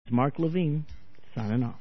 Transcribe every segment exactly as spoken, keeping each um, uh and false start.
Mark Levine, signing off.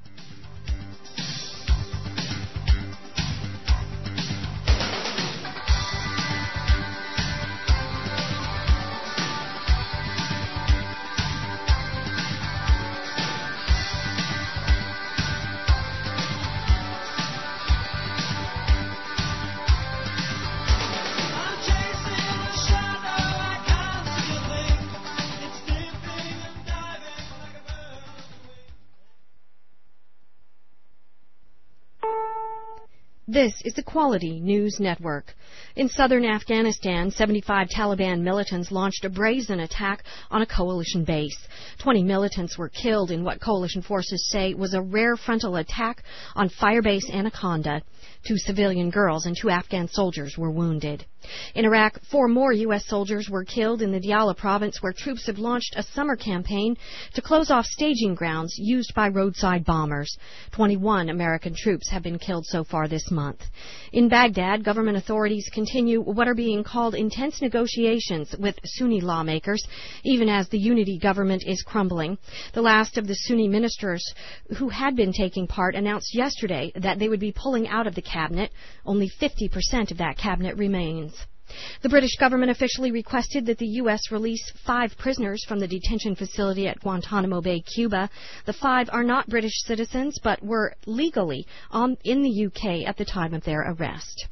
This is the Quality News Network. In southern Afghanistan, seventy-five Taliban militants launched a brazen attack on a coalition base. Twenty militants were killed in what coalition forces say was a rare frontal attack on Firebase Anaconda. Two civilian girls and two Afghan soldiers were wounded. In Iraq, four more U S soldiers were killed in the Diyala province, where troops have launched a summer campaign to close off staging grounds used by roadside bombers. twenty-one American troops have been killed so far this month. In Baghdad, government authorities continue what are being called intense negotiations with Sunni lawmakers, even as the unity government is crumbling. The last of the Sunni ministers who had been taking part announced yesterday that they would be pulling out of the cabinet. Only fifty percent of that cabinet remains. The British government officially requested that the U S release five prisoners from the detention facility at Guantanamo Bay, Cuba. The five are not British citizens, but were legally on, in the U K at the time of their arrest.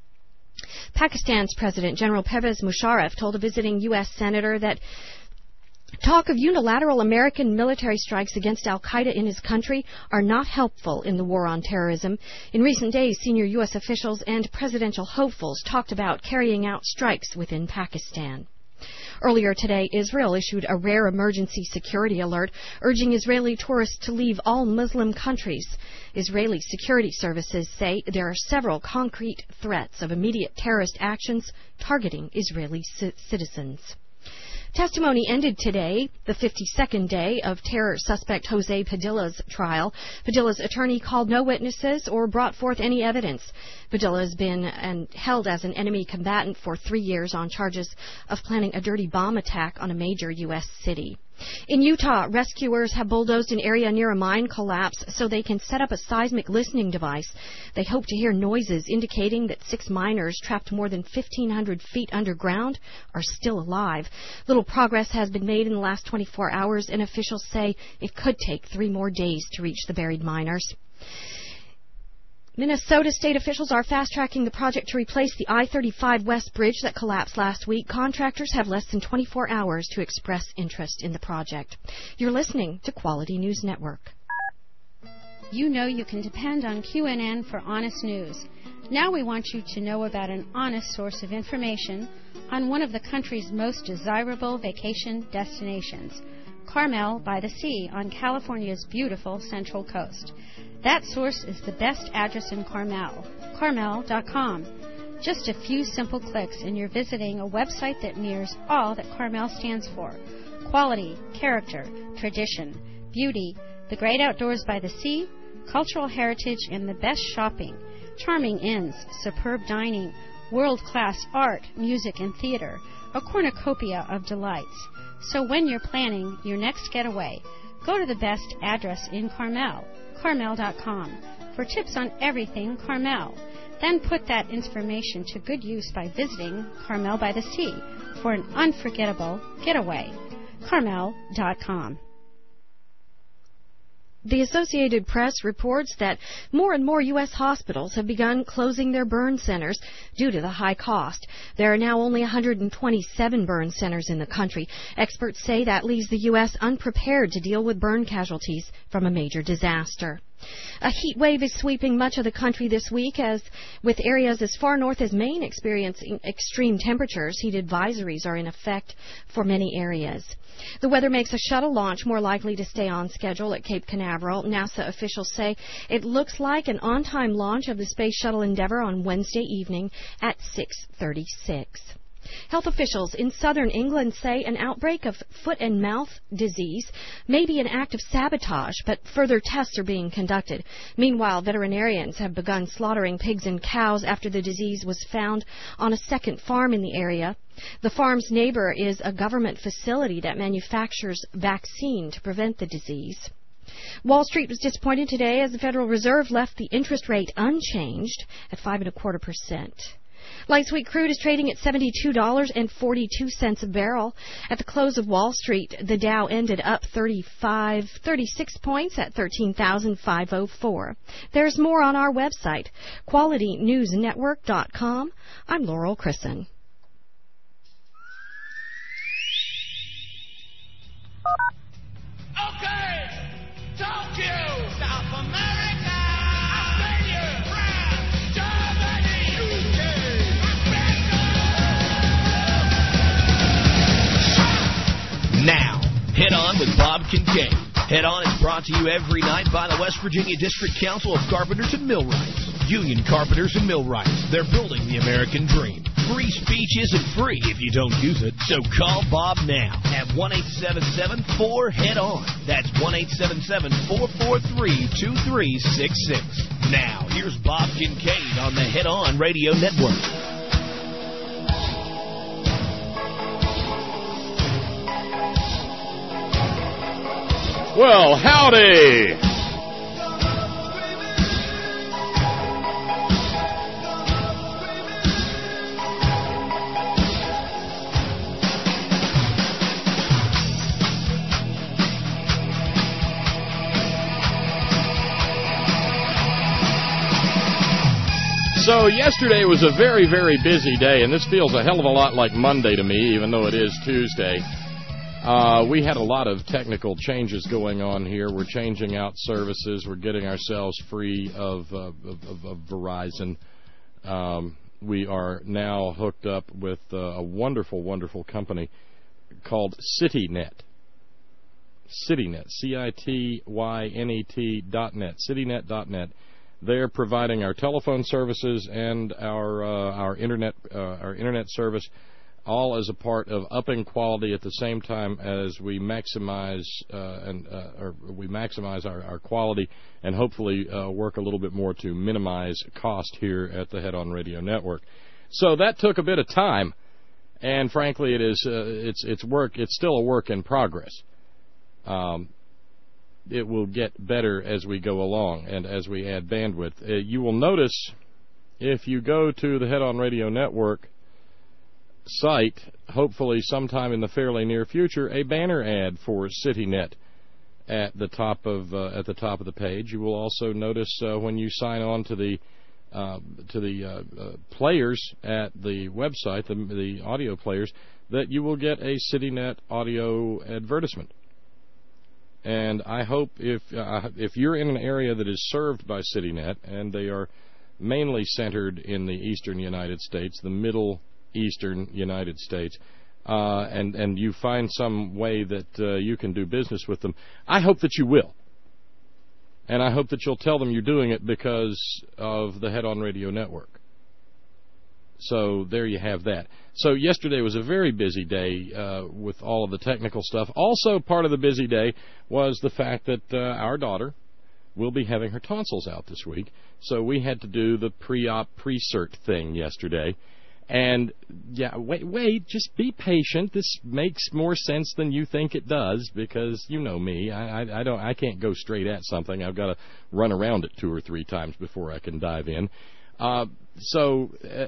Pakistan's President General Pervez Musharraf told a visiting U S senator that talk of unilateral American military strikes against al-Qaeda in his country are not helpful in the war on terrorism. In recent days, senior U S officials and presidential hopefuls talked about carrying out strikes within Pakistan. Earlier today, Israel issued a rare emergency security alert urging Israeli tourists to leave all Muslim countries. Israeli security services say there are several concrete threats of immediate terrorist actions targeting Israeli c- citizens. Testimony ended today, the fifty-second day of terror suspect Jose Padilla's trial. Padilla's attorney called no witnesses or brought forth any evidence. Padilla has been and held as an enemy combatant for three years on charges of planning a dirty bomb attack on a major U S city. In Utah, rescuers have bulldozed an area near a mine collapse so they can set up a seismic listening device. They hope to hear noises indicating that six miners trapped more than fifteen hundred feet underground are still alive. Little progress has been made in the last twenty-four hours, and officials say it could take three more days to reach the buried miners. Minnesota state officials are fast-tracking the project to replace the I thirty-five West Bridge that collapsed last week. Contractors have less than twenty-four hours to express interest in the project. You're listening to Quality News Network. You know you can depend on Q N N for honest news. Now we want you to know about an honest source of information on one of the country's most desirable vacation destinations, Carmel by the Sea on California's beautiful Central Coast. That source is the best address in Carmel, carmel dot com. Just a few simple clicks and you're visiting a website that mirrors all that Carmel stands for: quality, character, tradition, beauty, the great outdoors by the sea, cultural heritage, and the best shopping, charming inns, superb dining, world-class art, music, and theater, a cornucopia of delights. So when you're planning your next getaway, go to the best address in Carmel, carmel dot com, for tips on everything Carmel. Then put that information to good use by visiting Carmel by the Sea for an unforgettable getaway, carmel dot com. The Associated Press reports that more and more U S hospitals have begun closing their burn centers due to the high cost. There are now only one hundred twenty-seven burn centers in the country. Experts say that leaves the U S unprepared to deal with burn casualties from a major disaster. A heat wave is sweeping much of the country this week, as with areas as far north as Maine experiencing extreme temperatures. Heat advisories are in effect for many areas. The weather makes a shuttle launch more likely to stay on schedule at Cape Canaveral. NASA officials say it looks like an on-time launch of the Space Shuttle Endeavour on Wednesday evening at six thirty-six. Health officials in southern England say an outbreak of foot and mouth disease may be an act of sabotage, but further tests are being conducted. Meanwhile, veterinarians have begun slaughtering pigs and cows after the disease was found on a second farm in the area. The farm's neighbor is a government facility that manufactures vaccine to prevent the disease. Wall Street was disappointed today as the Federal Reserve left the interest rate unchanged at five and a quarter percent. Light sweet crude is trading at seventy-two dollars and forty-two cents a barrel. At the close of Wall Street, the Dow ended up thirty-five, thirty-six points at thirteen thousand five hundred four. There's more on our website, quality news network dot com. I'm Laurel Chrisson. Okay, Tokyo, South America, Australia, France, Germany, U K, Africa. Now, Head On with Bob Kincaid. Head On is brought to you every night by the West Virginia District Council of Carpenters and Millwrights. Union Carpenters and Millwrights. They're building the American dream. Free speech isn't free if you don't use it, so call Bob now at one eight seven seven four head on. That's one eight seven seven four four three two three six six. Now, here's Bob Kincaid on the Head On Radio Network. Well, howdy! So yesterday was a very, very busy day, and this feels a hell of a lot like Monday to me, even though it is Tuesday. Uh, we had a lot of technical changes going on here. We're changing out services. We're getting ourselves free of, uh, of, of, of Verizon. Um, we are now hooked up with uh, a wonderful, wonderful company called CityNet. CityNet, C I T Y N E T dot net, citynet dot net. They're providing our telephone services and our uh, our internet uh, our internet service, all as a part of upping quality at the same time as we maximize uh, and uh, or we maximize our, our quality and hopefully uh, work a little bit more to minimize cost here at the Head On Radio Network. So that took a bit of time, and frankly, it is uh, it's it's work. It's still a work in progress. Um, it will get better as we go along and as we add bandwidth. Uh, you will notice if you go to the Head On Radio Network site, hopefully sometime in the fairly near future, a banner ad for CityNet at the top of uh, at the top of the page. You will also notice uh, when you sign on to the uh, to the uh, uh, players at the website, the, the audio players, that you will get a CityNet audio advertisement. And I hope if uh, if you're in an area that is served by CityNet, and they are mainly centered in the eastern United States, the middle eastern United States, uh, and, and you find some way that uh, you can do business with them, I hope that you will. And I hope that you'll tell them you're doing it because of the Head On Radio Network. So there you have that. So yesterday was a very busy day uh, with all of the technical stuff. Also part of the busy day was the fact that uh, our daughter will be having her tonsils out this week. So we had to do the pre-op, pre-cert thing yesterday. And, yeah, wait, wait, just be patient. This makes more sense than you think it does because, you know me, I, I, I don't, I can't go straight at something. I've got to run around it two or three times before I can dive in. Uh, so... Uh,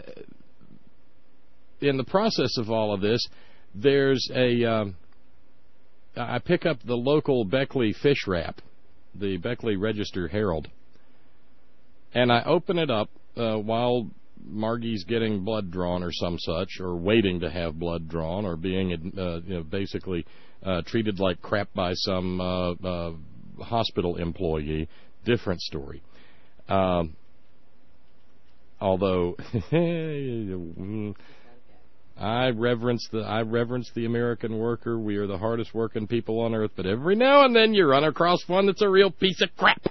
in the process of all of this, there's a, um, I pick up the local Beckley fish wrap, the Beckley Register Herald, and I open it up uh, while Margie's getting blood drawn or some such, or waiting to have blood drawn, or being uh, you know, basically uh, treated like crap by some uh, uh, hospital employee. Different story. Um, although... I reverence the I reverence the American worker. We are the hardest working people on earth, but every now and then you run across one that's a real piece of crap.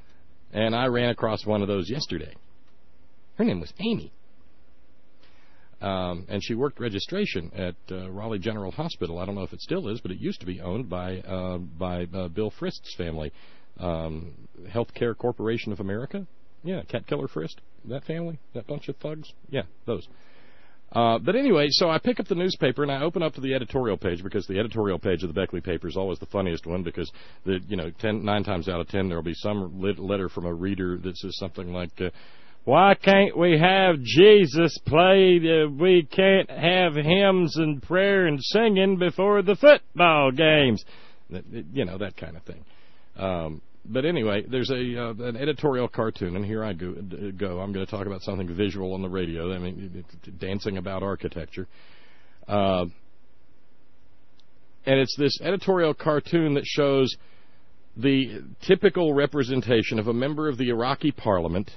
And I ran across one of those yesterday. Her name was Amy. Um, and she worked registration at uh, Raleigh General Hospital. I don't know if it still is, but it used to be owned by uh, by uh, Bill Frist's family, um, Healthcare Corporation of America. Yeah, Cat Killer Frist, that family, that bunch of thugs. Yeah, those. Uh, but anyway, so I pick up the newspaper and I open up to the editorial page, because the editorial page of the Beckley paper is always the funniest one, because the you know ten, nine times out of ten there will be some letter from a reader that says something like, Uh, Why can't we have Jesus played? Uh, we can't have hymns and prayer and singing before the football games. You know, that kind of thing. Um, but anyway, there's a uh, an editorial cartoon, and here I go. go. I'm going to talk about something visual on the radio. I mean, dancing about architecture. Uh, and it's this editorial cartoon that shows the typical representation of a member of the Iraqi parliament.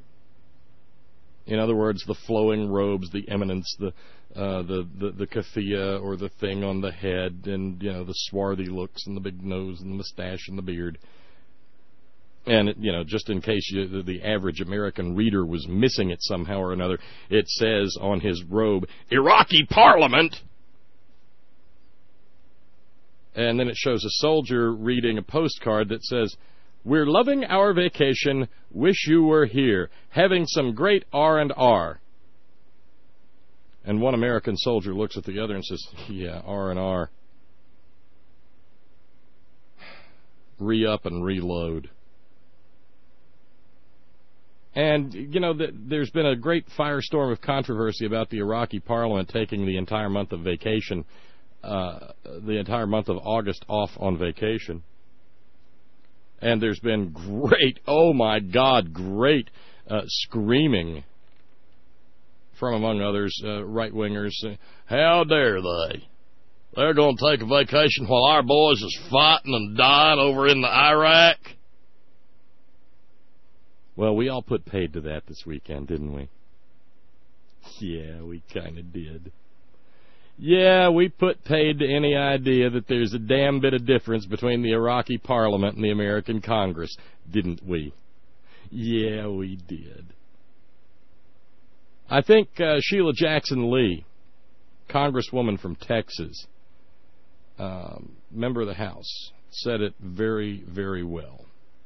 In other words, the flowing robes, the eminence, the uh, the the, the keffiyeh, or the thing on the head, and you know the swarthy looks, and the big nose, and the mustache, and the beard. And you know, just in case you, the, the average American reader was missing it somehow or another, it says on his robe, "Iraqi Parliament." And then it shows a soldier reading a postcard that says, "We're loving our vacation. Wish you were here. Having some great R and R." And one American soldier looks at the other and says, "Yeah, R and R. Re-up and reload." And, you know, th- there's been a great firestorm of controversy about the Iraqi parliament taking the entire month of vacation, uh, the entire month of August off on vacation. And there's been great, oh my God, great uh, screaming from, among others, uh, right-wingers. Uh, How dare they? They're going to take a vacation while our boys is fighting and dying over in the Iraq. Well, we all put paid to that this weekend, didn't we? Yeah, we kind of did. Yeah, we put paid to any idea that there's a damn bit of difference between the Iraqi Parliament and the American Congress, didn't we? Yeah, we did. I think uh, Sheila Jackson Lee, Congresswoman from Texas, um, member of the House, said it very, very well.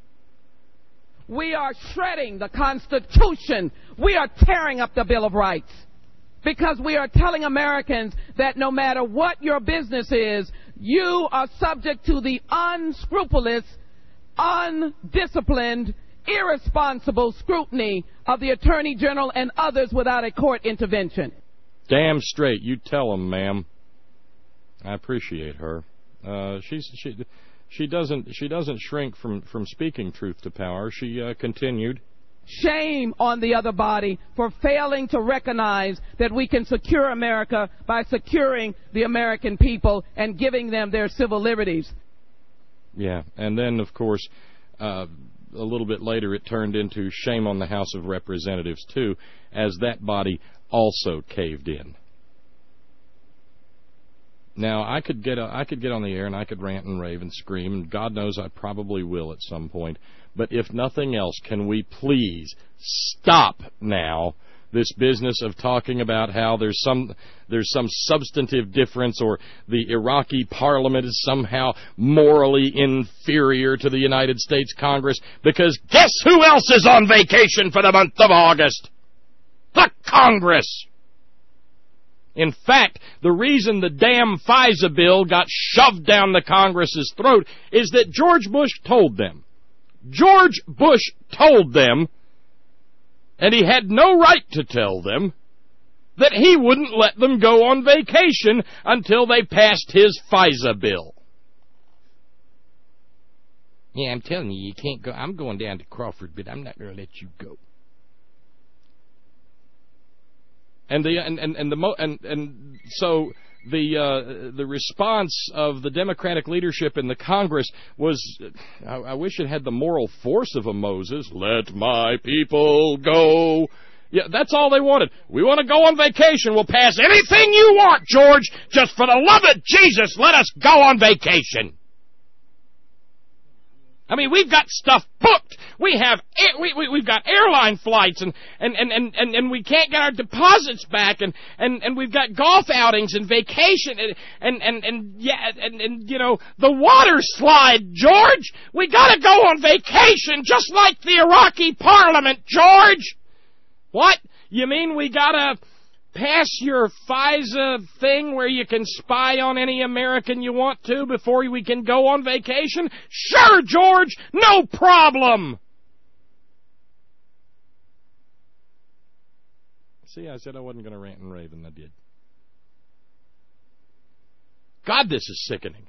We are shredding the Constitution. We are tearing up the Bill of Rights. Because we are telling Americans that no matter what your business is, you are subject to the unscrupulous, undisciplined, irresponsible scrutiny of the Attorney General and others without a court intervention. Damn straight. You tell them, ma'am. I appreciate her. Uh, she's she she doesn't she doesn't shrink from from speaking truth to power. She uh, continued. Shame on the other body for failing to recognize that we can secure America by securing the American people and giving them their civil liberties. Yeah, and then, of course, uh, a little bit later it turned into shame on the House of Representatives, too, as that body also caved in. Now, I could get a, I could get on the air and I could rant and rave and scream, and God knows I probably will at some point. But if nothing else, can we please stop now this business of talking about how there's some there's some substantive difference, or the Iraqi Parliament is somehow morally inferior to the United States Congress? Because guess who else is on vacation for the month of August? The Congress! In fact, the reason the damn FISA bill got shoved down the Congress's throat is that George Bush told them. George Bush told them, and he had no right to tell them, that he wouldn't let them go on vacation until they passed his FISA bill. Yeah, I'm telling you, you can't go. I'm going down to Crawford, but I'm not going to let you go. And the and and and the mo and and so the uh, the response of the Democratic leadership in the Congress was, I, I wish it had the moral force of a Moses. Let my people go. Yeah, that's all they wanted. We want to go on vacation. We'll pass anything you want, George. Just for the love of Jesus, let us go on vacation. I mean, we've got stuff booked. We have air, we, we we've got airline flights, and and, and, and, and and we can't get our deposits back, and, and, and we've got golf outings and vacation, and and and, and yeah, and, and you know the water slide, George. We got to go on vacation, just like the Iraqi Parliament, George. What? You mean we got to pass your FISA thing where you can spy on any American you want to before we can go on vacation? Sure, George, no problem. See, I said I wasn't going to rant and rave, and I did. God, this is sickening.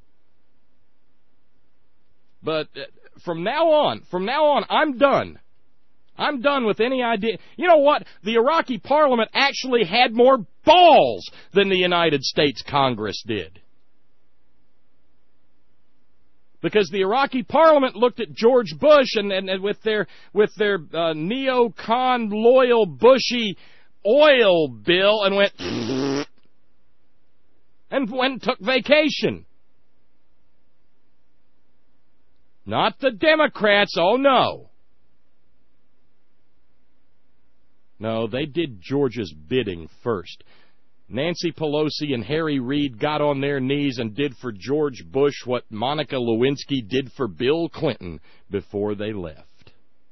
But uh, from now on, from now on, I'm done. I'm done with any idea. You know what? The Iraqi Parliament actually had more balls than the United States Congress did. Because the Iraqi Parliament looked at George Bush and, and, and with their with their uh, neocon loyal Bushy oil bill and went and went and took vacation. Not the Democrats, oh no. No, they did Georgia's bidding first. Nancy Pelosi and Harry Reid got on their knees and did for George Bush what Monica Lewinsky did for Bill Clinton before they left.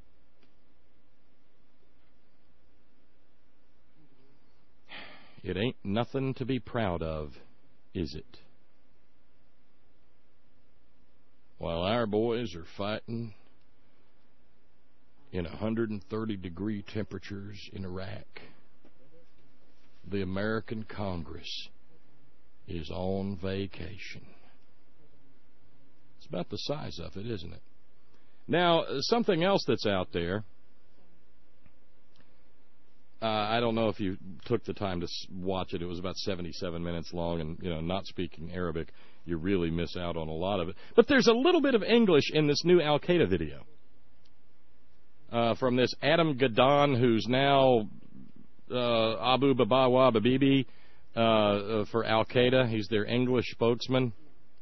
It ain't nothing to be proud of, is it? While our boys are fighting in one hundred thirty degree temperatures in Iraq, the American Congress is on vacation. It's about the size of it, isn't it? Now, something else that's out there, uh, I don't know if you took the time to watch it. It was about seventy-seven minutes long, and, you know, not speaking Arabic, you really miss out on a lot of it. But there's a little bit of English in this new Al-Qaeda video. Uh, from this Adam Gadon, who's now uh, Abu Babawa Babibi uh, uh, for Al-Qaeda. He's their English spokesman.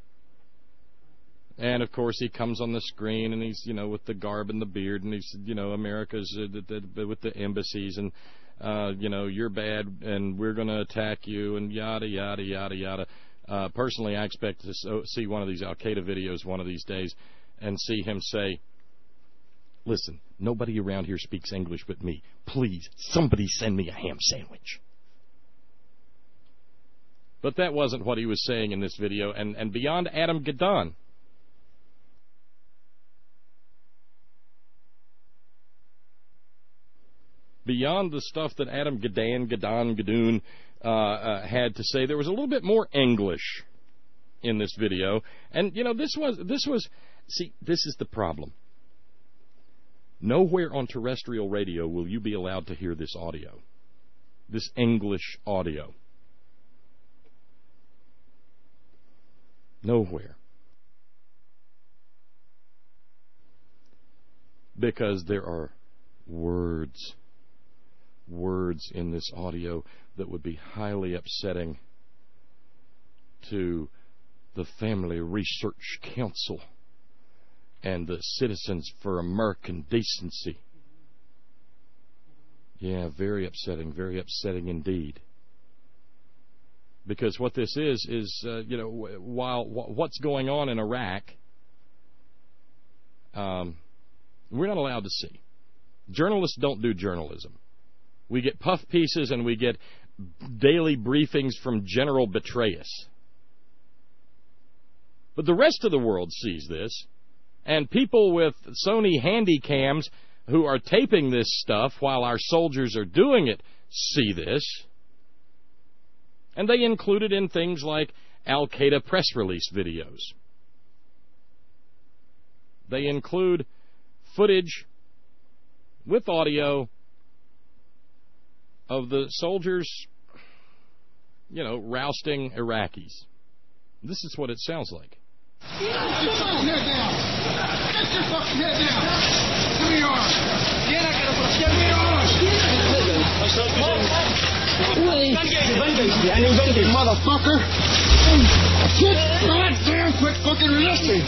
And, of course, he comes on the screen, and he's, you know, with the garb and the beard, and he's, you know, America's uh, the, the, with the embassies, and, uh, you know, you're bad, and we're going to attack you, and yada, yada, yada, yada. Uh, personally, I expect to so, see one of these Al-Qaeda videos one of these days and see him say, listen, nobody around here speaks English but me. Please, somebody send me a ham sandwich. But that wasn't what he was saying in this video. And, and beyond Adam Gadon, beyond the stuff that Adam Gadon, Gadon, Gadoon uh, uh, had to say, there was a little bit more English in this video. And, you know, this was, this was, see, this is the problem. Nowhere on terrestrial radio will you be allowed to hear this audio, this English audio. Nowhere. Because there are words, words in this audio that would be highly upsetting to the Family Research Council and the Citizens for American Decency. Yeah, very upsetting, very upsetting indeed. Because what this is, is, uh, you know, while what's going on in Iraq, um, we're not allowed to see. Journalists don't do journalism. We get puff pieces and we get daily briefings from General Petraeus. But the rest of the world sees this. And people with Sony Handycams who are taping this stuff while our soldiers are doing it see this. And they include it in things like Al-Qaeda press release videos. They include footage with audio of the soldiers, you know, rousting Iraqis. This is what it sounds like. Get your fucking head down! Get your fucking head down! Give me your arm! Give me your arm! Motherfucker! Quit goddamn quit fucking resisting.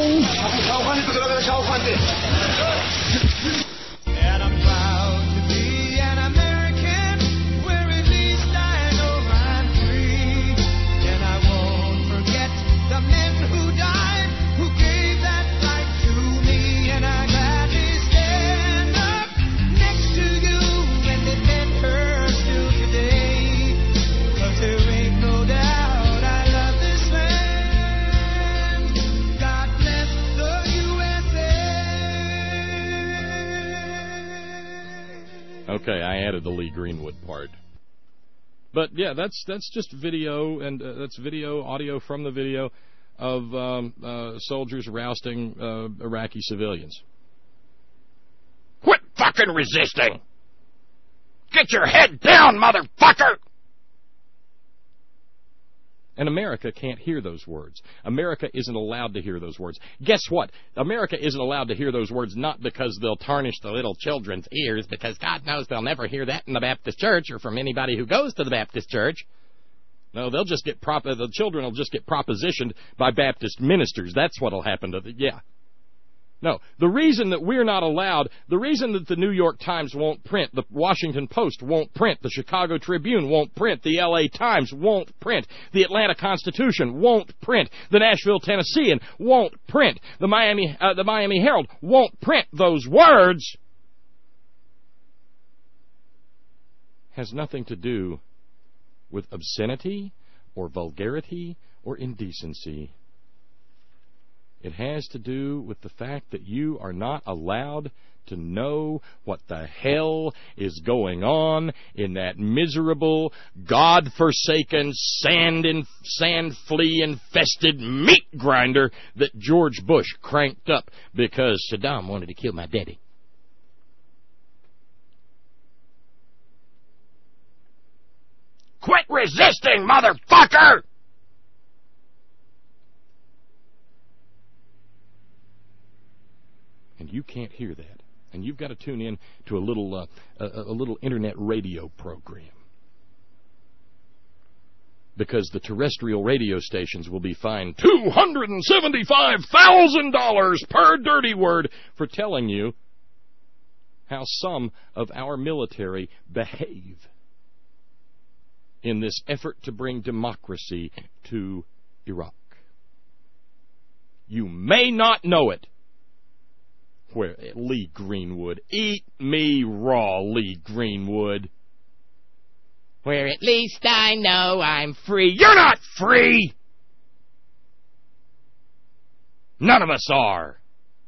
And I'm proud to be an American, where at least I know I'm free. And I won't forget the men who died, who gave that right to me. And I gladly stand up next to you and defend her still today. 'Cause there ain't no doubt I love this land. God bless the U S A. Okay, I added the Lee Greenwood part. But yeah, that's that's just video, and uh, that's video, audio from the video of um, uh, soldiers rousting uh, Iraqi civilians. Quit fucking resisting! Get your head down, motherfucker! And America can't hear those words. America isn't allowed to hear those words. Guess what? America isn't allowed to hear those words not because they'll tarnish the little children's ears, because God knows they'll never hear that in the Baptist church or from anybody who goes to the Baptist church. No, they'll just get prop. The children will just get propositioned by Baptist ministers. That's what'll happen to the. Yeah. No, the reason that we're not allowed, the reason that the New York Times won't print, the Washington Post won't print, the Chicago Tribune won't print, the L A Times won't print, the Atlanta Constitution won't print, the Nashville Tennessean won't print, the Miami, uh, the Miami Herald won't print those words, has nothing to do with obscenity or vulgarity or indecency. It has to do with the fact that you are not allowed to know what the hell is going on in that miserable, God-forsaken, sand and sand flea-infested meat grinder that George Bush cranked up because Saddam wanted to kill my daddy. Quit resisting, motherfucker! And you can't hear that. And you've got to tune in to a little uh, a, a little internet radio program. Because the terrestrial radio stations will be fined two hundred seventy-five thousand dollars per dirty word for telling you how some of our military behave in this effort to bring democracy to Iraq. You may not know it. Where Lee Greenwood, eat me raw, Lee Greenwood. Where at least I know I'm free. You're not free! None of us are.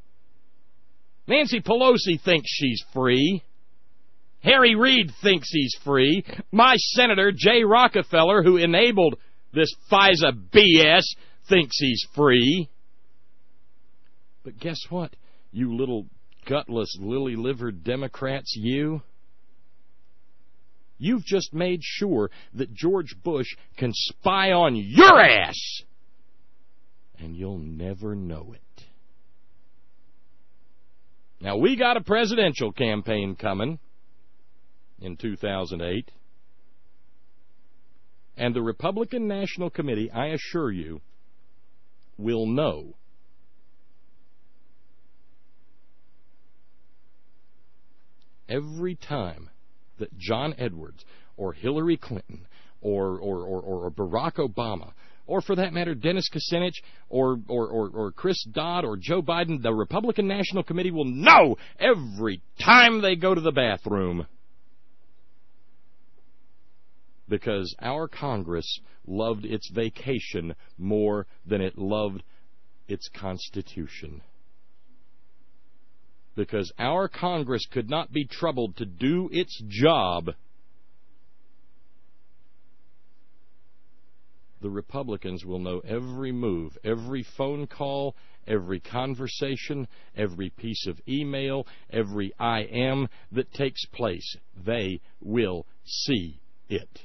Nancy Pelosi thinks she's free. Harry Reid thinks he's free. My Senator Jay Rockefeller, who enabled this FISA B S, thinks he's free. But guess what? You little gutless, lily-livered Democrats, you. You've just made sure that George Bush can spy on your ass. And you'll never know it. Now, we got a presidential campaign coming in two thousand eight. And the Republican National Committee, I assure you, will know every time that John Edwards or Hillary Clinton or, or, or, or Barack Obama, or for that matter Dennis Kucinich or, or, or, or Chris Dodd or Joe Biden, the Republican National Committee will know every time they go to the bathroom. Because our Congress loved its vacation more than it loved its Constitution. Because our Congress could not be troubled to do its job, the Republicans will know every move, every phone call, every conversation, every piece of email, every I M that takes place. They will see it.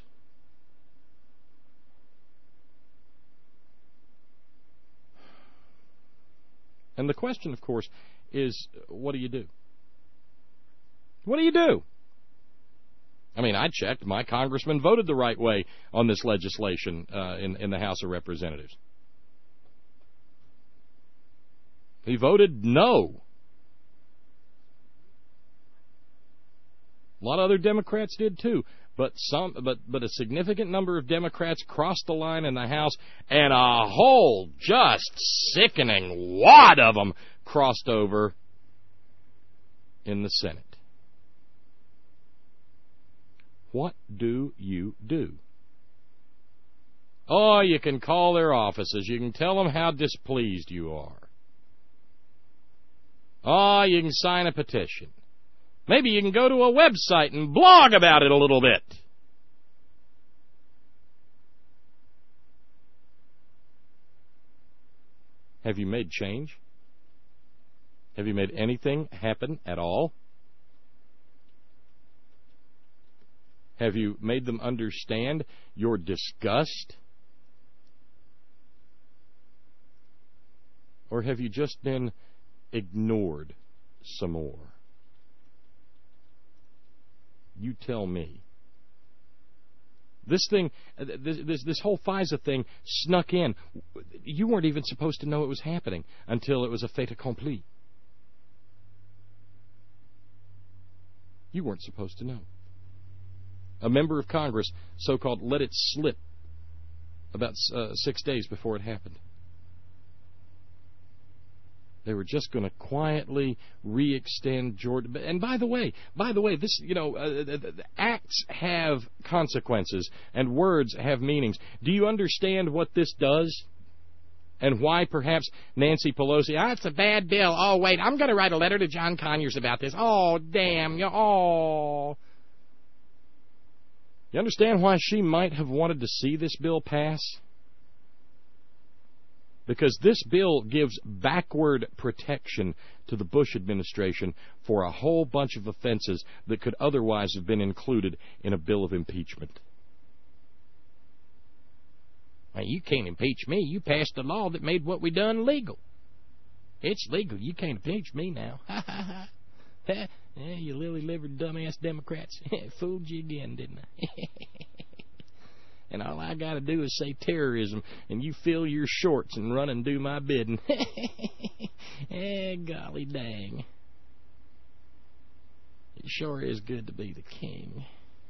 And the question, of course, is what do you do? What do you do? I mean, I checked. My congressman voted the right way on this legislation uh, in, in the House of Representatives. He voted no. A lot of other Democrats did too, but some, but but a significant number of Democrats crossed the line in the House, and a whole just sickening wad of them crossed over in the Senate. What do you do? Oh, you can call their offices. You can tell them how displeased you are. Oh, you can sign a petition. Maybe you can go to a website and blog about it a little bit. Have you made change? Have you made anything happen at all? Have you made them understand your disgust? Or have you just been ignored some more? You tell me. This thing, this, this this whole FISA thing snuck in. You weren't even supposed to know it was happening until it was a fait accompli. You weren't supposed to know. A member of Congress, so-called, let it slip about uh, six days before it happened. They were just going to quietly re-extend Jordan. And by the way, by the way, this, you know, uh, the, the acts have consequences and words have meanings. Do you understand what this does? And why perhaps Nancy Pelosi, ah, it's a bad bill. Oh, wait, I'm going to write a letter to John Conyers about this. Oh, damn. You, oh. You understand why she might have wanted to see this bill pass? Because this bill gives backward protection to the Bush administration for a whole bunch of offenses that could otherwise have been included in a bill of impeachment. Well, you can't impeach me. You passed a law that made what we done legal. It's legal. You can't impeach me now. Ha, ha, ha. Yeah, you lily-livered dumbass Democrats. Fooled you again, didn't I? And all I got to do is say terrorism, and you fill your shorts and run and do my bidding. Eh, golly dang. It sure is good to be the king.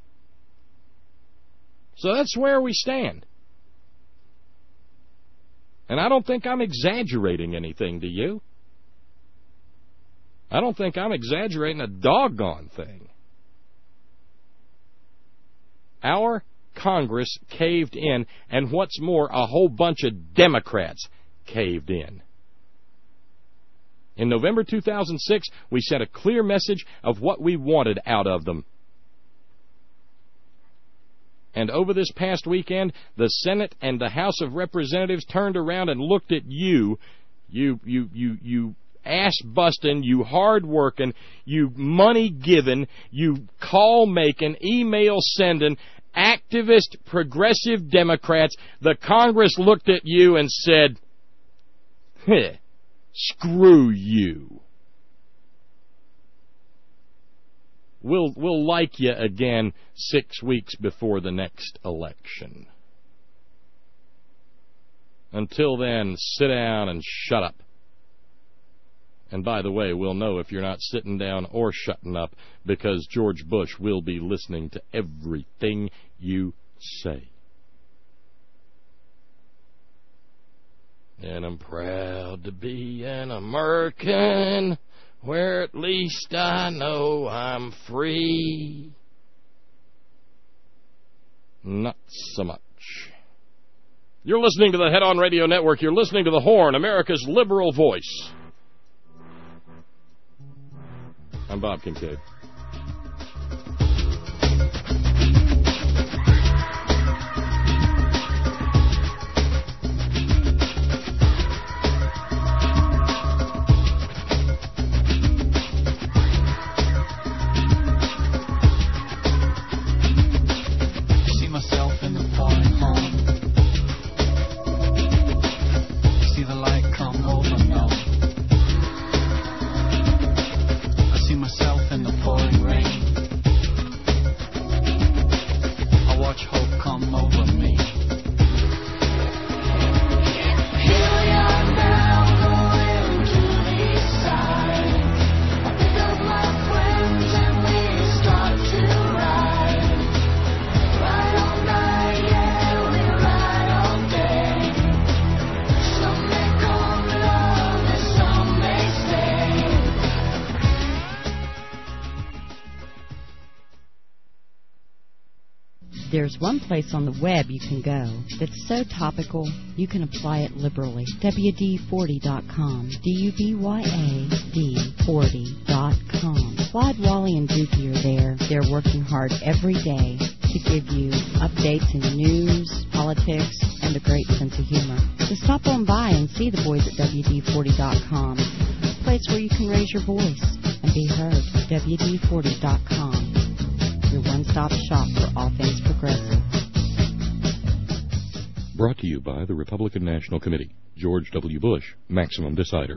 So that's where we stand. And I don't think I'm exaggerating anything, do you? I don't think I'm exaggerating a doggone thing. Our Congress caved in, and what's more, a whole bunch of Democrats caved in. In November two thousand six, we sent a clear message of what we wanted out of them. And over this past weekend, the Senate and the House of Representatives turned around and looked at you, you, you, you, you ass-busting, you hard-working, you money-giving, you call-making, email-sending, activist, progressive Democrats. The Congress looked at you and said, heh, screw you. We'll, we'll like you again six weeks before the next election. Until then, sit down and shut up. And by the way, we'll know if you're not sitting down or shutting up, because George Bush will be listening to everything you say. And I'm proud to be an American, where at least I know I'm free. Not so much. You're listening to the Head On Radio Network. You're listening to The Horn, America's liberal voice. I'm Bob Kincaid. See myself in the falling home. See the light come over me. Myself in the forest. There's one place on the web you can go that's so topical you can apply it liberally. W D forty dot com. D U B Y A D forty dot com. Clyde, Wally, and Dookie are there. They're working hard every day to give you updates in news, politics, and a great sense of humor. So stop on by and see the boys at W D forty dot com. A place where you can raise your voice and be heard. W D forty dot com. Your one-stop shop for all things progressive. Brought to you by the Republican National Committee. George W. Bush, Maximum Decider.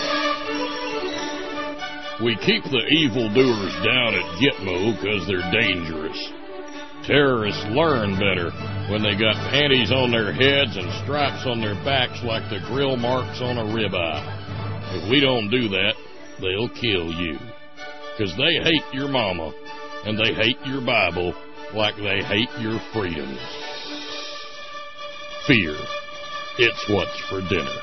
We keep the evildoers down at Gitmo because they're dangerous. Terrorists learn better when they got panties on their heads and stripes on their backs like the grill marks on a ribeye. If we don't do that, they'll kill you. Because they hate your mama, and they hate your Bible like they hate your freedoms. Fear. It's what's for dinner.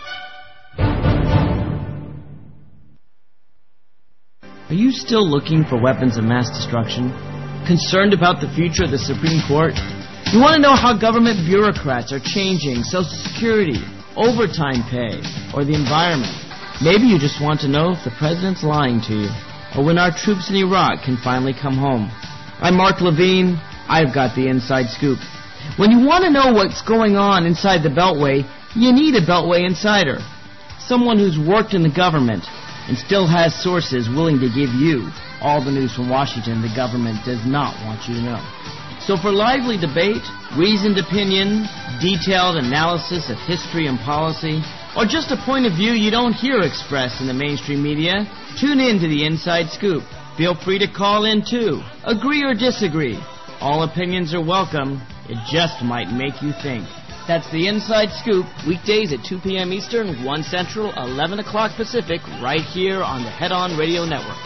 Are you still looking for weapons of mass destruction? Concerned about the future of the Supreme Court? You want to know how government bureaucrats are changing Social Security, overtime pay, or the environment? Maybe you just want to know if the president's lying to you, or when our troops in Iraq can finally come home. I'm Mark Levine. I've got the inside scoop. When you want to know what's going on inside the Beltway, you need a Beltway insider. Someone who's worked in the government and still has sources willing to give you all the news from Washington the government does not want you to know. So for lively debate, reasoned opinion, detailed analysis of history and policy, or just a point of view you don't hear expressed in the mainstream media, tune in to the Inside Scoop. Feel free to call in, too. Agree or disagree. All opinions are welcome. It just might make you think. That's the Inside Scoop, weekdays at two p.m. Eastern, one Central, eleven o'clock Pacific, right here on the Head On Radio Network.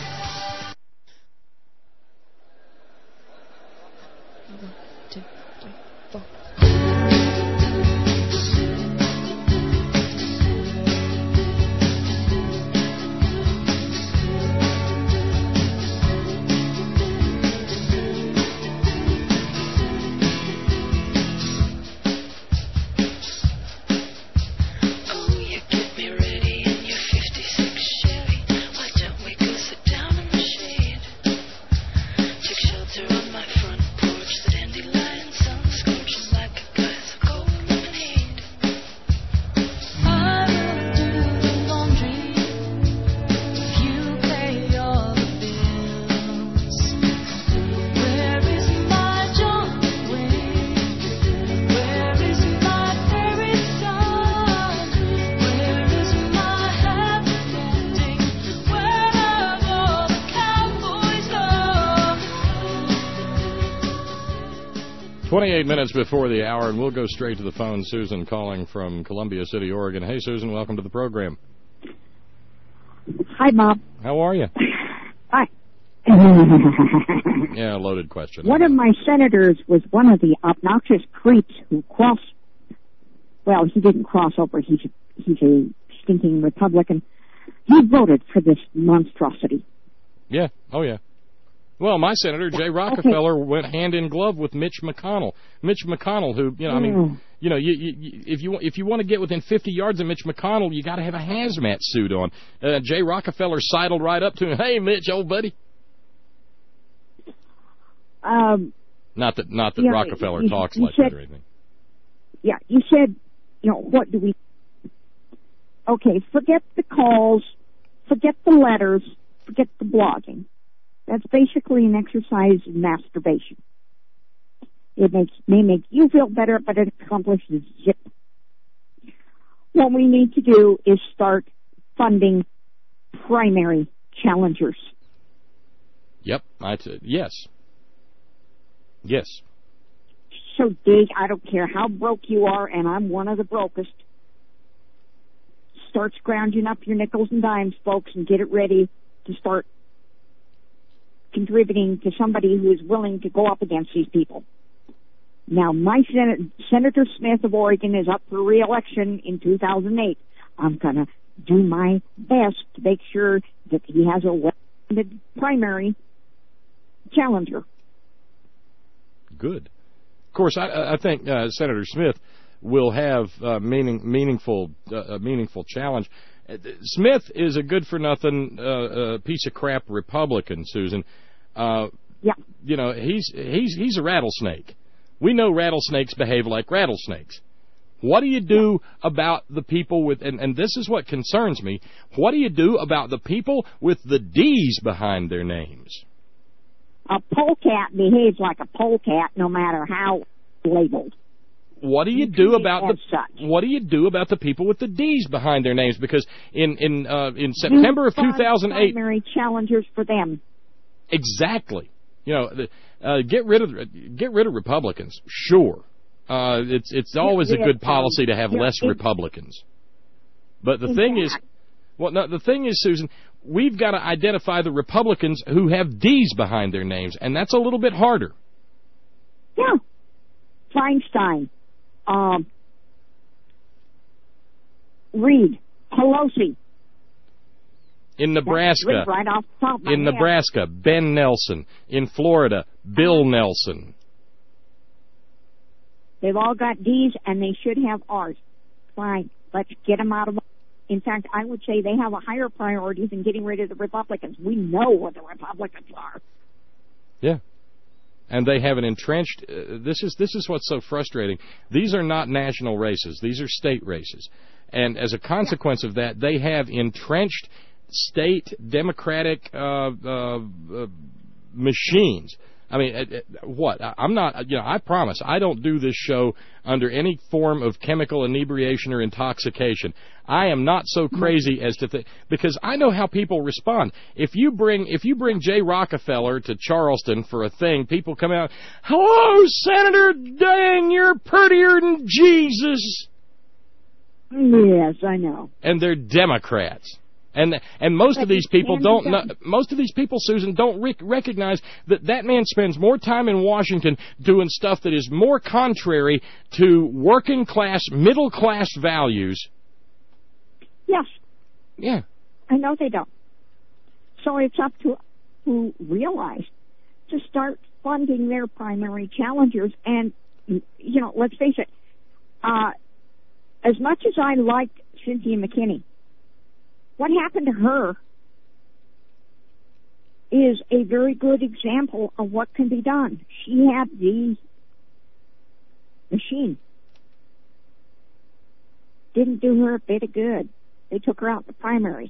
twenty-eight minutes before the hour, and we'll go straight to the phone. Susan calling from Columbia City, Oregon. Hey, Susan, welcome to the program. Hi, Bob. How are you? Hi. Yeah, loaded question. One of my senators was one of the obnoxious creeps who crossed, well, he didn't cross over. He's a, he's a stinking Republican. He voted for this monstrosity. Yeah, oh yeah. Well, my senator, Jay Rockefeller, okay. went hand in glove with Mitch McConnell. Mitch McConnell, who, you know, I mean, mm. you know, you, you, if you if you want to get within fifty yards of Mitch McConnell, you got to have a hazmat suit on. Uh, Jay Rockefeller sidled right up to him. Hey, Mitch, old buddy. Um, not that not that yeah, Rockefeller you, talks you like said, that or anything. Yeah, you said, you know, what do we? Okay, forget the calls, forget the letters, forget the blogging. That's basically an exercise in masturbation. It makes, may make you feel better, but it accomplishes zip. What we need to do is start funding primary challengers. Yep. I t- yes. Yes. So dig, I don't care how broke you are, and I'm one of the brokest. Start scrounging up your nickels and dimes, folks, and get it ready to start contributing to somebody who is willing to go up against these people. Now, my Sen- Senator Smith of Oregon is up for re-election in two thousand eight. I'm going to do my best to make sure that he has a well-funded primary challenger. Good. Of course, I, I think uh, Senator Smith will have uh, meaning, meaningful, uh, a meaningful challenge. Smith is a good-for-nothing uh, uh, piece of crap Republican, Susan. Uh, yeah. You know, he's he's he's a rattlesnake. We know rattlesnakes behave like rattlesnakes. What do you do about the people with, and, and this is what concerns me, what do you do about the people with the D's behind their names? A polecat behaves like a polecat no matter how labeled. What do you do about the such. What do you do about the people with the D's behind their names? Because in in uh, in September of two thousand eight, primary challengers for them. Exactly. You know, uh, get rid of get rid of Republicans. Sure, uh, it's it's always a good policy to have less Republicans. But the thing is, well, no, the thing is, Susan, we've got to identify the Republicans who have D's behind their names, and that's a little bit harder. Yeah, Feinstein. Um, Reed, Pelosi. In Nebraska, right off the top of my in head. Nebraska, Ben Nelson. In Florida, Bill Nelson. They've all got D's, and they should have R's. Fine, let's get them out of. In fact, I would say they have a higher priority than getting rid of the Republicans. We know what the Republicans are. Yeah. And they have an entrenched. Uh, this is this is what's so frustrating. These are not national races; these are state races, and as a consequence of that, they have entrenched state Democratic uh, uh, uh, machines. I mean, uh, what? I'm not. You know, I promise I don't do this show under any form of chemical inebriation or intoxication. I am not so crazy as to think, because I know how people respond. If you bring if you bring Jay Rockefeller to Charleston for a thing, people come out, "Hello, Senator, dang, you're prettier than Jesus." Yes, I know. And they're Democrats. And and most but of these people don't know, most of these people, Susan, don't rec- recognize that that man spends more time in Washington doing stuff that is more contrary to working class, middle class values. Yes. Yeah. I know they don't. So it's up to who realize to start funding their primary challengers. And, you know, let's face it, uh, as much as I liked Cynthia McKinney, what happened to her is a very good example of what can be done. She had the machine. Didn't do her a bit of good. They took her out in the primaries.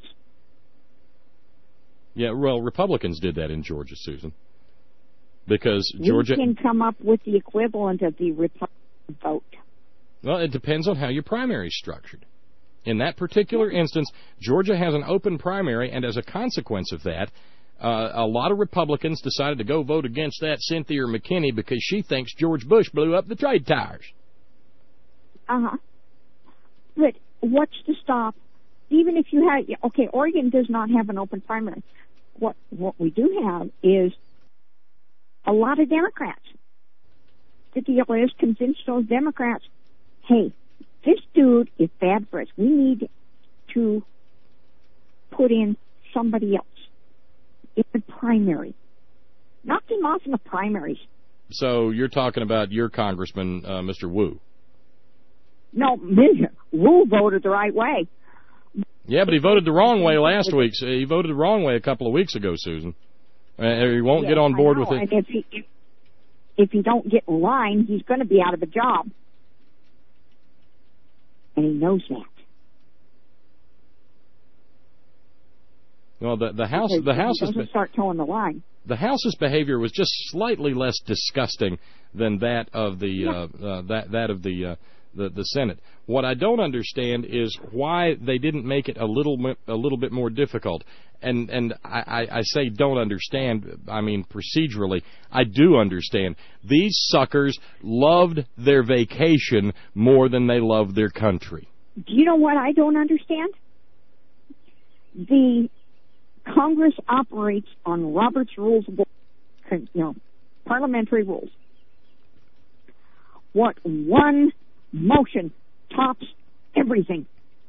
Yeah, well, Republicans did that in Georgia, Susan. Because Georgia... We can come up with the equivalent of the Republican vote. Well, it depends on how your primary is structured. In that particular instance, Georgia has an open primary, and as a consequence of that, uh, a lot of Republicans decided to go vote against that Cynthia McKinney because she thinks George Bush blew up the trade tires. Uh-huh. But what's to stop, even if you had, okay, Oregon does not have an open primary. What, what we do have is a lot of Democrats. The deal is convince those Democrats, hey, this dude is bad for us. We need to put in somebody else in the primary. Knock him off in the primaries. So you're talking about your congressman, uh, Mister Wu. No, Mister Wu voted the right way. Yeah, but he voted the wrong way last week. So he voted the wrong way a couple of weeks ago, Susan. Uh, he won't yes, get on board with it. And if he, if, if he don't get in line, he's going to be out of a job. And he knows that. Well, the the house because the house doesn't is start towing the line. The House's behavior was just slightly less disgusting than that of the yeah. uh, uh, that that of the, uh, the the Senate. What I don't understand is why they didn't make it a little a little bit more difficult. And and I, I, I say don't understand. I mean procedurally, I do understand. These suckers loved their vacation more than they loved their country. Do you know what I don't understand? The Congress operates on Robert's Rules of you know, parliamentary rules. What one motion tops everything?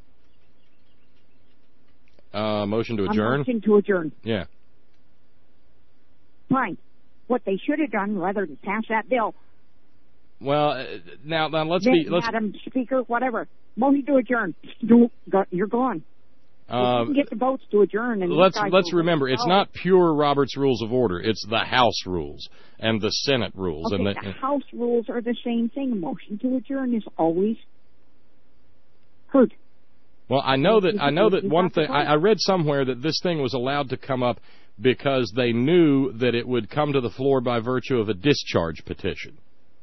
Uh, motion to A adjourn? motion to adjourn. Yeah. Fine. What they should have done, rather than pass that bill, Well, uh, now now let's Then, be let's. Madam Speaker, whatever. Motion to adjourn. You, you're gone. Uh, you can get the votes to adjourn. And let's these guys let's will- remember, it's oh. not pure Robert's Rules of Order. It's the House rules and the Senate rules. Okay, and the, the House rules are the same thing. A motion to adjourn is always heard. Well, I know that I know that You one have to thing. I, I read somewhere that this thing was allowed to come up because they knew that it would come to the floor by virtue of a discharge petition,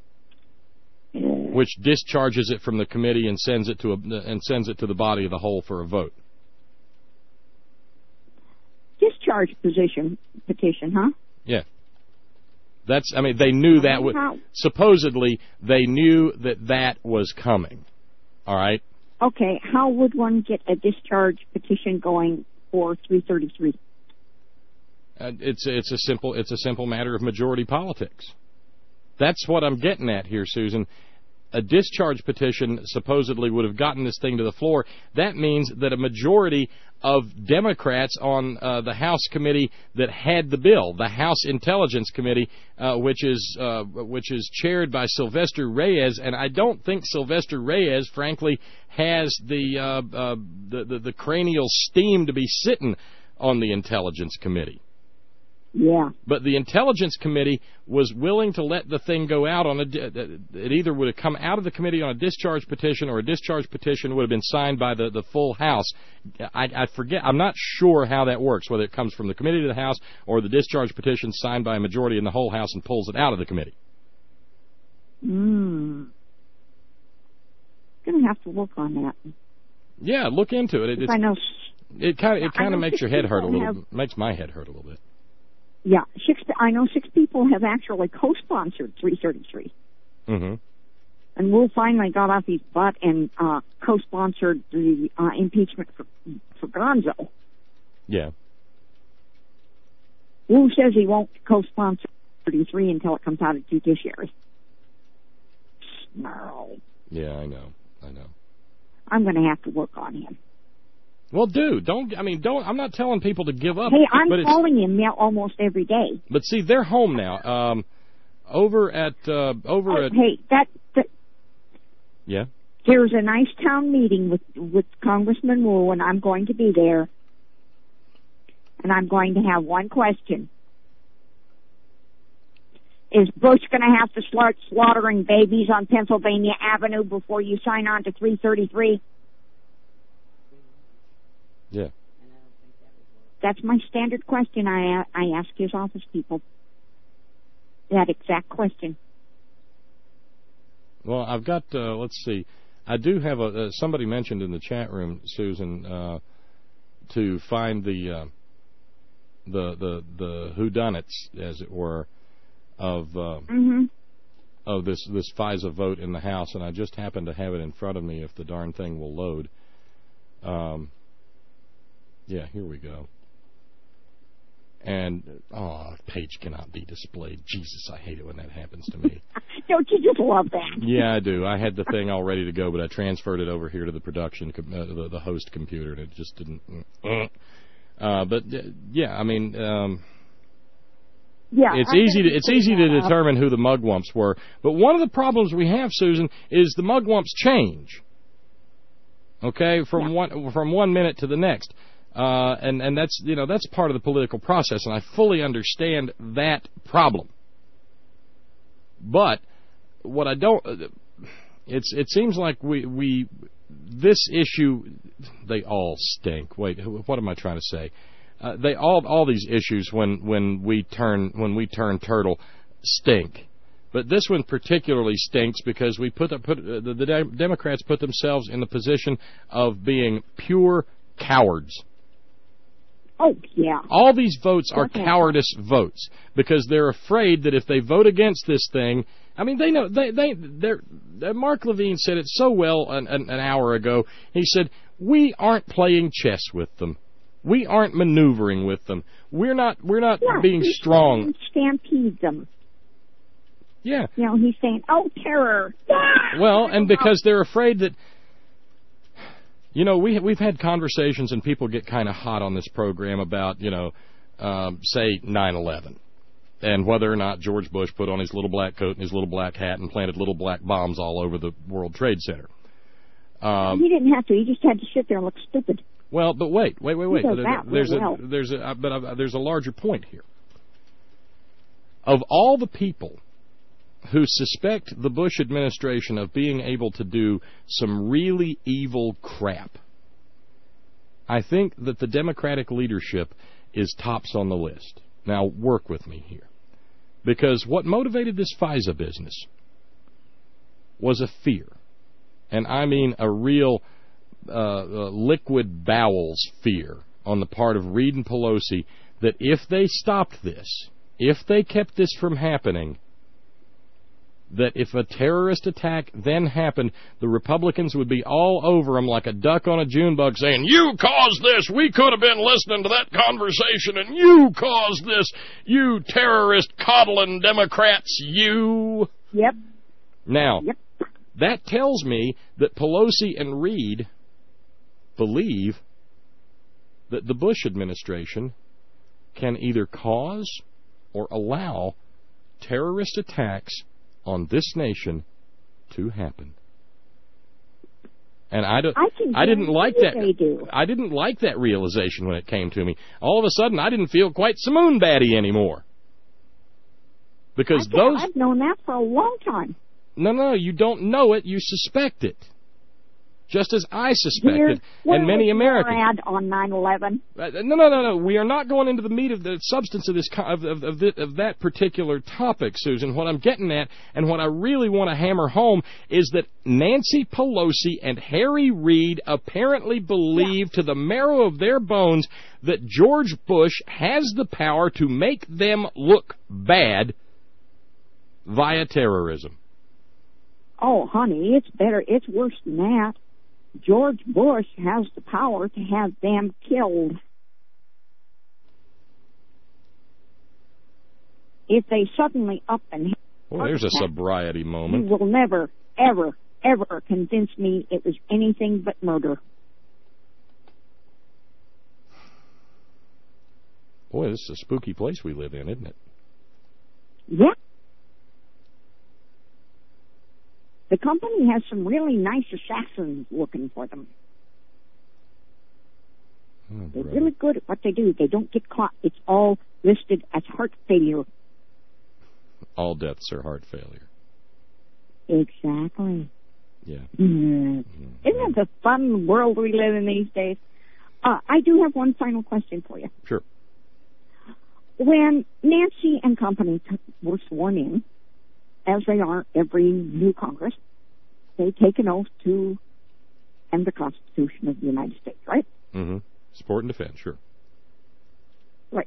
which discharges it from the committee and sends it to a and sends it to the body of the whole for a vote. Discharge position petition, huh? Yeah. That's, I mean, they knew that would, supposedly, they knew that that was coming. All right? Okay, how would one get a discharge petition going for three thirty-three? Uh, it's it's a simple it's a simple matter of majority politics. That's what I'm getting at here, Susan. A discharge petition supposedly would have gotten this thing to the floor. That means that a majority of Democrats on uh, the House committee that had the bill, the House Intelligence Committee, uh, which is uh, which is chaired by Sylvester Reyes, and I don't think Sylvester Reyes, frankly, has the uh, uh, the, the the cranial steam to be sitting on the Intelligence Committee. Yeah. But the Intelligence Committee was willing to let the thing go out on a. It either would have come out of the committee on a discharge petition, or a discharge petition would have been signed by the, the full House. I, I forget. I'm not sure how that works. Whether it comes from the committee to the House, or the discharge petition signed by a majority in the whole House and pulls it out of the committee. Hmm. Gonna have to work on that. Yeah, look into it. It, it's, I know. it kind of it I kind of know makes your six head hurt a people little. have- Makes my head hurt a little bit. Yeah, six. I know six people have actually co-sponsored three thirty-three. Mm-hmm. And Wu finally got off his butt and uh, co-sponsored the uh, impeachment for, for Gonzo. Yeah. Wu says he won't co-sponsor thirty-three until it comes out of judiciary. Snarl. Yeah, I know. I know. I'm going to have to work on him. Well, dude, don't. I mean, don't. I'm not telling people to give up. Hey, I'm but it's, calling him now almost every day. But see, they're home now. Um, over at uh, over Oh, at. hey, that, that Yeah. there's a nice town meeting with with Congressman Wu, and I'm going to be there. And I'm going to have one question. Is Bush going to have to start slaughtering babies on Pennsylvania Avenue before you sign on to three thirty-three? Yeah. That's my standard question I I ask his office people. That exact question. Well, I've got. Uh, let's see. I do have a. Uh, somebody mentioned in the chat room, Susan, uh, to find the uh, the the the whodunits, as it were, of uh, Mm-hmm. of this this FISA vote in the House, and I just happen to have it in front of me. If the darn thing will load. Um. Yeah, here we go. And, oh, page cannot be displayed. Jesus, I hate it when that happens to me. Don't you just love that? Yeah, I do. I had the thing all ready to go, but I transferred it over here to the production, com- uh, the, the host computer, and it just didn't. Uh, but, uh, yeah, I mean, um, yeah, it's I'm easy to gonna it's put easy to that up. determine who the mugwumps were. But one of the problems we have, Susan, is the mugwumps change. Okay, from Yeah. one from one minute to the next. Uh, and, and that's, you know, that's part of the political process, and I fully understand that problem. But what I don't, it's, it seems like we, we, this issue, they all stink. Wait, what am I trying to say? Uh, they all, all these issues when, when we turn, when we turn turtle stink. But this one particularly stinks because we put, the, put uh, the, the Democrats put themselves in the position of being pure cowards. Oh, yeah. All these votes are Okay. cowardice votes because they're afraid that if they vote against this thing, I mean, they know they they they're, uh, Mark Levine said it so well an, an, an hour ago. He said, "We aren't playing chess with them. We aren't maneuvering with them. We're not we're not Yeah, being he's strong." saying stampede them. Yeah. You know, he's saying, "Oh, terror!" Ah! Well, and because they're afraid that. You know, we, we've had conversations and people get kind of hot on this program about, you know, um, say nine eleven. and whether or not George Bush put on his little black coat and his little black hat and planted little black bombs all over the World Trade Center. Um, he didn't have to. He just had to sit there and look stupid. Well, but wait, wait, wait, wait. He does There- that There's real a well. there's a but uh, there's a larger point here. Of all the people who suspect the Bush administration of being able to do some really evil crap, I think that the Democratic leadership is tops on the list. Now, work with me here. Because what motivated this FISA business was a fear. And I mean a real uh, uh, liquid bowels fear on the part of Reid and Pelosi that if they stopped this, if they kept this from happening, that if a terrorist attack then happened, the Republicans would be all over them like a duck on a June bug saying, "You caused this! We could have been listening to that conversation, and you caused this! You terrorist coddling Democrats, you!" Yep. Now, yep. that tells me that Pelosi and Reid believe that the Bush administration can either cause or allow terrorist attacks on this nation to happen. And I don't I, can I didn't like that they do. I didn't like that realization when it came to me. All of a sudden I didn't feel quite so moon-batty anymore. Because I those I've known that for a long time. No, no, you don't know it, you suspect it. Just as I suspected, Where and many was Americans. NORAD on nine eleven? Uh, no, no, no, no. We are not going into the meat of the substance of this co- of of, of, the, of that particular topic, Susan. What I'm getting at, and what I really want to hammer home, is that Nancy Pelosi and Harry Reid apparently believe yeah. to the marrow of their bones that George Bush has the power to make them look bad via terrorism. Oh, honey, it's better. It's worse than that. George Bush has the power to have them killed. If they suddenly up and... Well, there's a sobriety moment. You will never, ever, ever convince me it was anything but murder. Boy, this is a spooky place we live in, isn't it? Yeah. The company has some really nice assassins working for them. Oh, They're really good at what they do. They don't get caught. It's all listed as heart failure. All deaths are heart failure. Exactly. Yeah. Mm-hmm. Isn't it the fun world we live in these days? Uh, I do have one final question for you. Sure. When Nancy and company were sworn in, as they are every new Congress, they take an oath to end the Constitution of the United States, right? Mm-hmm. Support and defend, sure. Right.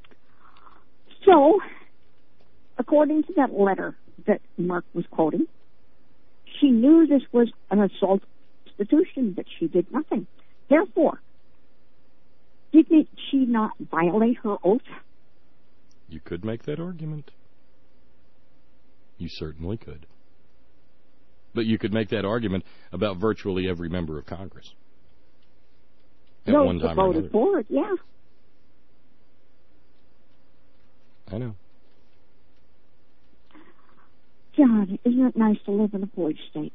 So, according to that letter that Mark was quoting, she knew this was an assault on the Constitution, but she did nothing. Therefore, didn't she not violate her oath? You could make that argument. You certainly could. But you could make that argument about virtually every member of Congress. At no, one time or voted another. for it, yeah. I know. God, isn't it nice to live in a void state?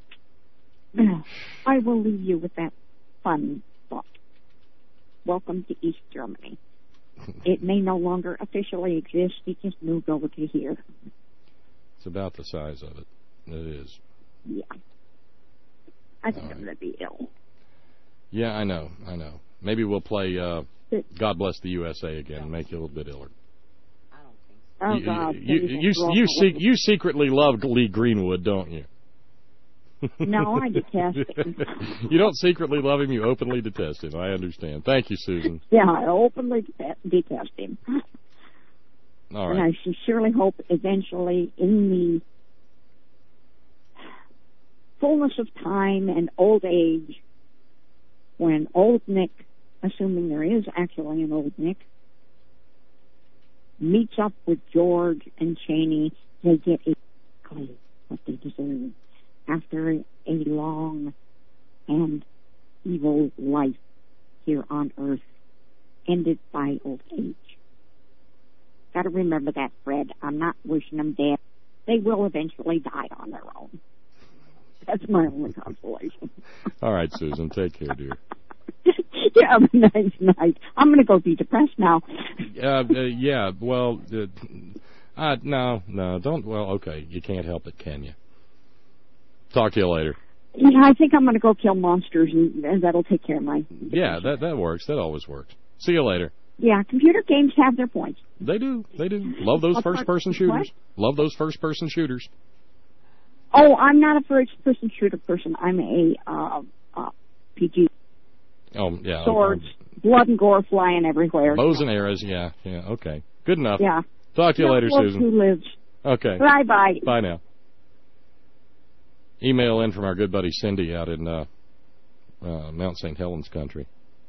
I will leave you with that fun thought. Welcome to East Germany. It may no longer officially exist. It just moved over to here. It's about the size of it. It is. Yeah. I think All I'm right. going to be ill. Yeah, I know. I know. Maybe we'll play uh, God Bless the U S A again and make you a little bit iller. Oh, you, God. You, you, you, you, se- you secretly love Lee Greenwood, don't you? No, I detest him. You don't secretly love him, you openly detest him. I understand. Thank you, Susan. Yeah, I openly detest him. All And right. I sincerely hope eventually in the fullness of time and old age, when old Nick, assuming there is actually an old Nick, meets up with George and Cheney, they get exactly what they deserve after a long and evil life here on earth, ended by old age. Got to remember that, Fred. I'm not wishing them dead. They will eventually die on their own. That's my only consolation. All right, Susan. Take care, dear. Yeah, have a nice night. I'm going to go be depressed now. Uh, uh, yeah, well, uh, uh, no, no, don't. Well, okay, you can't help it, can you? Talk to you later. Yeah, I think I'm going to go kill monsters, and, and that'll take care of my... Yeah, that that works. That always works. See you later. Yeah, computer games have their points. They do. They do. Love those first-person shooters. Love those first-person shooters. Oh, I'm not a first-person shooter person. I'm a uh, uh, P G. Oh, yeah. Swords, okay. blood and gore flying everywhere. Bows and arrows, yeah. Yeah, okay. Good enough. Yeah. Talk to you no later, Susan. Who lives. Okay. Bye-bye. Bye now. Email in from our good buddy Cindy out in uh, uh, Mount Saint Helens country.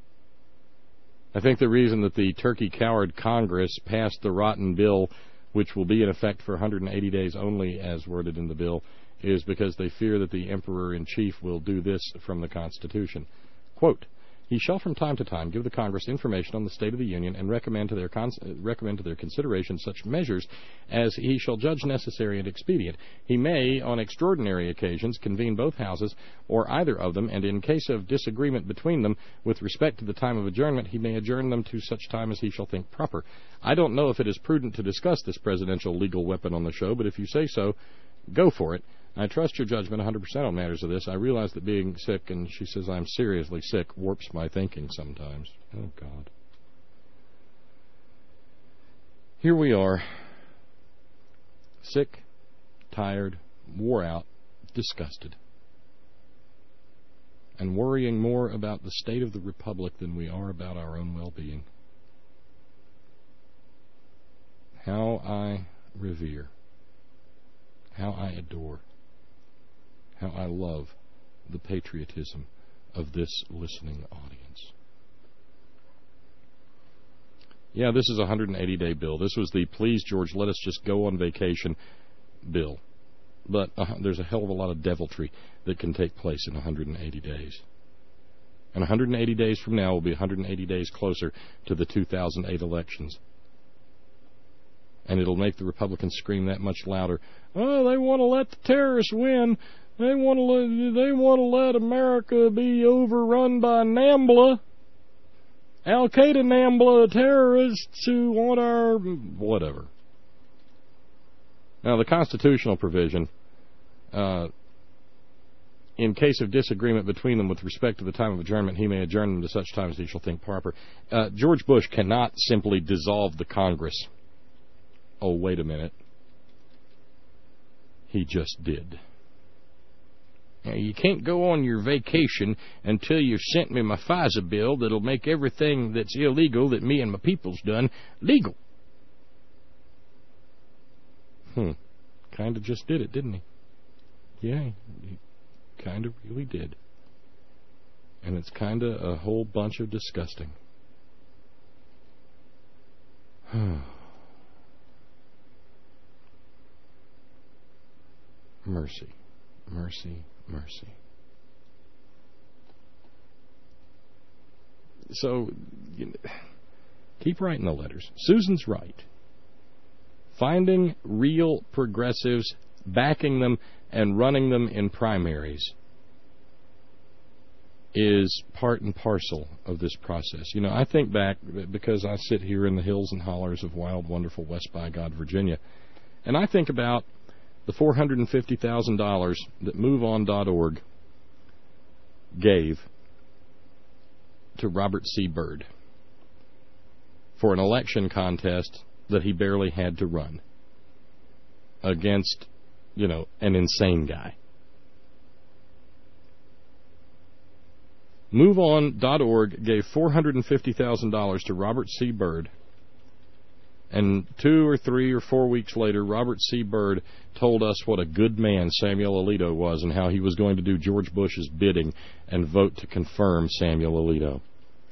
I think the reason that the turkey-coward Congress passed the rotten bill, which will be in effect for one hundred eighty days only, as worded in the bill, is because they fear that the Emperor-in-Chief will do this from the Constitution. Quote, he shall from time to time give the Congress information on the State of the Union and recommend to their cons- recommend to their consideration such measures as he shall judge necessary and expedient. He may, on extraordinary occasions, convene both houses or either of them, and in case of disagreement between them with respect to the time of adjournment, he may adjourn them to such time as he shall think proper. I don't know if it is prudent to discuss this presidential legal weapon on the show, but if you say so, go for it. I trust your judgment one hundred percent on matters of this. I realize that being sick, and she says I'm seriously sick, warps my thinking sometimes. Oh, God. Here we are. Sick, tired, wore out, disgusted. And worrying more about the state of the Republic than we are about our own well-being. How I revere. How I adore. How I love the patriotism of this listening audience. Yeah, this is a one hundred eighty day bill. This was the please, George, let us just go on vacation bill. But uh, there's a hell of a lot of deviltry that can take place in one hundred eighty days. And one hundred eighty days from now will be one hundred eighty days closer to the two thousand eight elections. And it'll make the Republicans scream that much louder. Oh, they want to let the terrorists win. They want to let, they want to let America be overrun by NAMBLA, Al-Qaeda NAMBLA terrorists who want our whatever. Now, the constitutional provision, uh, in case of disagreement between them with respect to the time of adjournment, he may adjourn them to such time as he shall think proper. Uh, George Bush cannot simply dissolve the Congress. Oh, wait a minute. He just did. Now, you can't go on your vacation until you've sent me my FISA bill that'll make everything that's illegal that me and my people's done legal. Hmm. Kind of just did it, didn't he? Yeah, he kind of really did. And it's kind of a whole bunch of disgusting. Mercy, mercy, mercy. So, you know, keep writing the letters. Susan's right. Finding real progressives, backing them, and running them in primaries is part and parcel of this process. You know, I think back, because I sit here in the hills and hollers of wild, wonderful West by God, Virginia, and I think about the four hundred fifty thousand dollars that move on dot org gave to Robert C. Byrd for an election contest that he barely had to run against, you know, an insane guy. move on dot org gave four hundred fifty thousand dollars to Robert C. Byrd. And two or three or four weeks later, Robert C. Byrd told us what a good man Samuel Alito was and how he was going to do George Bush's bidding and vote to confirm Samuel Alito.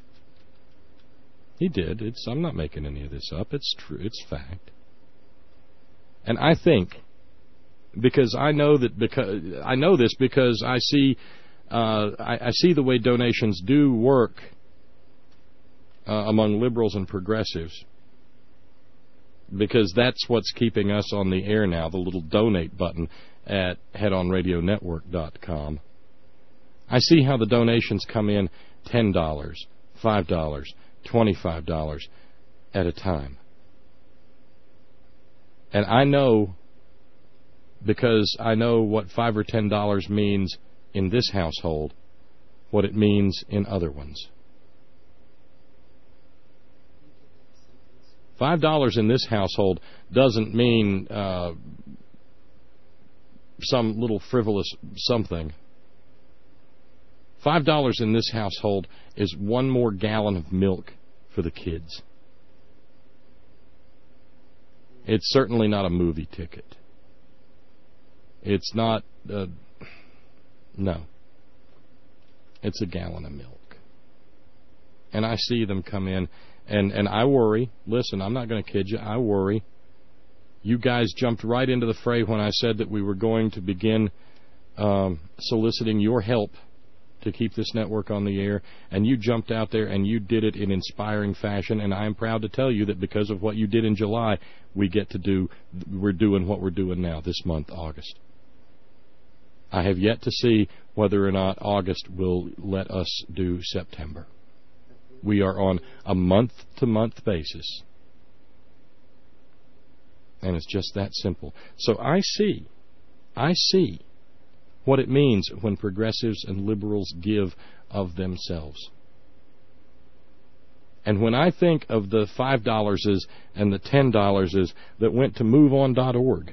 He did. It's, I'm not making any of this up. It's true. It's fact. And I think, because I know that because I know this because I see uh, I, I see the way donations do work uh, among liberals and progressives. because that's what's keeping us on the air now, the little donate button at head on radio network dot com. I see how the donations come in ten dollars, five dollars, twenty-five dollars at a time. And I know, because I know what five or ten dollars means in this household, what it means in other ones. Five dollars in this household doesn't mean uh, some little frivolous something. Five dollars in this household is one more gallon of milk for the kids. It's certainly not a movie ticket. It's not, uh, no. It's a gallon of milk. And I see them come in, and, and I worry. Listen, I'm not going to kid you. I worry. You guys jumped right into the fray when I said that we were going to begin um, soliciting your help to keep this network on the air, and you jumped out there and you did it in inspiring fashion, and I am proud to tell you that because of what you did in July, we get to do, we're doing what we're doing now this month, August. I have yet to see whether or not August will let us do September. We are on a month-to-month basis, and it's just that simple. So I see, I see what it means when progressives and liberals give of themselves. And when I think of the five dollars and the ten dollars that went to move on dot org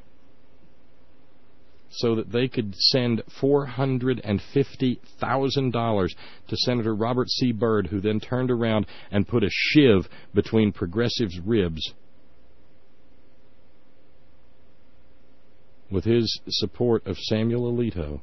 so that they could send four hundred fifty thousand dollars to Senator Robert C. Byrd, who then turned around and put a shiv between progressives' ribs with his support of Samuel Alito,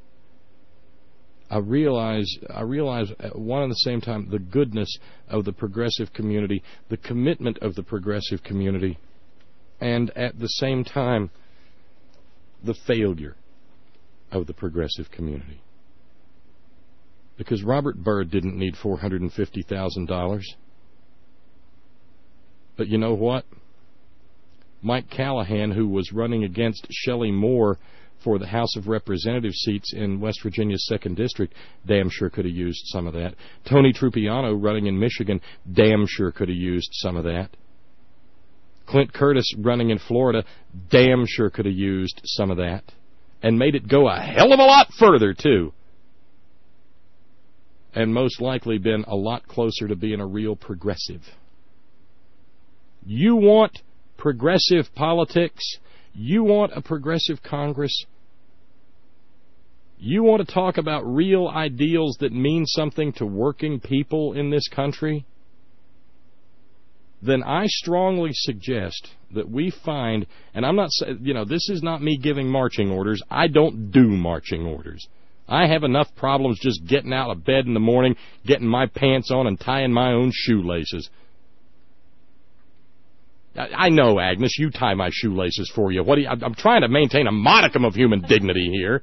I realize, I realize at one and the same time the goodness of the progressive community, the commitment of the progressive community, and at the same time the failure of the progressive community. Because Robert Byrd didn't need four hundred fifty thousand dollars. But you know what? Mike Callahan, who was running against Shelley Moore for the House of Representatives seats in West Virginia's second District, damn sure could have used some of that. Tony Trupiano, running in Michigan, damn sure could have used some of that. Clint Curtis, running in Florida, damn sure could have used some of that. And made it go a hell of a lot further, too. And most likely been a lot closer to being a real progressive. You want progressive politics? You want a progressive Congress? You want to talk about real ideals that mean something to working people in this country? Then I strongly suggest that we find, and I'm not saying, you know, this is not me giving marching orders. I don't do marching orders. I have enough problems just getting out of bed in the morning, getting my pants on, and tying my own shoelaces. I know, Agnes, you tie my shoelaces for you. What do you, I'm trying to maintain a modicum of human dignity here.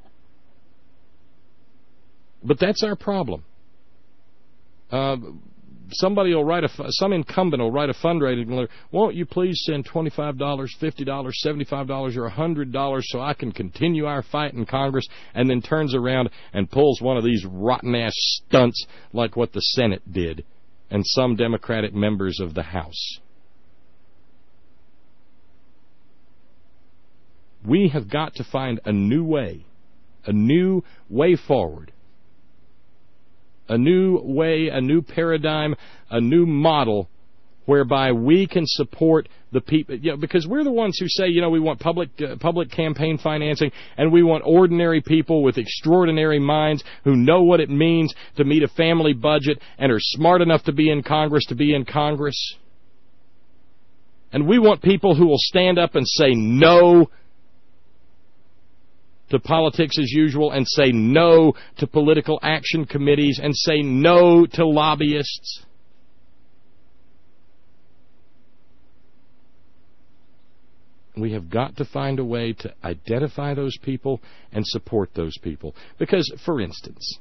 But that's our problem. Uh, somebody will write a, some incumbent will write a fundraising letter. Won't you please send twenty-five dollars, fifty dollars, seventy-five dollars, or one hundred dollars so I can continue our fight in Congress, and then turns around and pulls one of these rotten-ass stunts like what the Senate did and some Democratic members of the House. We have got to find a new way, a new way forward, a new way, a new paradigm, a new model whereby we can support the people, you know, because we're the ones who say, you know, we want public uh, public campaign financing, and we want ordinary people with extraordinary minds who know what it means to meet a family budget and are smart enough to be in Congress to be in Congress. And we want people who will stand up and say no to politics as usual, and say no to political action committees, and say no to lobbyists. We have got to find a way to identify those people and support those people. Because, for instance,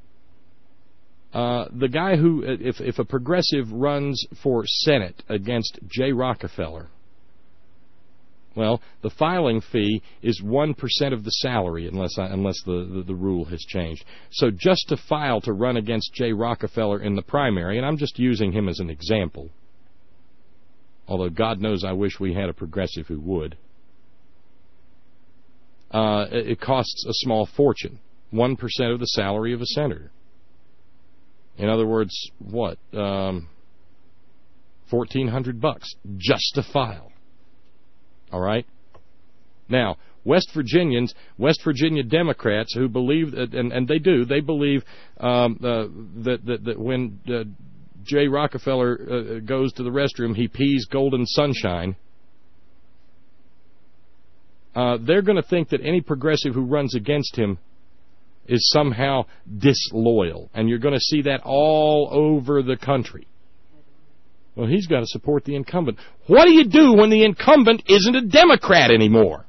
uh, the guy who, if, if a progressive runs for Senate against Jay Rockefeller, Well, the filing fee is one percent of the salary unless I, unless the, the, the rule has changed. So just to file to run against Jay Rockefeller in the primary, and I'm just using him as an example, although God knows I wish we had a progressive who would, uh, it costs a small fortune, one percent of the salary of a senator. In other words, what, um, fourteen hundred bucks just to file. All right? Now, West Virginians, West Virginia Democrats who believe, that, and, and they do, they believe um, uh, that, that, that when uh, Jay Rockefeller uh, goes to the restroom, he pees golden sunshine. Uh, they're going to think that any progressive who runs against him is somehow disloyal. And you're going to see that all over the country. Well, he's got to support the incumbent. What do you do when the incumbent isn't a Democrat anymore?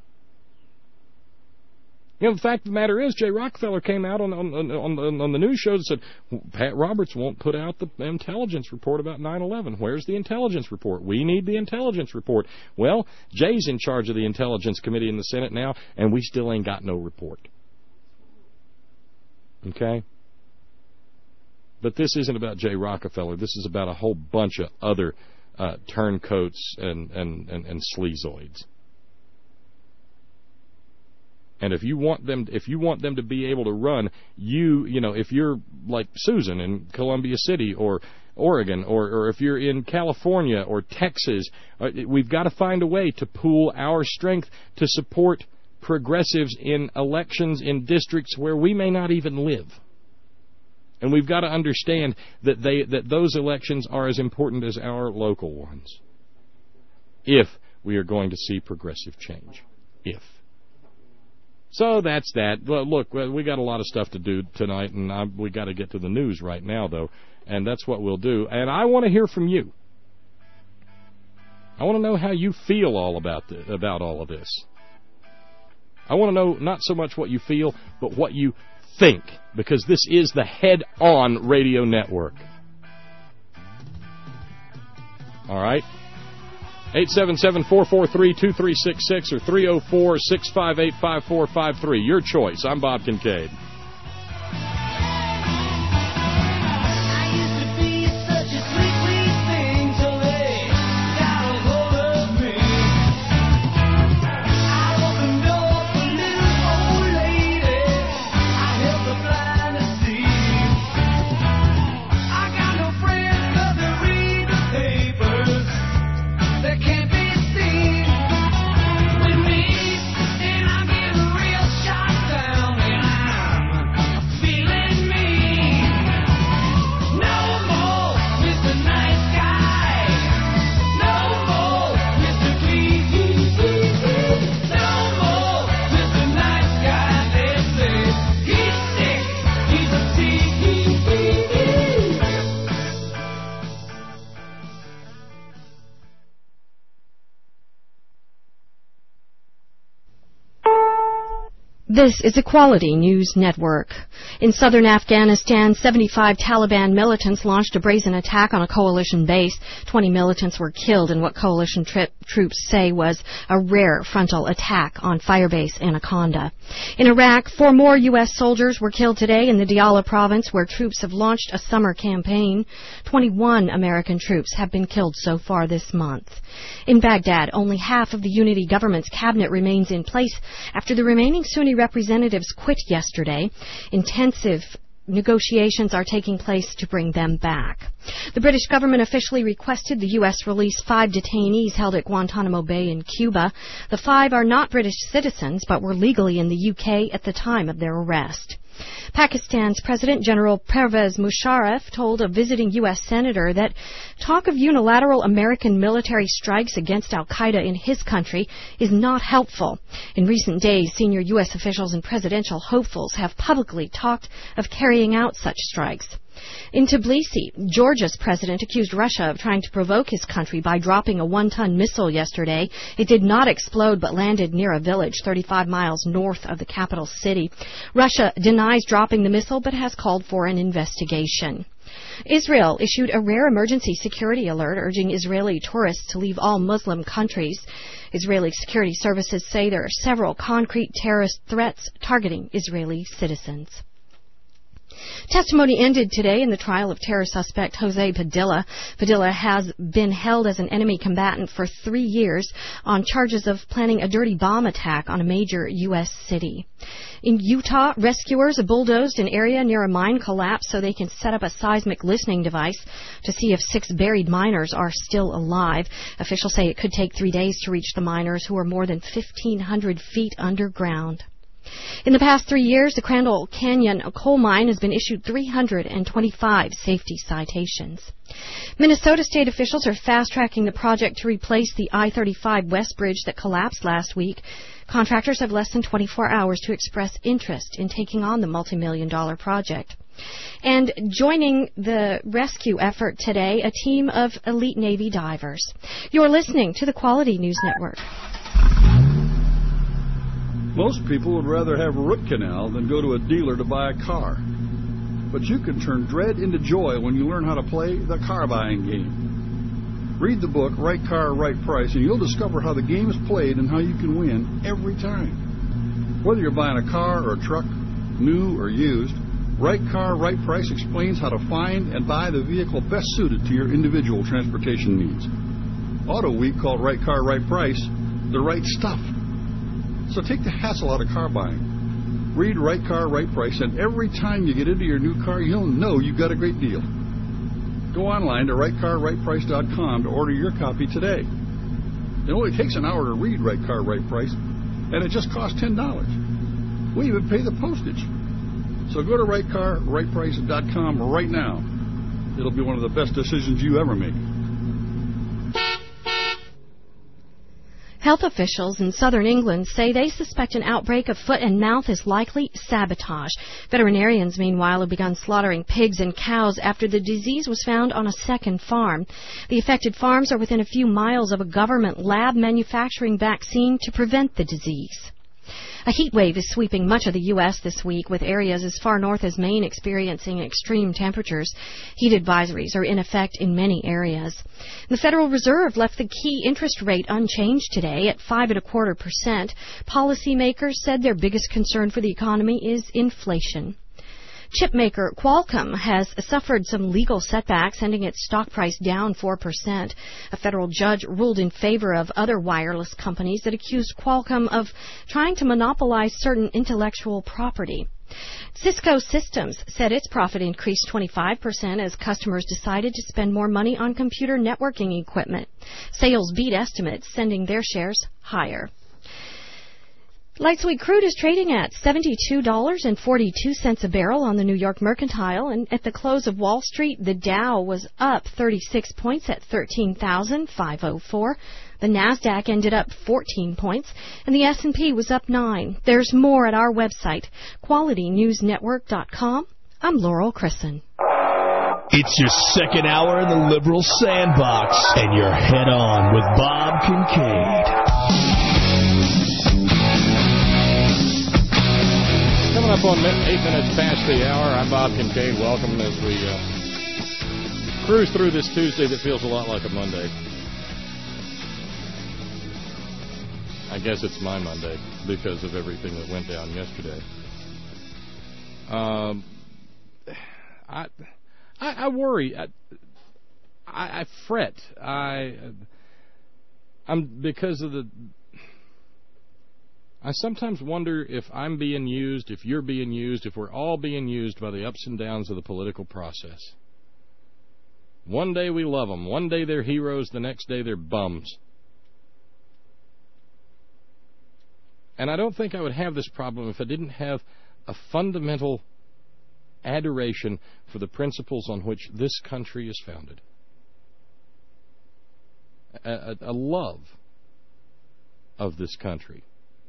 You know, the fact of the matter is, Jay Rockefeller came out on on on, on, on the news shows and said, Pat Roberts won't put out the intelligence report about nine eleven. Where's the intelligence report? We need the intelligence report. Well, Jay's in charge of the Intelligence Committee in the Senate now, and we still ain't got no report. Okay? But this isn't about Jay Rockefeller. This is about a whole bunch of other uh, turncoats and, and, and, and sleazoids. And if you want them, if you want them to be able to run, you, you know, if you're like Susan in Columbia City or Oregon, or, or if you're in California or Texas, uh, we've got to find a way to pool our strength to support progressives in elections in districts where we may not even live. And we've got to understand that they that those elections are as important as our local ones if we are going to see progressive change. If. So that's that. Well, look, we got a lot of stuff to do tonight, and I, we got to get to the news right now, though, and that's what we'll do. And I want to hear from you. I want to know how you feel all about this, about all of this. I want to know not so much what you feel, but what you think, because this is the Head On Radio Network. All right? eight seven seven, four four three, two three six six or three oh four, six five eight, five four five three. Your choice. I'm Bob Kincaid. This is Equality News Network. In southern Afghanistan, seventy-five Taliban militants launched a brazen attack on a coalition base. Twenty militants were killed in what coalition tri- troops say was a rare frontal attack on Firebase Anaconda. In Iraq, four more U S soldiers were killed today in the Diyala province, where troops have launched a summer campaign. twenty-one American troops have been killed so far this month. In Baghdad, only half of the unity government's cabinet remains in place after the remaining Sunni representatives quit yesterday. Intensive negotiations are taking place to bring them back. The British government officially requested the U S release five detainees held at Guantanamo Bay in Cuba. The five are not British citizens, but were legally in the U K at the time of their arrest. Pakistan's President General Pervez Musharraf told a visiting U S senator that talk of unilateral American military strikes against al-Qaeda in his country is not helpful. In recent days, senior U S officials and presidential hopefuls have publicly talked of carrying out such strikes. In Tbilisi, Georgia's president accused Russia of trying to provoke his country by dropping a one-ton missile yesterday. It did not explode but landed near a village thirty-five miles north of the capital city. Russia denies dropping the missile but has called for an investigation. Israel issued a rare emergency security alert urging Israeli tourists to leave all Muslim countries. Israeli security services say there are several concrete terrorist threats targeting Israeli citizens. Testimony ended today in the trial of terror suspect Jose Padilla. Padilla has been held as an enemy combatant for three years on charges of planning a dirty bomb attack on a major U S city. In Utah, rescuers bulldozed an area near a mine collapse so they can set up a seismic listening device to see if six buried miners are still alive. Officials say it could take three days to reach the miners, who are more than fifteen hundred feet underground. In the past three years, the Crandall Canyon coal mine has been issued three hundred twenty-five safety citations. Minnesota state officials are fast-tracking the project to replace the I thirty-five West Bridge that collapsed last week. Contractors have less than twenty-four hours to express interest in taking on the multi-million dollar project. And joining the rescue effort today, a team of elite Navy divers. You're listening to the Quality News Network. Most people would rather have a root canal than go to a dealer to buy a car. But you can turn dread into joy when you learn how to play the car buying game. Read the book, Right Car, Right Price, and you'll discover how the game is played and how you can win every time. Whether you're buying a car or a truck, new or used, Right Car, Right Price explains how to find and buy the vehicle best suited to your individual transportation needs. Auto Week called Right Car, Right Price the right stuff. So take the hassle out of car buying. Read Right Car, Right Price, and every time you get into your new car, you'll know you've got a great deal. Go online to right car right price dot com to order your copy today. It only takes an hour to read Right Car, Right Price, and it just costs ten dollars. We even pay the postage. So go to right car right price dot com right now. It'll be one of the best decisions you ever make. Health officials in southern England say they suspect an outbreak of foot and mouth is likely sabotage. Veterinarians, meanwhile, have begun slaughtering pigs and cows after the disease was found on a second farm. The affected farms are within a few miles of a government lab manufacturing vaccine to prevent the disease. A heat wave is sweeping much of the U S this week, with areas as far north as Maine experiencing extreme temperatures. Heat advisories are in effect in many areas. The Federal Reserve left the key interest rate unchanged today at five and a quarter percent. Policymakers said their biggest concern for the economy is inflation. Chip maker Qualcomm has suffered some legal setbacks, sending its stock price down four percent. A federal judge ruled in favor of other wireless companies that accused Qualcomm of trying to monopolize certain intellectual property. Cisco Systems said its profit increased twenty-five percent as customers decided to spend more money on computer networking equipment. Sales beat estimates, sending their shares higher. Light sweet crude is trading at seventy-two dollars and forty-two cents a barrel on the New York Mercantile, and at the close of Wall Street, the Dow was up thirty-six points at thirteen thousand five hundred four. The Nasdaq ended up fourteen points, and the S and P was up nine. There's more at our website, quality news network dot com. I'm Laurel Chrisson. It's your second hour in the liberal sandbox, and you're head on with Bob Kincaid. Coming up on eight minutes past the hour, I'm Bob Kincaid. Welcome as we uh, cruise through this Tuesday that feels a lot like a Monday. I guess it's my Monday because of everything that went down yesterday. Um, I, I, I worry. I, I, I fret. I, I'm because of the. I sometimes wonder if I'm being used, if you're being used, if we're all being used by the ups and downs of the political process. One day we love them. One day they're heroes. The next day they're bums. And I don't think I would have this problem if I didn't have a fundamental adoration for the principles on which this country is founded. A, a, a love of this country.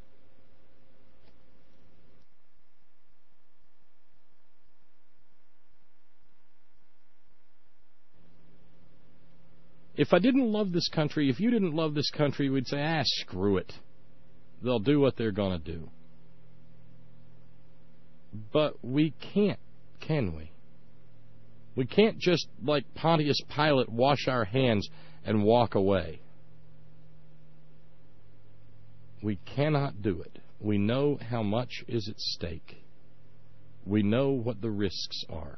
If I didn't love this country, if you didn't love this country, we'd say, ah, screw it. They'll do what they're going to do. But we can't, can we? We can't just, like Pontius Pilate, wash our hands and walk away. We cannot do it. We know how much is at stake. We know what the risks are.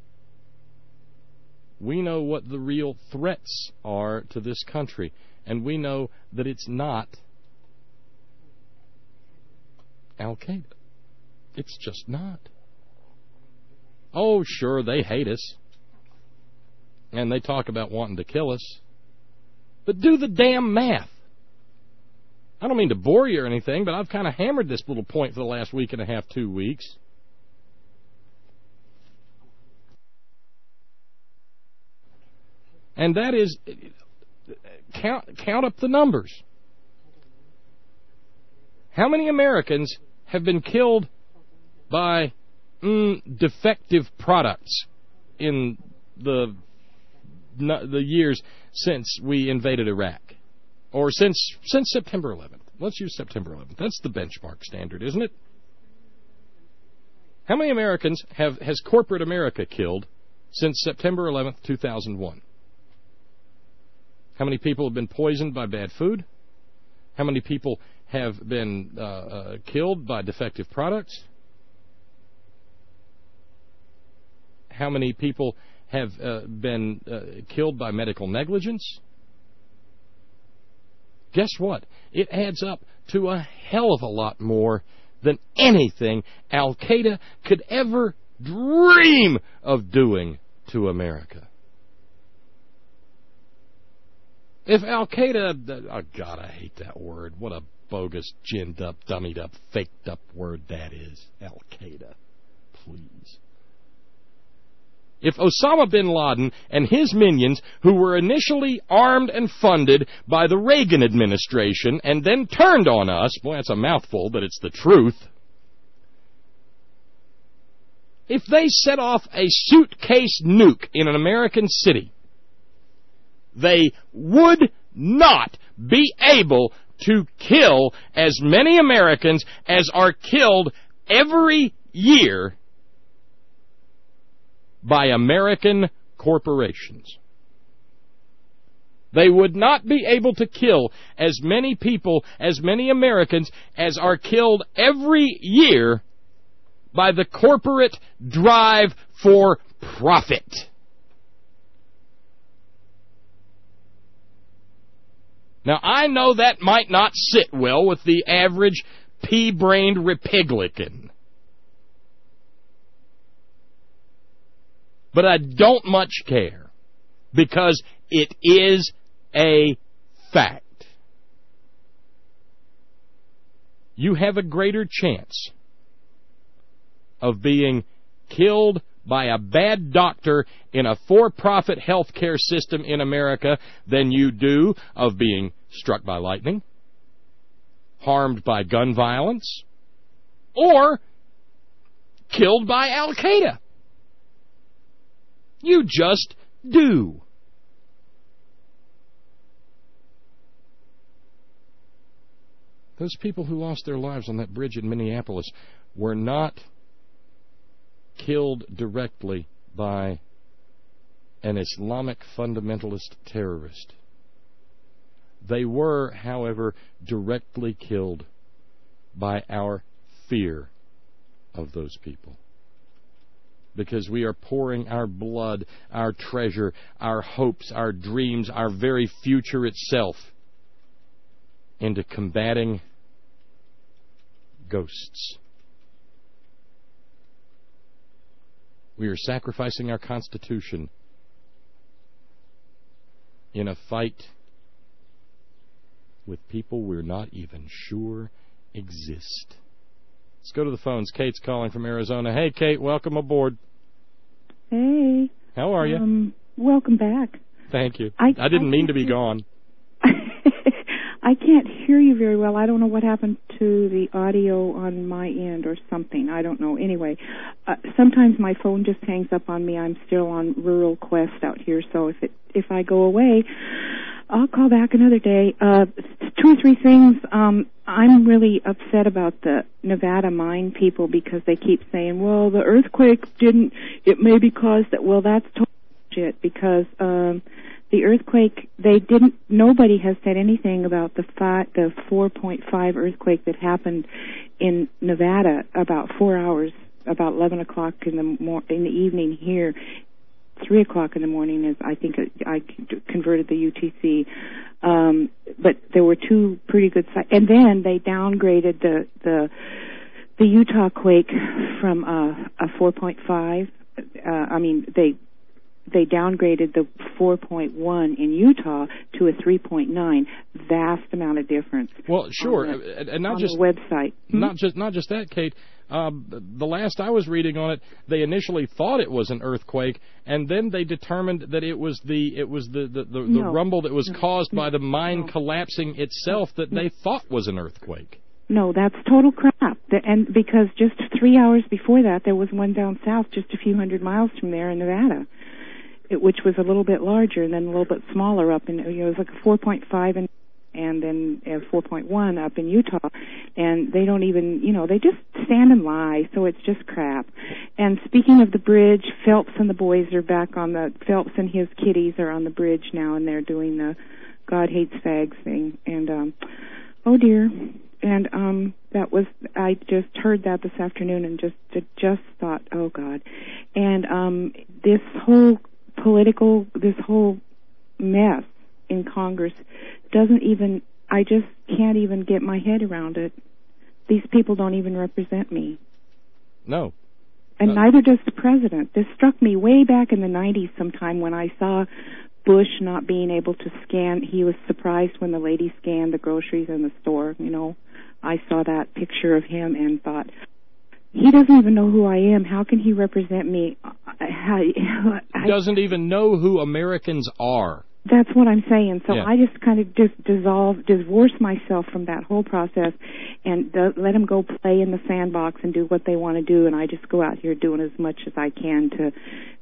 We know what the real threats are to this country, and we know that it's not Al-Qaeda. It's just not. Oh, sure, they hate us. And they talk about wanting to kill us. But do the damn math. I don't mean to bore you or anything, but I've kind of hammered this little point for the last week and a half, two weeks. And that is, count, count up the numbers. How many Americans have been killed by mm, defective products in the the years since we invaded Iraq, or since since September eleventh? Let's use September eleventh. That's the benchmark standard, isn't it? How many Americans have has corporate America killed since September eleventh, two thousand one? How many people have been poisoned by bad food? How many people have been uh, uh, killed by defective products? How many people have uh, been uh, killed by medical negligence? Guess what? It adds up to a hell of a lot more than anything Al-Qaeda could ever dream of doing to America. If Al-Qaeda, oh God, I hate that word. What a bogus, ginned up, dummied up, faked up word that is. Al-Qaeda. Please. If Osama bin Laden and his minions, who were initially armed and funded by the Reagan administration and then turned on us, boy, that's a mouthful, but it's the truth. If they set off a suitcase nuke in an American city, they would not be able to kill as many Americans as are killed every year by American corporations. They would not be able to kill as many people, as many Americans, as are killed every year by the corporate drive for profit. Now, I know that might not sit well with the average pea-brained Republican. But I don't much care, because it is a fact. You have a greater chance of being killed by a bad doctor in a for-profit health care system in America than you do of being struck by lightning, harmed by gun violence, or killed by Al-Qaeda. You just do. Those people who lost their lives on that bridge in Minneapolis were not killed directly by an Islamic fundamentalist terrorist. They were, however, directly killed by our fear of those people. Because we are pouring our blood, our treasure, our hopes, our dreams, our very future itself into combating ghosts. We are sacrificing our Constitution in a fight with people we're not even sure exist. Let's go to the phones. Kate's calling from Arizona. Hey, Kate, welcome aboard. Hey. How are you? Um, welcome back. Thank you. I, I didn't I mean to be gone. I can't hear you very well. I don't know what happened to the audio on my end or something. I don't know. Anyway, uh, sometimes my phone just hangs up on me. I'm still on Rural Quest out here, so if it if I go away, I'll call back another day. Uh, two or three things. Um, I'm really upset about the Nevada mine people because they keep saying, well, the earthquake didn't, it maybe caused that. Well, that's total shit because um, the earthquake, they didn't, nobody has said anything about the five, the four point five earthquake that happened in Nevada about four hours, about eleven o'clock in the, mor- in the evening here. Three o'clock in the morning is, I think, I converted the U T C. Um, but there were two pretty good sites. And then they downgraded the, the, the Utah quake from, uh, a four point five. Uh, I mean, they, they downgraded the four point one in Utah to a three point nine. Vast amount of difference. Well, sure. The, and not on just, the website. Not just, not just that, Kate. Um, the last I was reading on it, they initially thought it was an earthquake, and then they determined that it was the it was the the, the, No. the rumble that was caused by the mine No. collapsing itself that they thought was an earthquake. No, that's total crap. The- And because just three hours before that, there was one down south, just a few hundred miles from there in Nevada, it, which was a little bit larger and then a little bit smaller up in, you know, it was like a four point five and and then uh, four point one up in Utah, and they don't even, you know, they just stand and lie, so it's just crap. And speaking of the bridge, Phelps and the boys are back on the, Phelps and his kiddies are on the bridge now, and they're doing the God Hates Fags thing, and, um, oh dear, and, um, that was, I just heard that this afternoon and just, just thought, oh God. And, um, this whole political, this whole mess in Congress doesn't even, I just can't even get my head around it. These people don't even represent me. No. And Uh, neither does the president. This struck me way back in the nineties sometime when I saw Bush not being able to scan. He was surprised when the lady scanned the groceries in the store, you know. I saw that picture of him and thought, he doesn't even know who I am. How can he represent me? I, I, Doesn't even know who Americans are. That's what I'm saying. So Yeah. I just kind of just dissolve, divorce myself from that whole process and uh, let them go play in the sandbox and do what they want to do. And I just go out here doing as much as I can to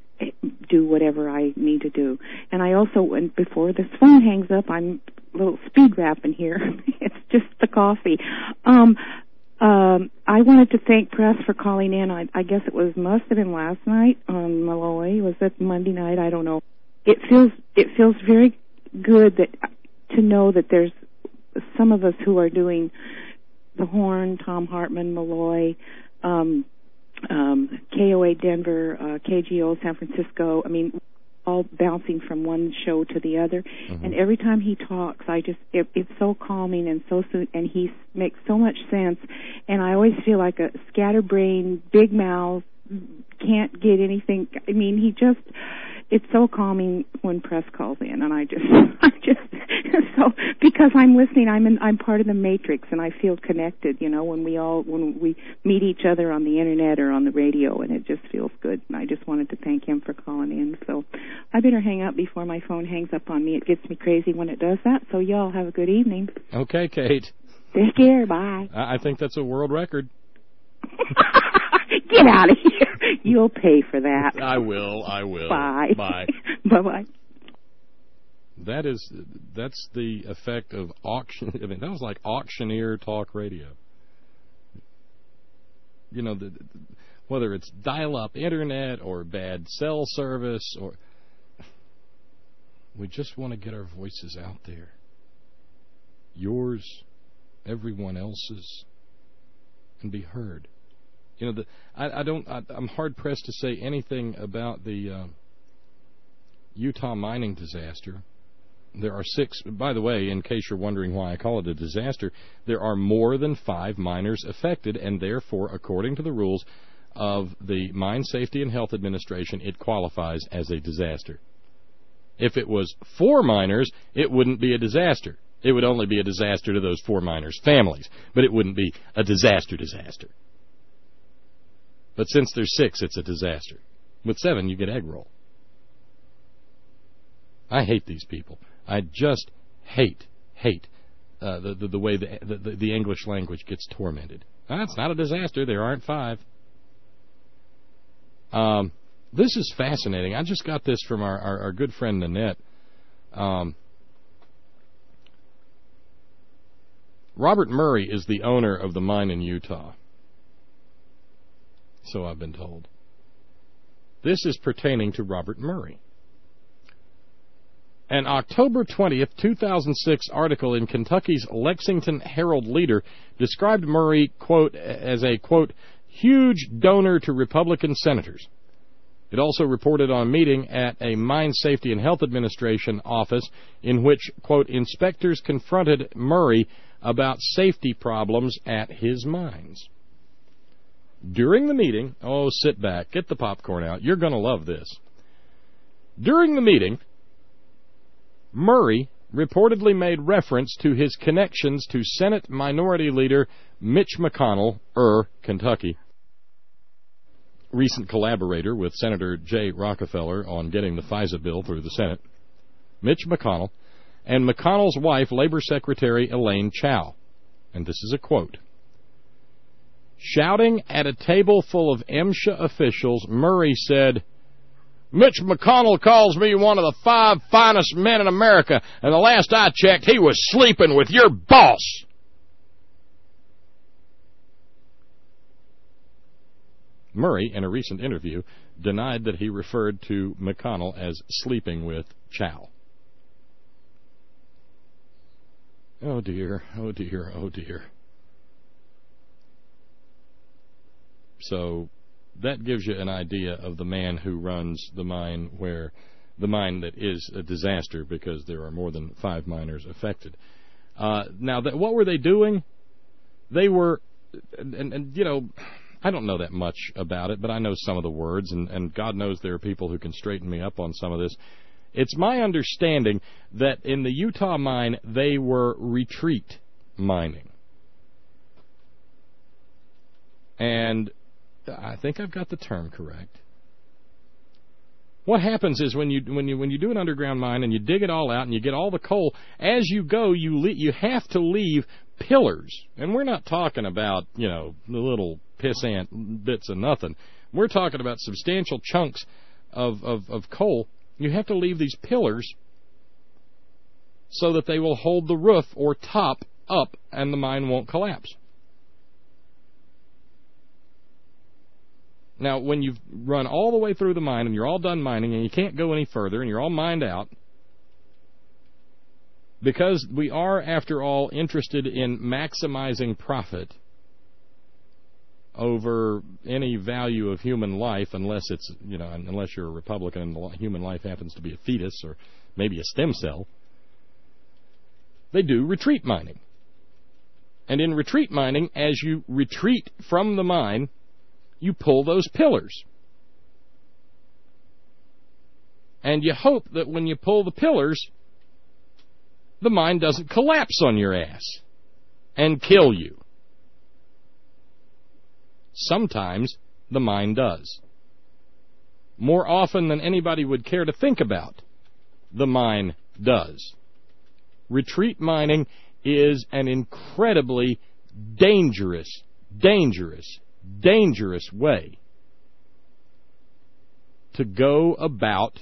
do whatever I need to do. And I also, and before this phone hangs up, I'm a little speed rapping here. It's just the coffee. Um, um, I wanted to thank Press for calling in. I, I guess it was must have been last night on Malloy. Was it Monday night? I don't know. It feels it feels very good that to know that there's some of us who are doing the Horn, Tom Hartman, Malloy, um, um, K O A Denver, uh, K G O San Francisco. I mean, all bouncing from one show to the other. Mm-hmm. And every time he talks, I just it, it's so calming and so soon, and he makes so much sense. And I always feel like a scatterbrained, big mouth, can't get anything. I mean, he just. It's so calming when Press calls in, and I just, I just, so because I'm listening, I'm in, I'm part of the matrix, and I feel connected. You know, when we all when we meet each other on the internet or on the radio, and it just feels good. And I just wanted to thank him for calling in. So I better hang up before my phone hangs up on me. It gets me crazy when it does that. So y'all have a good evening. Okay, Kate. Take care. Bye. I I think that's a world record. Get out of here. You'll pay for that. I will. I will. Bye. Bye. Bye-bye. That is, that's the effect of auction. I mean, that was like auctioneer talk radio. You know, the, whether it's dial-up internet or bad cell service, or we just want to get our voices out there. Yours, everyone else's, and be heard. You know, the, I, I don't. I, I'm hard pressed to say anything about the uh, Utah mining disaster. There are six. By the way, in case you're wondering why I call it a disaster, there are more than five miners affected, and therefore, according to the rules of the Mine Safety and Health Administration, it qualifies as a disaster. If it was four miners, it wouldn't be a disaster. It would only be a disaster to those four miners' families, but it wouldn't be a disaster disaster. But since there's six, it's a disaster. With seven, you get egg roll. I hate these people. I just hate, hate uh, the, the the way the, the the English language gets tormented. That's not a disaster. There aren't five. Um, this is fascinating. I just got this from our, our, our good friend Nanette. Um, Robert Murray is the owner of the mine in Utah. So I've been told. This is pertaining to Robert Murray. An October twentieth, two thousand six article in Kentucky's Lexington Herald-Leader described Murray, quote, as a, quote, huge donor to Republican senators. It also reported on a meeting at a Mine Safety and Health Administration office in which, quote, inspectors confronted Murray about safety problems at his mines. During the meeting, oh, sit back, get the popcorn out, you're going to love this. During the meeting, Murray reportedly made reference to his connections to Senate Minority Leader Mitch McConnell, er, Kentucky, recent collaborator with Senator Jay Rockefeller on getting the FISA bill through the Senate, Mitch McConnell, and McConnell's wife, Labor Secretary Elaine Chao. And this is a quote. Shouting at a table full of MSHA officials, Murray said, Mitch McConnell calls me one of the five finest men in America, and the last I checked, he was sleeping with your boss. Murray, in a recent interview, denied that he referred to McConnell as sleeping with Chao. Oh, dear, oh, dear, oh, dear. So that gives you an idea of the man who runs the mine where the mine that is a disaster because there are more than five miners affected. Uh, now, that, what were they doing? They were, and, and, and, you know, I don't know that much about it, but I know some of the words, and, and God knows there are people who can straighten me up on some of this. It's my understanding that in the Utah mine, they were retreat mining. And I think I've got the term correct. What happens is when you when you when you do an underground mine and you dig it all out and you get all the coal, as you go you le- you have to leave pillars. And we're not talking about, you know, the little pissant bits of nothing. We're talking about substantial chunks of, of, of coal. You have to leave these pillars so that they will hold the roof or top up and the mine won't collapse. Now, when you've run all the way through the mine and you're all done mining and you can't go any further and you're all mined out, because we are, after all, interested in maximizing profit over any value of human life, unless it's, you know, unless you're a Republican and the human life happens to be a fetus or maybe a stem cell, they do retreat mining. And in retreat mining, as you retreat from the mine, you pull those pillars. And you hope that when you pull the pillars, the mine doesn't collapse on your ass and kill you. Sometimes the mine does. More often than anybody would care to think about, the mine does. Retreat mining is an incredibly dangerous, dangerous, dangerous way to go about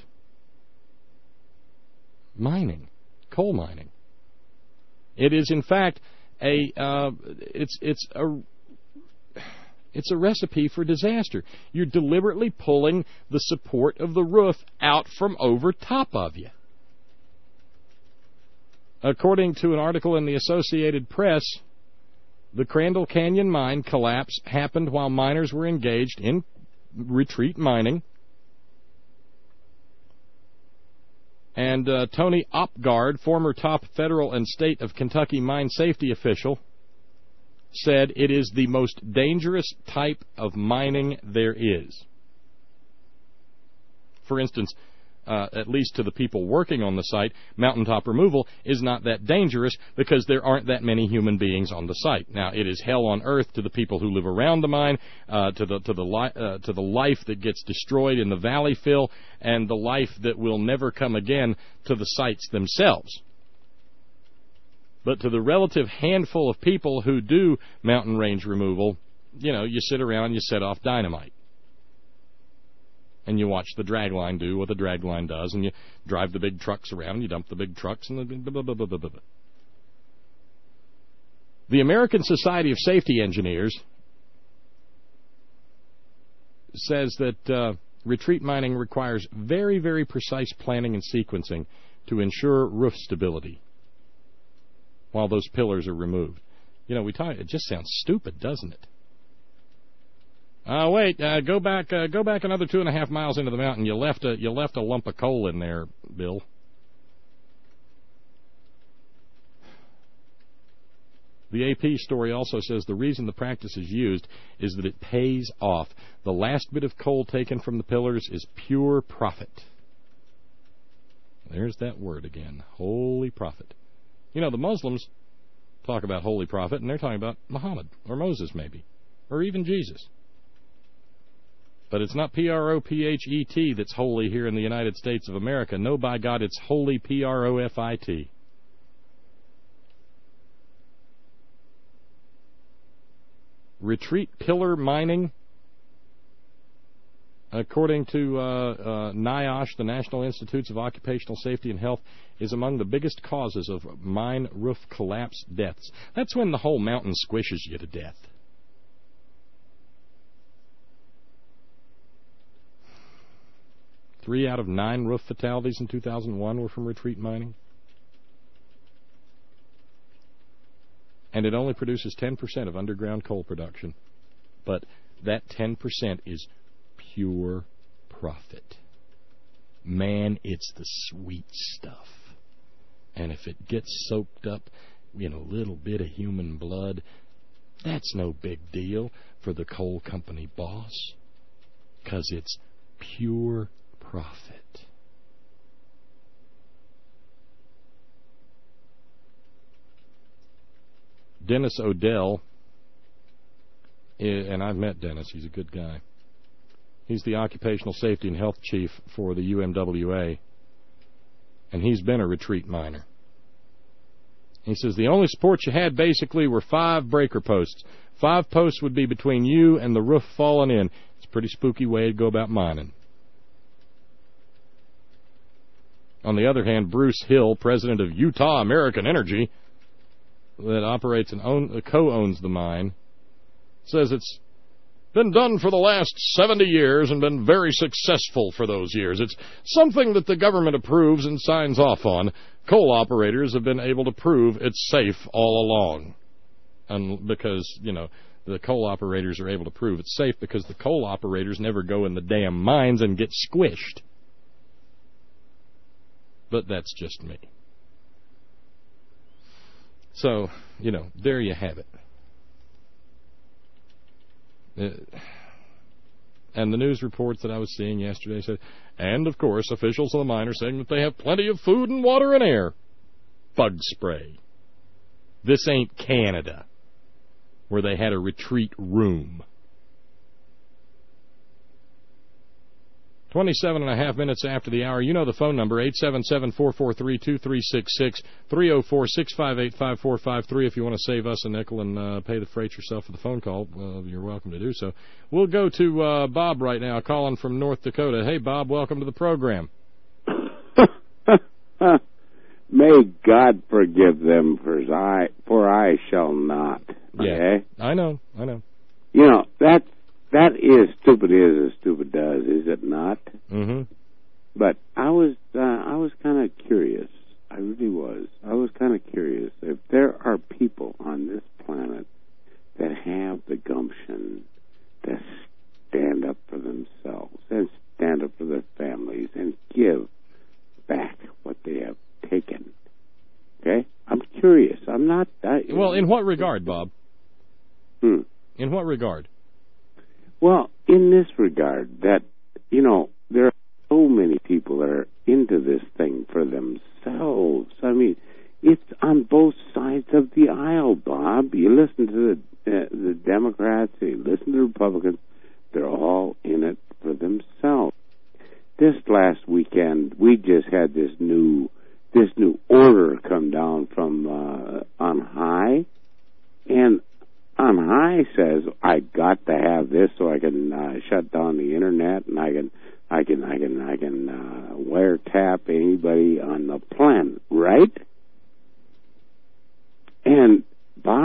mining, coal mining. It is, in fact, a uh, it's it's a it's a recipe for disaster. You're deliberately pulling the support of the roof out from over top of you. According to an article in the Associated Press, the Crandall Canyon mine collapse happened while miners were engaged in retreat mining. And uh, Tony Opgard, former top federal and state of Kentucky mine safety official, said it is the most dangerous type of mining there is. For instance, uh, at least to the people working on the site, mountaintop removal is not that dangerous because there aren't that many human beings on the site. Now, it is hell on earth to the people who live around the mine, uh, to the to the li- uh, to the life that gets destroyed in the valley fill, and the life that will never come again to the sites themselves. But to the relative handful of people who do mountain range removal, you know, you sit around and you set off dynamite. And you watch the dragline do what the dragline does, and you drive the big trucks around, and you dump the big trucks, and the blah, blah, blah, blah, blah, blah. The American Society of Safety Engineers says that uh, retreat mining requires very, very precise planning and sequencing to ensure roof stability while those pillars are removed. You know, we talk. It just sounds stupid, doesn't it? Uh, wait, uh, go back, uh, go back another two and a half miles into the mountain. You left a, you left a lump of coal in there, Bill. The A P story also says the reason the practice is used is that it pays off. The last bit of coal taken from the pillars is pure profit. There's that word again, holy profit. You know, the Muslims talk about holy prophet, and they're talking about Muhammad, or Moses maybe, or even Jesus. But it's not P R O P H E T that's holy here in the United States of America. No, by God, it's holy P R O F I T. Retreat pillar mining, according to uh, uh, NIOSH, the National Institutes of Occupational Safety and Health, is among the biggest causes of mine roof collapse deaths. That's when the whole mountain squishes you to death. Three out of nine roof fatalities in two thousand one were from retreat mining. And it only produces ten percent of underground coal production. But that ten percent is pure profit. Man, it's the sweet stuff. And if it gets soaked up in a little bit of human blood, that's no big deal for the coal company boss, because it's pure profit. Dennis Odell, and I've met Dennis, he's a good guy. He's the Occupational Safety and Health Chief for the U M W A, and he's been a retreat miner. He says the only support you had basically were five breaker posts. Five posts would be between you and the roof falling in. It's a pretty spooky way to go about mining. On the other hand, Bruce Hill, president of Utah American Energy, that operates and own, co-owns the mine, says it's been done for the last seventy years and been very successful for those years. It's something that the government approves and signs off on. Coal operators have been able to prove it's safe all along. And because, you know, the coal operators are able to prove it's safe because the coal operators never go in the damn mines and get squished. But that's just me. So, you know, there you have it. Uh, and the news reports that I was seeing yesterday said, and of course, officials of the mine are saying that they have plenty of food and water and air. Bug spray. This ain't Canada, where they had a retreat room. twenty-seven and a half minutes after the hour. You know the phone number, eight seven seven, four four three, two three six six, three oh four, six five eight, five four five three. If you want to save us a nickel and uh, pay the freight yourself for the phone call, well, you're welcome to do so. We'll go to uh, Bob right now, calling from North Dakota. Hey, Bob, welcome to the program. May God forgive them, for I, for I shall not. Okay? Yeah, I know, I know. You know, that's That is stupid is as stupid does, is it not? Mm-hmm. But I was uh, I was kind of curious. I really was. I was kind of curious if there are people on this planet that have the gumption to stand up for themselves and stand up for their families and give back what they have taken. Okay? I'm curious. I'm not... I, well, in what regard, Bob? Hmm. In what regard? Well, in this regard, that, you know, there are so many people that are into this thing for themselves. I mean, it's on both sides of the aisle, Bob. You listen to the, uh, the Democrats, you listen to the Republicans, they're all in it for themselves. This last weekend, we just had this new, this new order come down from uh, on high, and on high says I got to have this so I can uh, shut down the internet and I can I can I can I can uh, wiretap anybody on the planet, right? And Bob,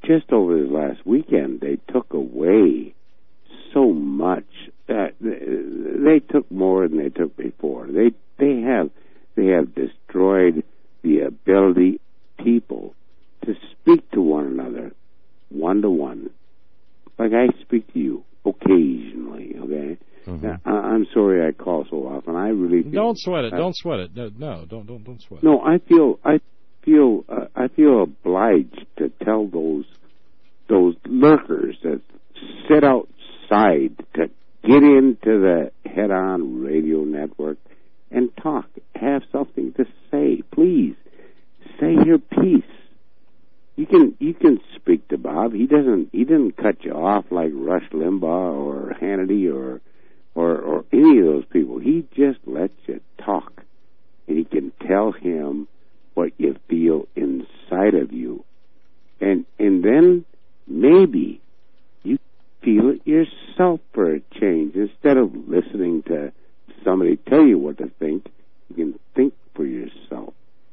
just over this last weekend, they took away so much. Uh, they took more than they took before. They they have they have destroyed the ability of people to speak to one another, one to one, like I speak to you occasionally. Okay, Mm-hmm. now, I, I'm sorry I call so often. I really feel, don't sweat it. uh, Don't sweat it. No, no, don't don't don't sweat it. No, I feel I feel uh, I feel obliged to tell those those lurkers that sit outside to get into the Head-On Radio Network and talk. Have something to say, please. Say your piece. You can you can speak to Bob. He doesn't he didn't cut you off like Rush Limbaugh or Hannity or or or any of those people. He just lets you talk, and he can tell him what you feel inside of you, and and then maybe you feel it yourself for a change. Instead of listening to somebody tell you what to think, you can think for yourself.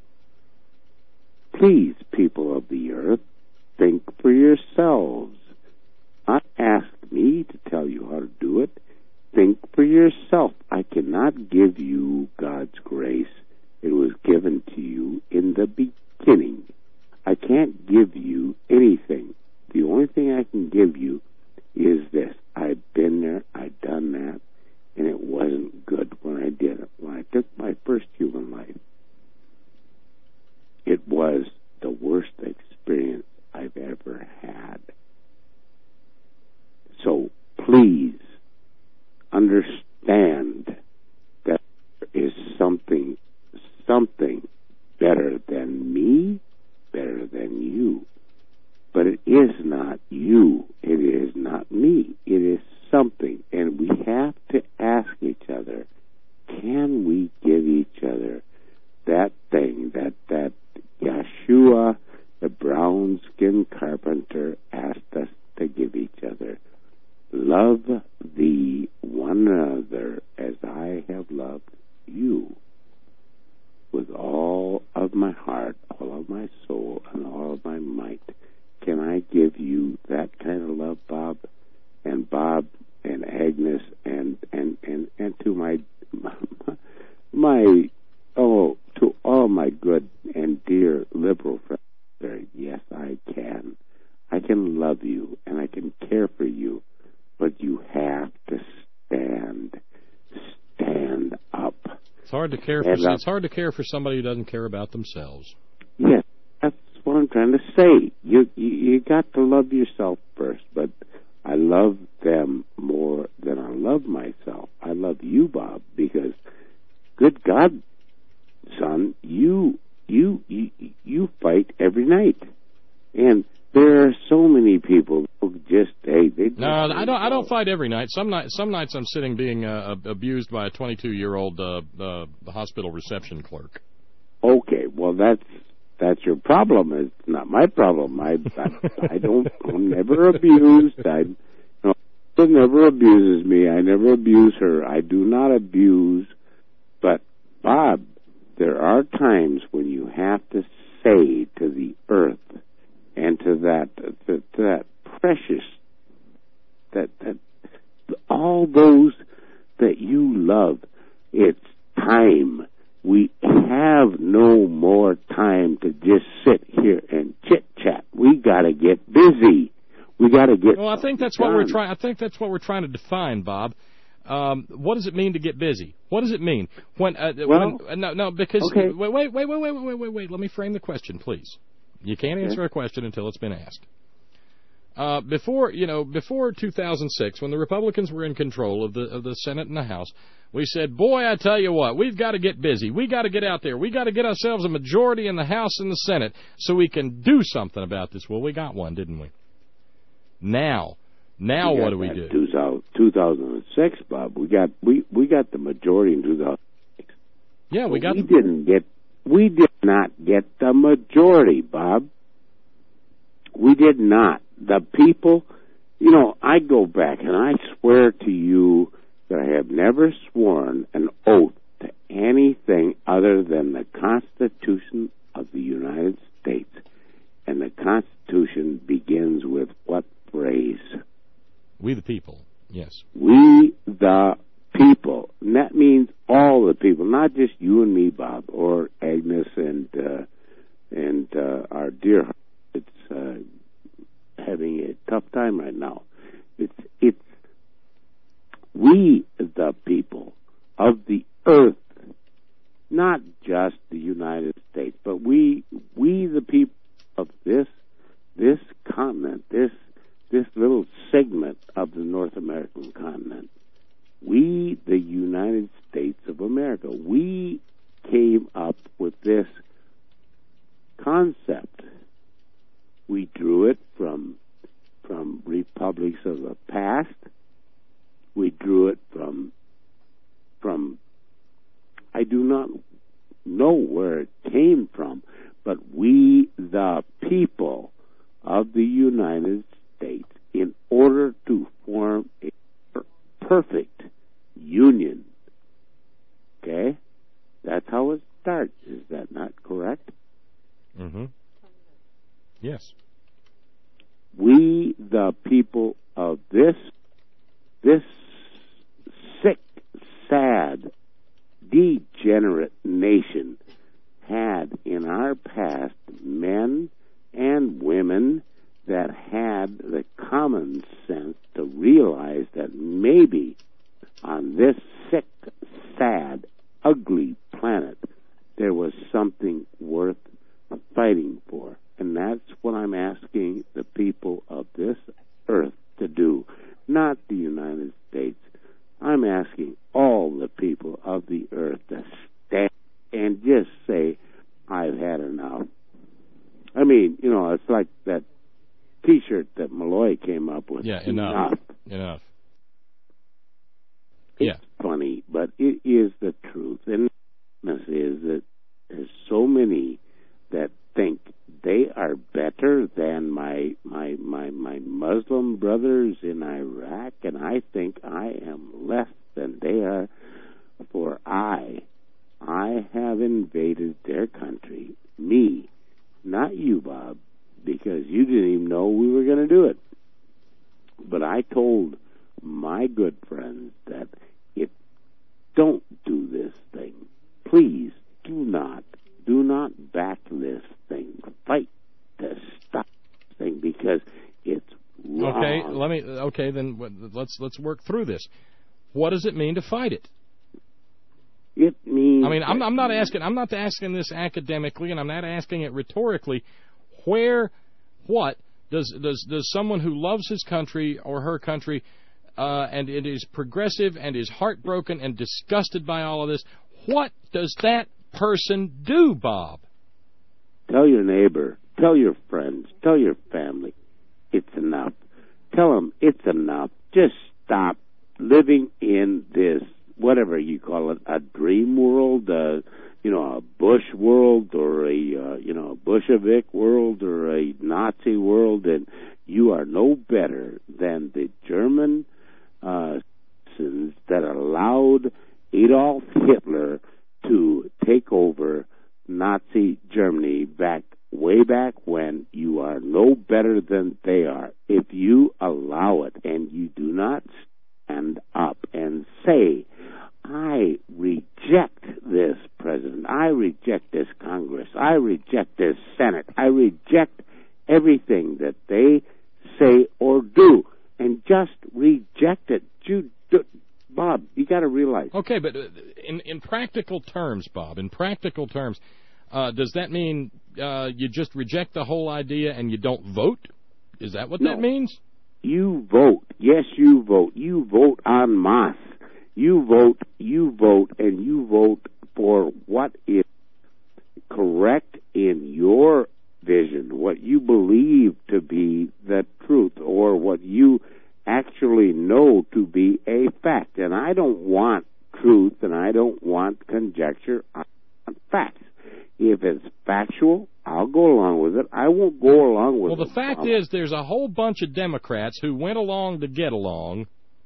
Please, people of the earth, think for yourselves. Not ask me to tell you how to do it. Think for yourself. I cannot give you God's grace. It was given to you in the beginning. I can't give you anything. The only thing I can give you is this. I've been there, I've done that, and it wasn't good when I did it. When I took my first human life, it was the worst experience I've ever had. So please understand that there is something, something better than me, better than you. But it is not you. It is not me. It is something. And we have to ask each other, can we give each other that thing, that, that Yeshua, the brown-skinned carpenter, asked us to give each other? Love thee one another as I have loved you, with all of my heart, all of my soul, and all of my might. Can I give you that kind of love, Bob? And Bob and Agnes and and and, and to my my oh to all my good and dear liberal friends there, yes, I can. I can love you and I can care for you, but you have to stand, stand up. It's hard to care for it's hard to care for somebody who doesn't care about themselves. Yes, that's what I'm trying to say. You, you you got to love yourself first, but I love them more than I love myself. I love you, Bob, because good God, son, you you you, you fight every night, and there are so many people who just hey they. No, I don't. I don't fight every night. Some nights, some nights I'm sitting being uh, abused by a twenty-two-year-old uh, uh, hospital reception clerk. Okay, well that's that's your problem. It's not my problem. I I, I don't. I'm never abused. I no, she never abuses me. I never abuse her. I do not abuse. But Bob, there are times when you have to say to the earth and to that to, to that precious that that all those that you love, it's time. We have no more time to just sit here and chit chat. We got to get busy. We got to get. Well, I think that's done. what we're trying. I think that's what we're trying to define, Bob. Um, what does it mean to get busy? What does it mean when? Uh, well, when, uh, no, no, because okay. wait, wait, wait, wait, wait, wait, wait, wait. Let me frame the question, please. You can't answer yeah. a question until it's been asked. Uh, before you know, before two thousand six, when the Republicans were in control of the of the Senate and the House, we said, "Boy, I tell you what, we've got to get busy. We got to get out there. We got to get ourselves a majority in the House and the Senate so we can do something about this." Well, we got one, didn't we? Now, now we what do we do? two thousand six, Bob. We got we we got the majority in two thousand six. Yeah, we got. We didn't get. We did not get the majority, Bob. We did not. The people, you know, I go back and I swear to you that I have never sworn an oath to anything other than the Constitution of the United States. And the Constitution begins dear heart that's uh, having a tough time right now. It's it's we, the people of the earth, not just the United States, but we we the people of this this continent, this this little segment of the North American continent. We, the United States of America, we came up with this concept. We drew it from from republics of the past. We drew it from from I do not know where it came from, but we, the people of the United States, in order to form a per- perfect union. Okay? That's how it starts. Is that not correct? Mm-hmm. Yes. We, the people of this, this sick, sad, degenerate nation, had in our past men and women that had the common sense to realize that maybe on this sick, sad, ugly planet there was something worth fighting for. And that's what I'm asking the people of this earth to do, not the United States. I'm asking all the people of the earth to stand and just say, I've had enough. I mean, you know, it's like that T-shirt that Malloy came up with. Yeah, enough. Enough. enough. It's yeah. funny, but it is the truth. And this is that there's so many that think they are better than my my my my Muslim brothers in Iraq, and I think I am less than they are, for I I have invaded their country. Me, not you, Bob, because you didn't even know we were going to do it. But I told my good friends that if don't do this thing, please do not, do not back this thing. Fight to stop this thing because it's wrong. Okay, let me. Okay, then let's let's work through this. What does it mean to fight it? It means. I mean, I'm, I'm not asking. I'm not asking this academically, and I'm not asking it rhetorically. Where, what does does does someone who loves his country or her country, uh, and it is progressive and is heartbroken and disgusted by all of this, what does that person do, Bob? Tell your neighbor, tell your friends, tell your family, it's enough. Tell them it's enough. Just stop living in this, whatever you call it, a dream world, uh, you know, a Bush world, or a, uh, you know, a Bolshevik world, or a Nazi world, and you are no better than the German uh, citizens that allowed Adolf Hitler to take over Nazi Germany back, way back when. You are no better than they are. If you allow it and you do not stand up and say, I reject this president, I reject this Congress, I reject this Senate, I reject everything that they say or do, and just reject it. You do, Bob, you got to realize. Okay, but in in practical terms, Bob, in practical terms, uh, does that mean uh, you just reject the whole idea and you don't vote? Is that what No. that means? You vote. Yes, you vote. You vote en masse. You vote, you vote, and you vote for what is correct in your vision, what you believe to be the truth, or what you actually know to be a fact. And I don't want truth, and I don't want conjecture. I want facts. If it's factual, I'll go along with it. I won't go along with it. Well, the fact is there's a whole bunch of Democrats who went along to get along,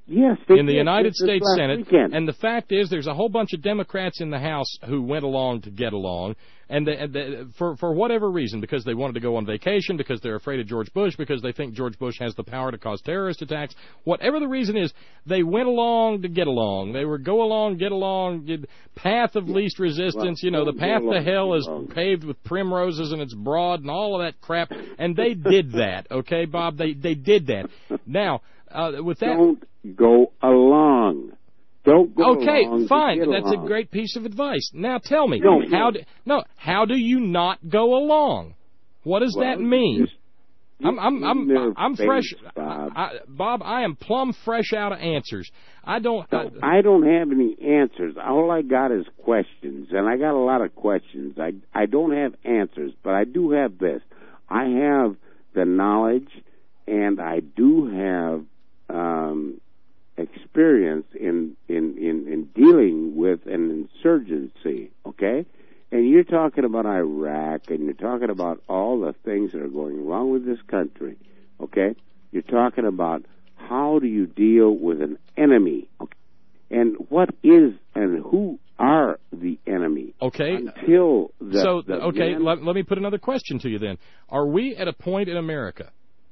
Yes, they in the did. United This is States last Senate. weekend. And the fact is, there's a whole bunch of Democrats in the House who went along to get along, and, they, and they, for for whatever reason, because they wanted to go on vacation, because they're afraid of George Bush, because they think George Bush has the power to cause terrorist attacks, whatever the reason is, they went along to get along. They were go along, get along, get, path of least resistance. Well, you know, the path along, to hell is along. paved with primroses and it's broad and all of that crap. And they did that, okay, Bob? They they did that. Now, uh, with that, don't go along. Don't go okay, along. to fine. get That's along. a great piece of advice. Now tell me, No, how no. do no? How do you not go along? What does Well, that mean? just- I'm I'm I'm their I'm face, fresh, Bob. I, Bob. I am plumb fresh out of answers. I don't. No, I don't have any answers. All I got is questions, and I got a lot of questions. I I don't have answers, but I do have this. I have the knowledge, and I do have um, experience in, in, in, in dealing with an insurgency, okay? And you're talking about Iraq, and you're talking about all the things that are going wrong with this country, okay? You're talking about how do you deal with an enemy, okay? And what is and who are the enemy? Okay. Until the, so the okay, men- let, let me put another question to you then. Are we at a point in America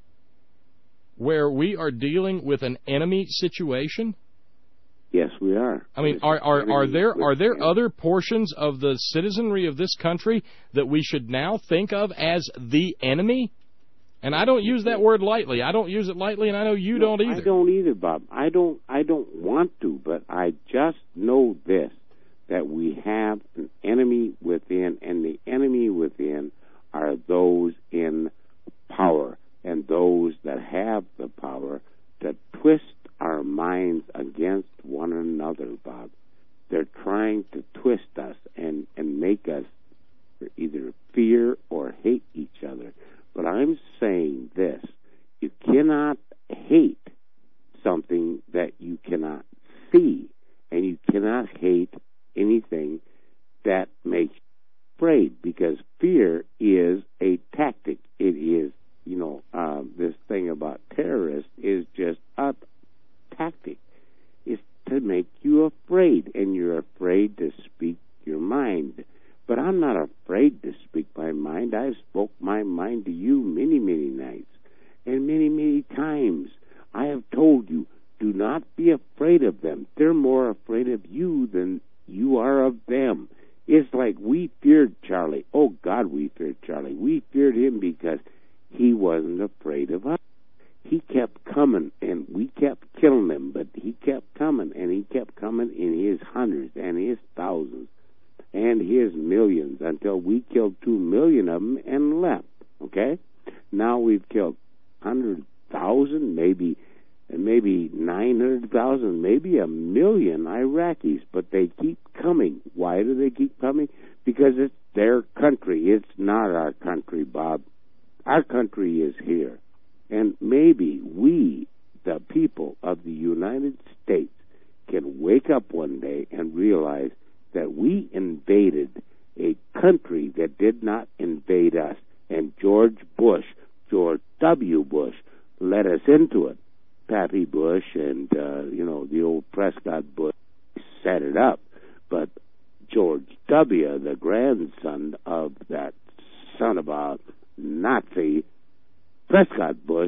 where we are dealing with an enemy situation? Yes, we are. I mean, It's are are, are enemy there with are there enemy. other portions of the citizenry of this country that we should now think of as the enemy? And I don't use that word lightly. I don't use it lightly, and I know you No, don't either. I don't either, Bob. I don't. I don't want to, but I just know this: that we have an enemy within, and the enemy within are those in power and those that have the power to twist our minds against one another, Bob. They're trying to twist us and and make us either fear or hate each other. But I'm saying this: you cannot hate something that you cannot see, and you cannot hate anything that makes you afraid, because fear is a tactic. It is, you know, uh, this thing about terrorists is just a tactic. It's to make you afraid, and you're afraid to speak your mind. But I'm not afraid to speak my mind. I've spoke my mind to you many, many nights and many, many times. I have told you, do not be afraid of them. They're more afraid of you than you are of them. It's like we feared Charlie. Oh, God, we feared Charlie. We feared him because he wasn't afraid of us. He kept coming, and we kept killing him, but he kept coming, and he kept coming in his hundreds and his thousands and his millions, until we killed two million of them and left, okay? Now we've killed one hundred thousand, maybe maybe nine hundred thousand, maybe a million Iraqis, but they keep coming. Why do they keep coming? Because it's their country. It's not our country, Bob. Our country is here. And maybe we, the people of the United States, can wake up one day and realize that we invaded a country that did not invade us. And George Bush, George W. Bush, led us into it. Pappy Bush and, uh, you know, the old Prescott Bush set it up. But George W., the grandson of that son of a Nazi, Prescott Bush,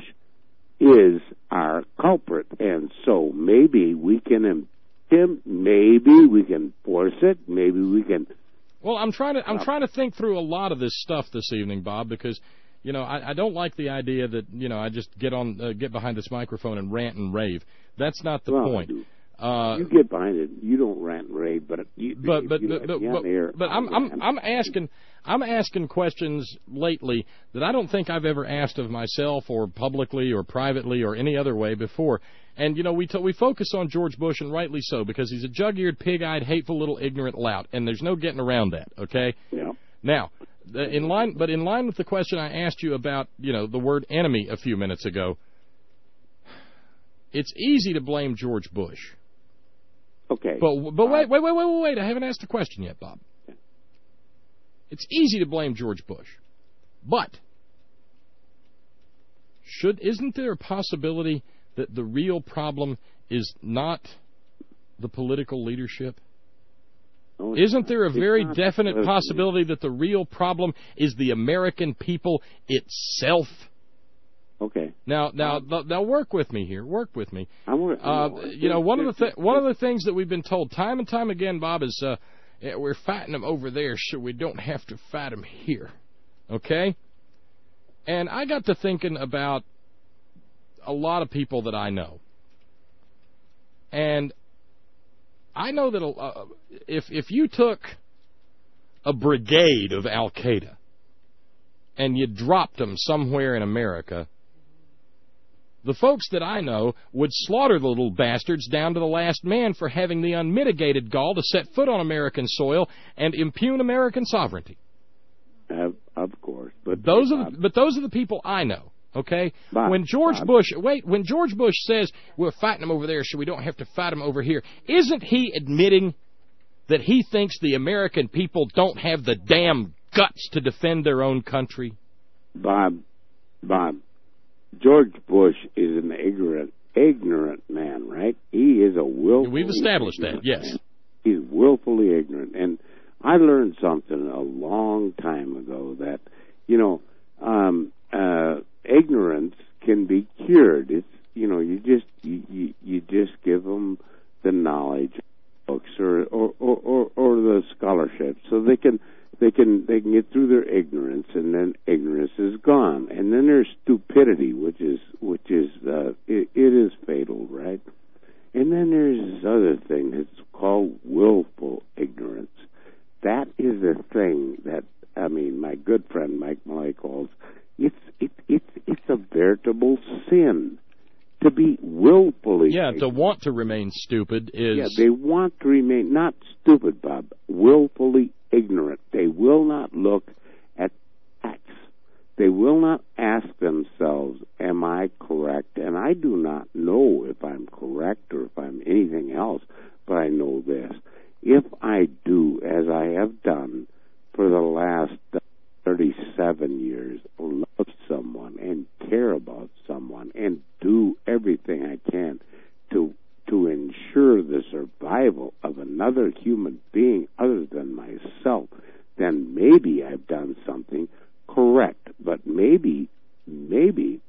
is our culprit. And so maybe we can him. Maybe we can force it. Maybe we can. Well, I'm trying to I'm trying to think through a lot of this stuff this evening, Bob, because you know I, I don't like the idea that you know I just get on uh, get behind this microphone and rant and rave. That's not the well, point. Uh, you get behind it. You don't rant and rave, but you, but but you but but, but, but, but I'm I'm I'm asking I'm asking questions lately that I don't think I've ever asked of myself or publicly or privately or any other way before. And, you know, we t- we focus on George Bush, and rightly so, because he's a jug-eared, pig-eyed, hateful little ignorant lout, and there's no getting around that, okay? Yeah. Now, the, in line, but in line with the question I asked you about, you know, the word enemy a few minutes ago, it's easy to blame George Bush. Okay. But but wait, wait, wait, wait, wait, wait, I haven't asked the question yet, Bob. It's easy to blame George Bush. But should isn't there a possibility that the real problem is not the political leadership? No, Isn't there a very not definite political. possibility that the real problem is the American people itself? Okay. Now, now, now, work with me here. Work with me. I'm, I'm, uh, you know, one of the th- one of the things that we've been told time and time again, Bob, is uh, we're fighting them over there, so we don't have to fight them here. Okay. And I got to thinking about a lot of people that I know, and I know that uh, if if you took a brigade of Al Qaeda and you dropped them somewhere in America, the folks that I know would slaughter the little bastards down to the last man for having the unmitigated gall to set foot on American soil and impugn American sovereignty. Uh, of course, but those are the, but those are the people I know. Okay, Bob, when George Bob. Bush wait when George Bush says we're fighting them over there, so we don't have to fight them over here, isn't he admitting that he thinks the American people don't have the damn guts to defend their own country? Bob, Bob, George Bush is an ignorant, ignorant man, right? He is a willful. We've established that, yes. Man. He's willfully ignorant, and I learned something a long time ago that, you know, um, uh, ignorance can be cured. It's, you know, you just you, you, you just give them the knowledge books or or, or, or or the scholarship so they can they can they can get through their ignorance, and then ignorance is gone. And then there's stupidity, which is which is uh, it, it is fatal, right? And then there's this other thing that's called willful ignorance. That is a thing that, I mean, my good friend Mike Malloy calls it's it, it's it's a veritable sin to be willfully yeah ignorant. To want to remain stupid is yeah they want to remain not stupid, Bob, willfully ignorant. They will not look at facts. They will not ask themselves, am I correct? And I do not know if I'm correct or if I'm anything else, but I know this: if I do as I have done for the last thirty-seven years, love someone and care about someone and do everything I can to to ensure the survival of another human being other than myself, then maybe I've done something correct. But maybe, maybe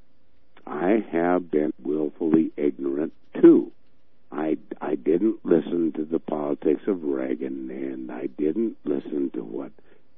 I have been willfully ignorant too. I, I didn't listen to the politics of Reagan, and I didn't listen to what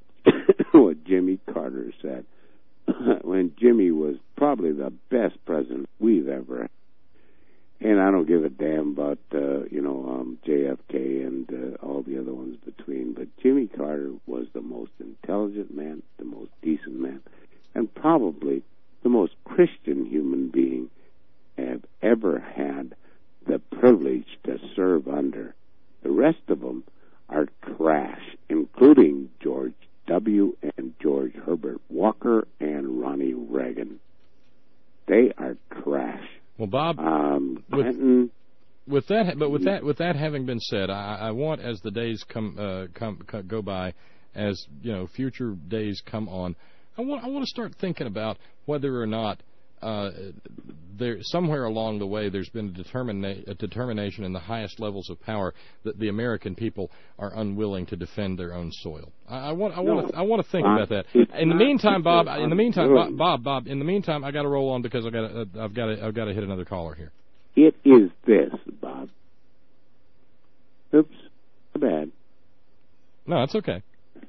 what Jimmy Carter said when Jimmy was probably the best president we've ever had. And I don't give a damn about, uh, you know, um, J F K and uh, all the other ones between, but Jimmy Carter was the most intelligent man, the most decent man, and probably the most Christian human being I've ever had the privilege to serve under. The rest of them are trash, including George W. and George Herbert Walker and Ronnie Reagan. They are trash. Well, Bob, um, with, Clinton, with that, but with that, with that having been said, I, I want, as the days come, uh, come, go by, as you know, future days come on, I want, I want to start thinking about whether or not uh, there, somewhere along the way, there's been a, determina- a determination in the highest levels of power that the American people are unwilling to defend their own soil. I, I want, I want, no, to, I want to think uh, about that. In the meantime, Bob, in the meantime, unwilling. Bob, Bob, Bob, in the meantime, I got to roll on because I got, uh, I've got, to, I've got to hit another caller here. It is this, Bob. Oops, bad. No, that's okay.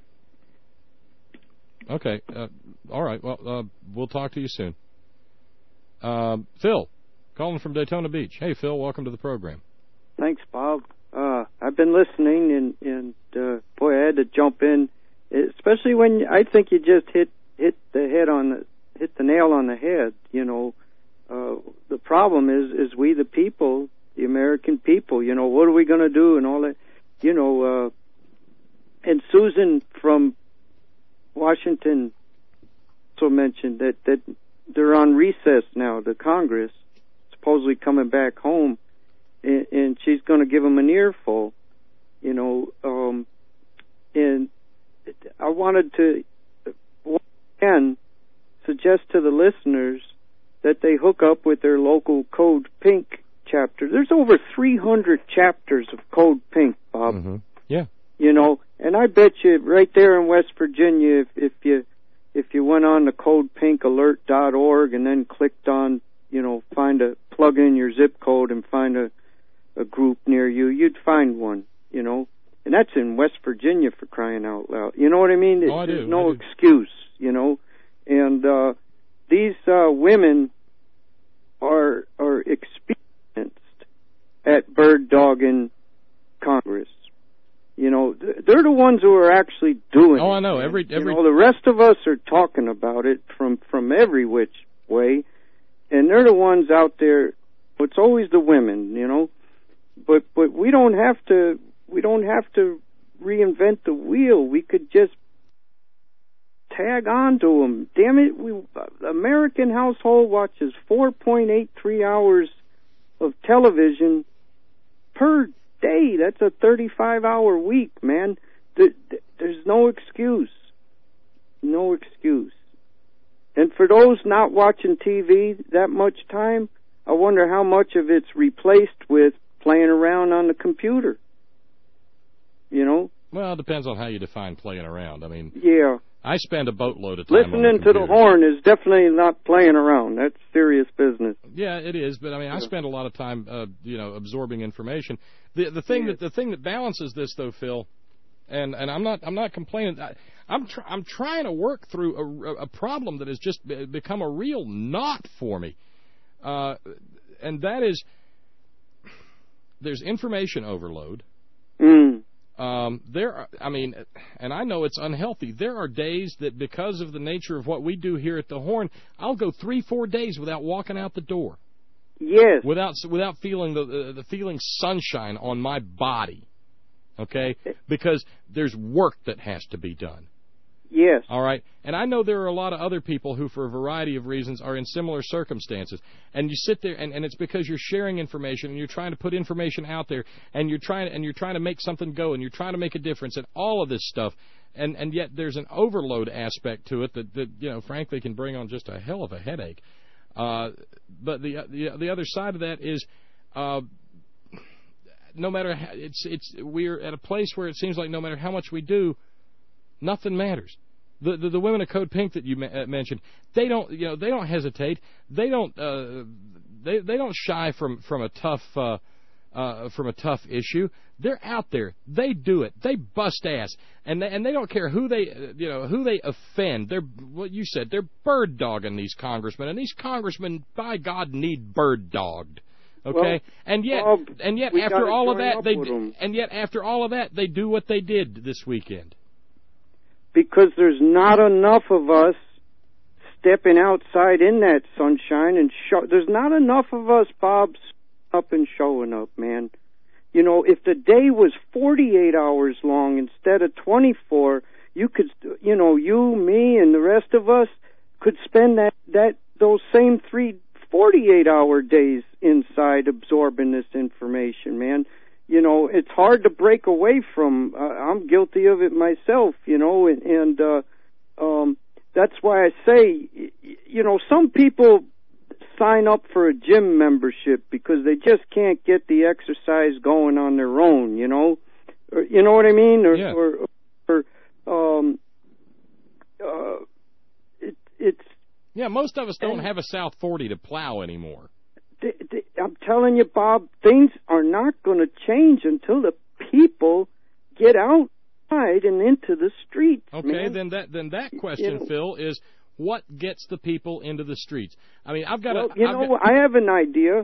Okay, uh, all right. Well, uh, we'll talk to you soon. Uh, Phil, calling from Daytona Beach. Hey, Phil, welcome to the program. Thanks, Bob. Uh, I've been listening, and, and uh, boy, I had to jump in, especially when I think you just hit hit the head on the hit the nail on the head. You know, uh, the problem is is we the people, the American people. You know, what are we going to do, and all that. You know, uh, and Susan from Washington also mentioned that that. They're on recess now, the Congress, supposedly coming back home, and, and she's going to give them an earful, you know. Um, and I wanted to, again, suggest to the listeners that they hook up with their local Code Pink chapter. There's over three hundred chapters of Code Pink, Bob. Mm-hmm. Yeah. You know, and I bet you right there in West Virginia, if, if you if you went on to code pink alert dot org and then clicked on, you know, find a plug in your zip code and find a a group near you, you'd find one. You know, and that's in West Virginia, for crying out loud. You know what I mean? Oh, I There's do. no I do. excuse. You know, and uh, these uh, women are are experienced at bird dogging Congress. You know, they're the ones who are actually doing it. Oh, I know. Every every. You know, the rest of us are talking about it from from every which way, and they're the ones out there. It's always the women, you know, but but we don't have to we don't have to reinvent the wheel. We could just tag on to them. Damn it, we the American household watches four point eight three hours of television per day. That's a thirty-five hour week, man. There's no excuse. No excuse. And for those not watching T V that much time, I wonder how much of it's replaced with playing around on the computer. You know? Well, it depends on how you define playing around. I mean, yeah. I spend a boatload of time on the Listening to the horn is definitely not playing around. That's serious business. Yeah, it is. But I mean, I spend a lot of time, uh, you know, absorbing information. The the thing that the thing that balances this, though, Phil, and and I'm not I'm not complaining. I, I'm tr- I'm trying to work through a, a problem that has just be- become a real knot for me, uh, and that is there's information overload. Mm. Um, there, are, I mean, and I know it's unhealthy. There are days that, because of the nature of what we do here at the Horn, I'll go three, four days without walking out the door. Yes. Without without feeling the the, the feeling sunshine on my body. Okay, because there's work that has to be done. Yes. All right. And I know there are a lot of other people who, for a variety of reasons, are in similar circumstances. And you sit there, and, and it's because you're sharing information, and you're trying to put information out there, and you're trying and you're trying to make something go, and you're trying to make a difference, and all of this stuff. And and yet there's an overload aspect to it that, that you know, frankly, can bring on just a hell of a headache. Uh, but the the the other side of that is, uh, no matter how, it's it's we're at a place where it seems like no matter how much we do, nothing matters. The, the the women of Code Pink that you ma- mentioned, they don't you know they don't hesitate. They don't uh, they they don't shy from from a tough uh, uh, from a tough issue. They're out there. They do it. They bust ass, and they, and they don't care who they you know who they offend. They're what you said. They're bird dogging these congressmen, and these congressmen, by God, need bird dogged. Okay, well, and yet well, and yet we after gotta all of join that up they with 'em. and yet after all of that they do what they did this weekend. Because there's not enough of us stepping outside in that sunshine and show. There's not enough of us, Bob, up and showing up, man. You know, if the day was forty-eight hours long instead of twenty-four, you could, you know, you, me, and the rest of us could spend that that those same three forty-eight hour days inside absorbing this information, man. You know, it's hard to break away from. Uh, I'm guilty of it myself, you know, and, and uh, um, that's why I say, you know, some people sign up for a gym membership because they just can't get the exercise going on their own, you know, or, you know what I mean, or, yeah. or, or um, uh, it, it's yeah. Most of us don't have a South forty to plow anymore. Th- th- I'm telling you, Bob, things are not going to change until the people get outside and into the streets. Okay, man. then that then that question, you know, Phil, is what gets the people into the streets? I mean, I've got well, a. you I've know, got, I have an idea.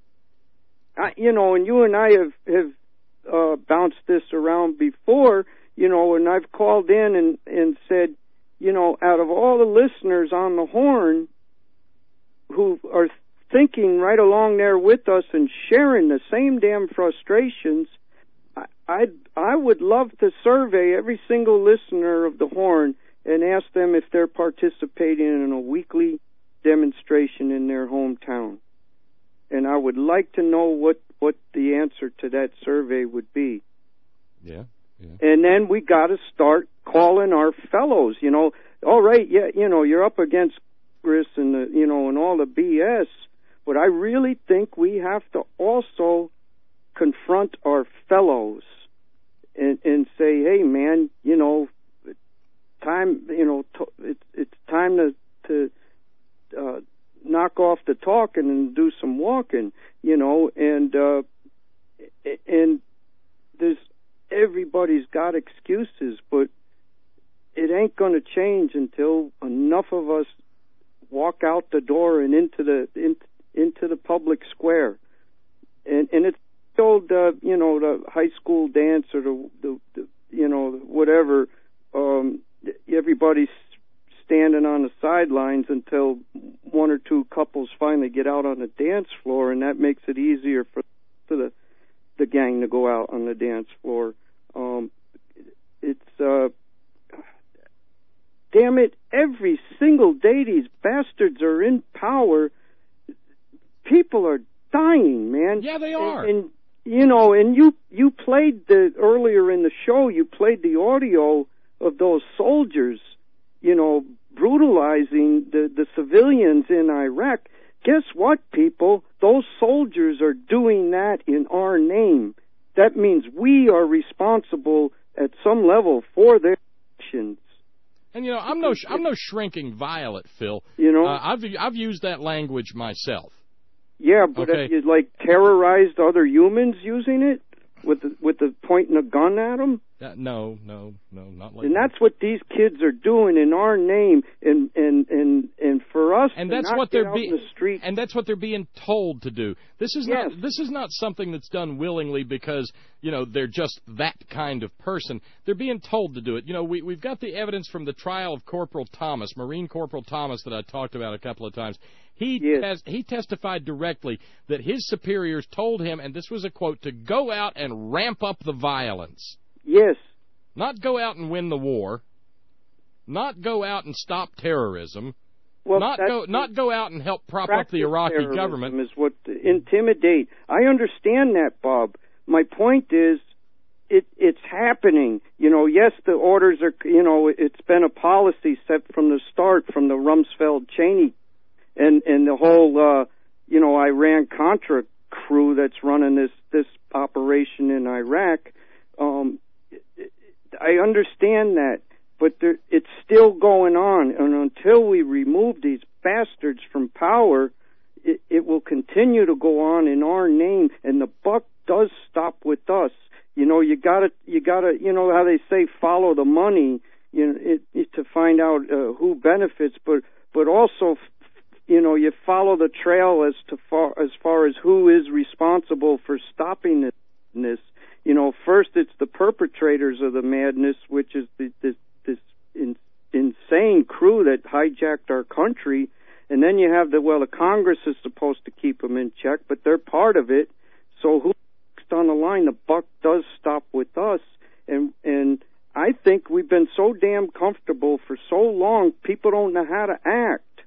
I, you know, and you and I have have uh, bounced this around before. You know, and I've called in and and said, you know, out of all the listeners on the Horn who are thinking right along there with us and sharing the same damn frustrations, I I'd, I would love to survey every single listener of the Horn and ask them if they're participating in a weekly demonstration in their hometown. And I would like to know what, what the answer to that survey would be. Yeah, yeah. And then we got to start calling our fellows, you know, all right, yeah, you know, you're up against Congress and the, you know, and all the B S. But I really think we have to also confront our fellows and, and say, hey, man, you know, time, you know, to, it's it's time to to uh, knock off the talking and do some walking, you know, and uh, and there's everybody's got excuses, but it ain't going to change until enough of us walk out the door and into the in, into the public square, and and it's the old uh, you know the high school dance or the, the, the you know whatever. Um, everybody's standing on the sidelines until one or two couples finally get out on the dance floor, and that makes it easier for for the the gang to go out on the dance floor. Um, it's uh, damn it! Every single day these bastards are in power. People are dying, man. Yeah, they are. And, and you know, and you you played the earlier in the show. You played the audio of those soldiers, you know, brutalizing the the civilians in Iraq. Guess what, people? Those soldiers are doing that in our name. That means we are responsible at some level for their actions. And you know, I'm no I'm no shrinking violet, Phil. You know, uh, I've I've used that language myself. Yeah, but okay. Have you like terrorized other humans using it with the, with the pointing a gun at them? Uh, no, no, no, not like and that. that's what these kids are doing in our name, and and and and for us, and to that's not what get they're out being, in the street. and that's what they're being told to do. This is yes. not this is not something that's done willingly because you know they're just that kind of person. They're being told to do it. You know, we we've got the evidence from the trial of Corporal Thomas, Marine Corporal Thomas, that I talked about a couple of times. He yes. has, he testified directly that his superiors told him, and this was a quote, to go out and ramp up the violence. Yes. Not go out and win the war. Not go out and stop terrorism. Well, not go not go out and help prop up the Iraqi government. Is what intimidate. I understand that, Bob. My point is, it it's happening. You know, yes, the orders are. You know, it's been a policy set from the start, from the Rumsfeld Cheney, and and the whole uh, you know Iran Contra crew that's running this this operation in Iraq. Um, I understand that, but there, it's still going on, and until we remove these bastards from power, it, it will continue to go on in our name, and the buck does stop with us. You know, you gotta, you gotta, you know how they say, follow the money, you know, it, it, to find out uh, who benefits, but but also, you know, you follow the trail as to far as far as who is responsible for stopping this. this. You know, first it's the perpetrators of the madness, which is the, this this in, insane crew that hijacked our country, and then you have the well, the Congress is supposed to keep them in check, but they're part of it. So who's next on the line? The buck does stop with us, and and I think we've been so damn comfortable for so long, people don't know how to act.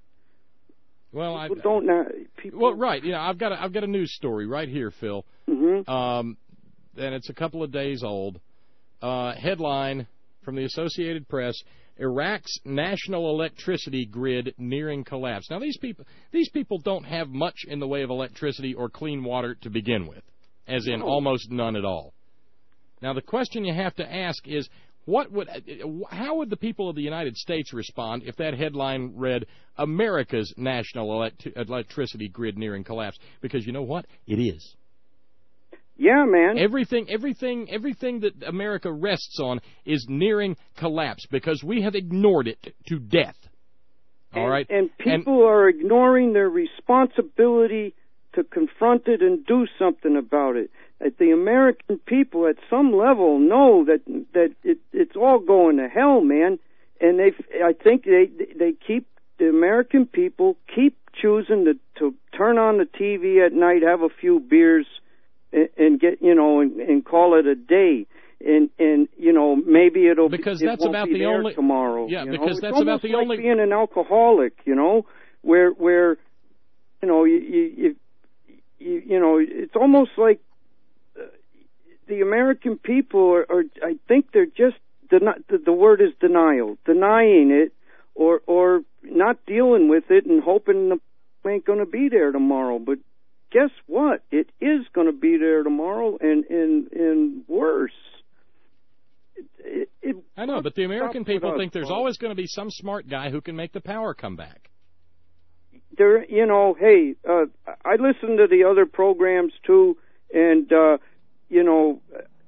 Well, people I don't know. People, well, right. You know, I've got a, I've got a news story right here, Phil. Mm-hmm. Um. And it's a couple of days old. Uh, headline from the Associated Press: Iraq's national electricity grid nearing collapse. Now, these people these people don't have much in the way of electricity or clean water to begin with, as in almost none at all. Now, the question you have to ask is, what would, how would the people of the United States respond if that headline read, America's national elect- electricity grid nearing collapse? Because you know what? It is. Yeah, man. Everything, everything, everything that America rests on is nearing collapse because we have ignored it to death. All and, right, and people and, are ignoring their responsibility to confront it and do something about it. That the American people, at some level, know that that it, it's all going to hell, man. And they, I think they they keep the American people keep choosing to to turn on the T V at night, have a few beers, and get, you know, and, and call it a day, and and you know maybe it'll because it that's won't about be the there only tomorrow. Yeah, you because know? that's about the like only being an alcoholic, you know, where where you know you you you, you know it's almost like uh, the American people are, are I think they're just deni- the, the word is denial, denying it, or or not dealing with it and hoping the ain't going to be there tomorrow. But guess what? It is going to be there tomorrow, and and and worse. It, it, it I know, but the American people think there's Bob. always going to be some smart guy who can make the power come back. There, you know, hey, uh, I listen to the other programs too, and uh, you know,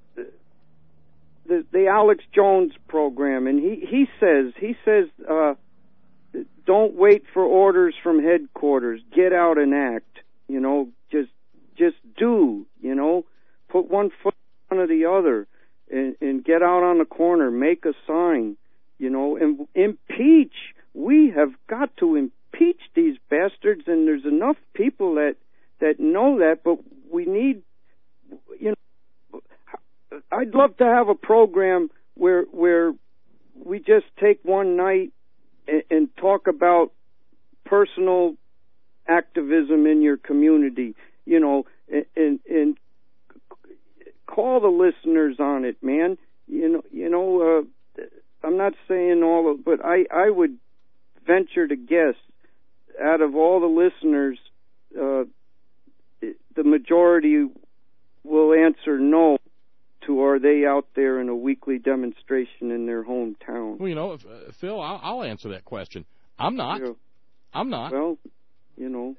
the the Alex Jones program, and he he says he says uh, don't wait for orders from headquarters. Get out and act. You know, just just do. You know, put one foot in front of the other, and, and get out on the corner. Make a sign. You know, and impeach. We have got to impeach these bastards, and there's enough people that that know that. But we need, you know, I'd love to have a program where where we just take one night and, and talk about personal activism in your community, you know, and, and and call the listeners on it, man. You know, you know, uh, I'm not saying all of, but I I would venture to guess, out of all the listeners, uh, the majority will answer no to are they out there in a weekly demonstration in their hometown. Well, you know, if, uh, Phil, I'll, I'll answer that question. I'm not. Yeah. I'm not. Well, you know.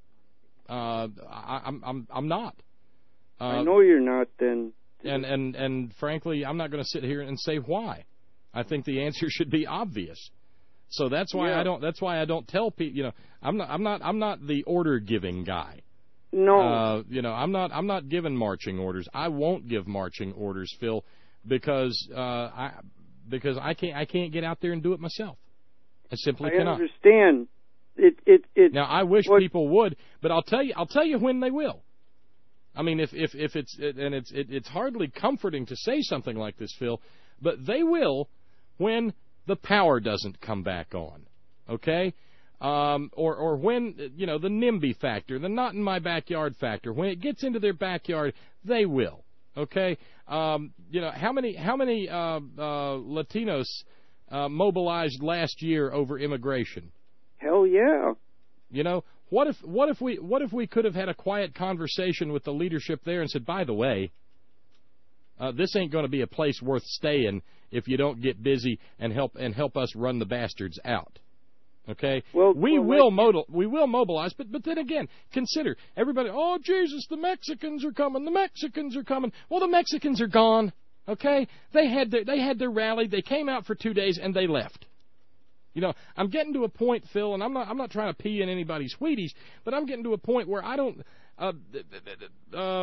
Uh, I, I'm I'm I'm not. Uh, I know you're not. Then. And and and frankly, I'm not going to sit here and say why. I think the answer should be obvious. So that's why yeah. I don't. That's why I don't tell people. You know, I'm not. I'm not. I'm not the order giving guy. No. Uh, you know, I'm not. I'm not giving marching orders. I won't give marching orders, Phil, because uh, I because I can't. I can't get out there and do it myself. I simply I cannot. understand. It it it. Now I wish what, people would, but I'll tell you. I'll tell you when they will. I mean, if if if it's and it's it, it's hardly comforting to say something like this, Phil, but they will when the power doesn't come back on, okay? Um, or or when, you know, the NIMBY factor, the not in my backyard factor, when it gets into their backyard, they will, okay? Um, you know, how many how many uh, uh, Latinos uh, mobilized last year over immigration? Hell yeah. You know, what if what if we what if we could have had a quiet conversation with the leadership there and said, by the way, Uh, this ain't going to be a place worth staying if you don't get busy and help and help us run the bastards out. Okay? Well, we well, will modal, we will mobilize, but but then again, consider everybody. Oh Jesus, the Mexicans are coming. The Mexicans are coming. Well, the Mexicans are gone. Okay? They had their they had their rally. They came out for two days and they left. You know, I'm getting to a point, Phil, and I'm not I'm not trying to pee in anybody's Wheaties, but I'm getting to a point where I don't. Uh, uh,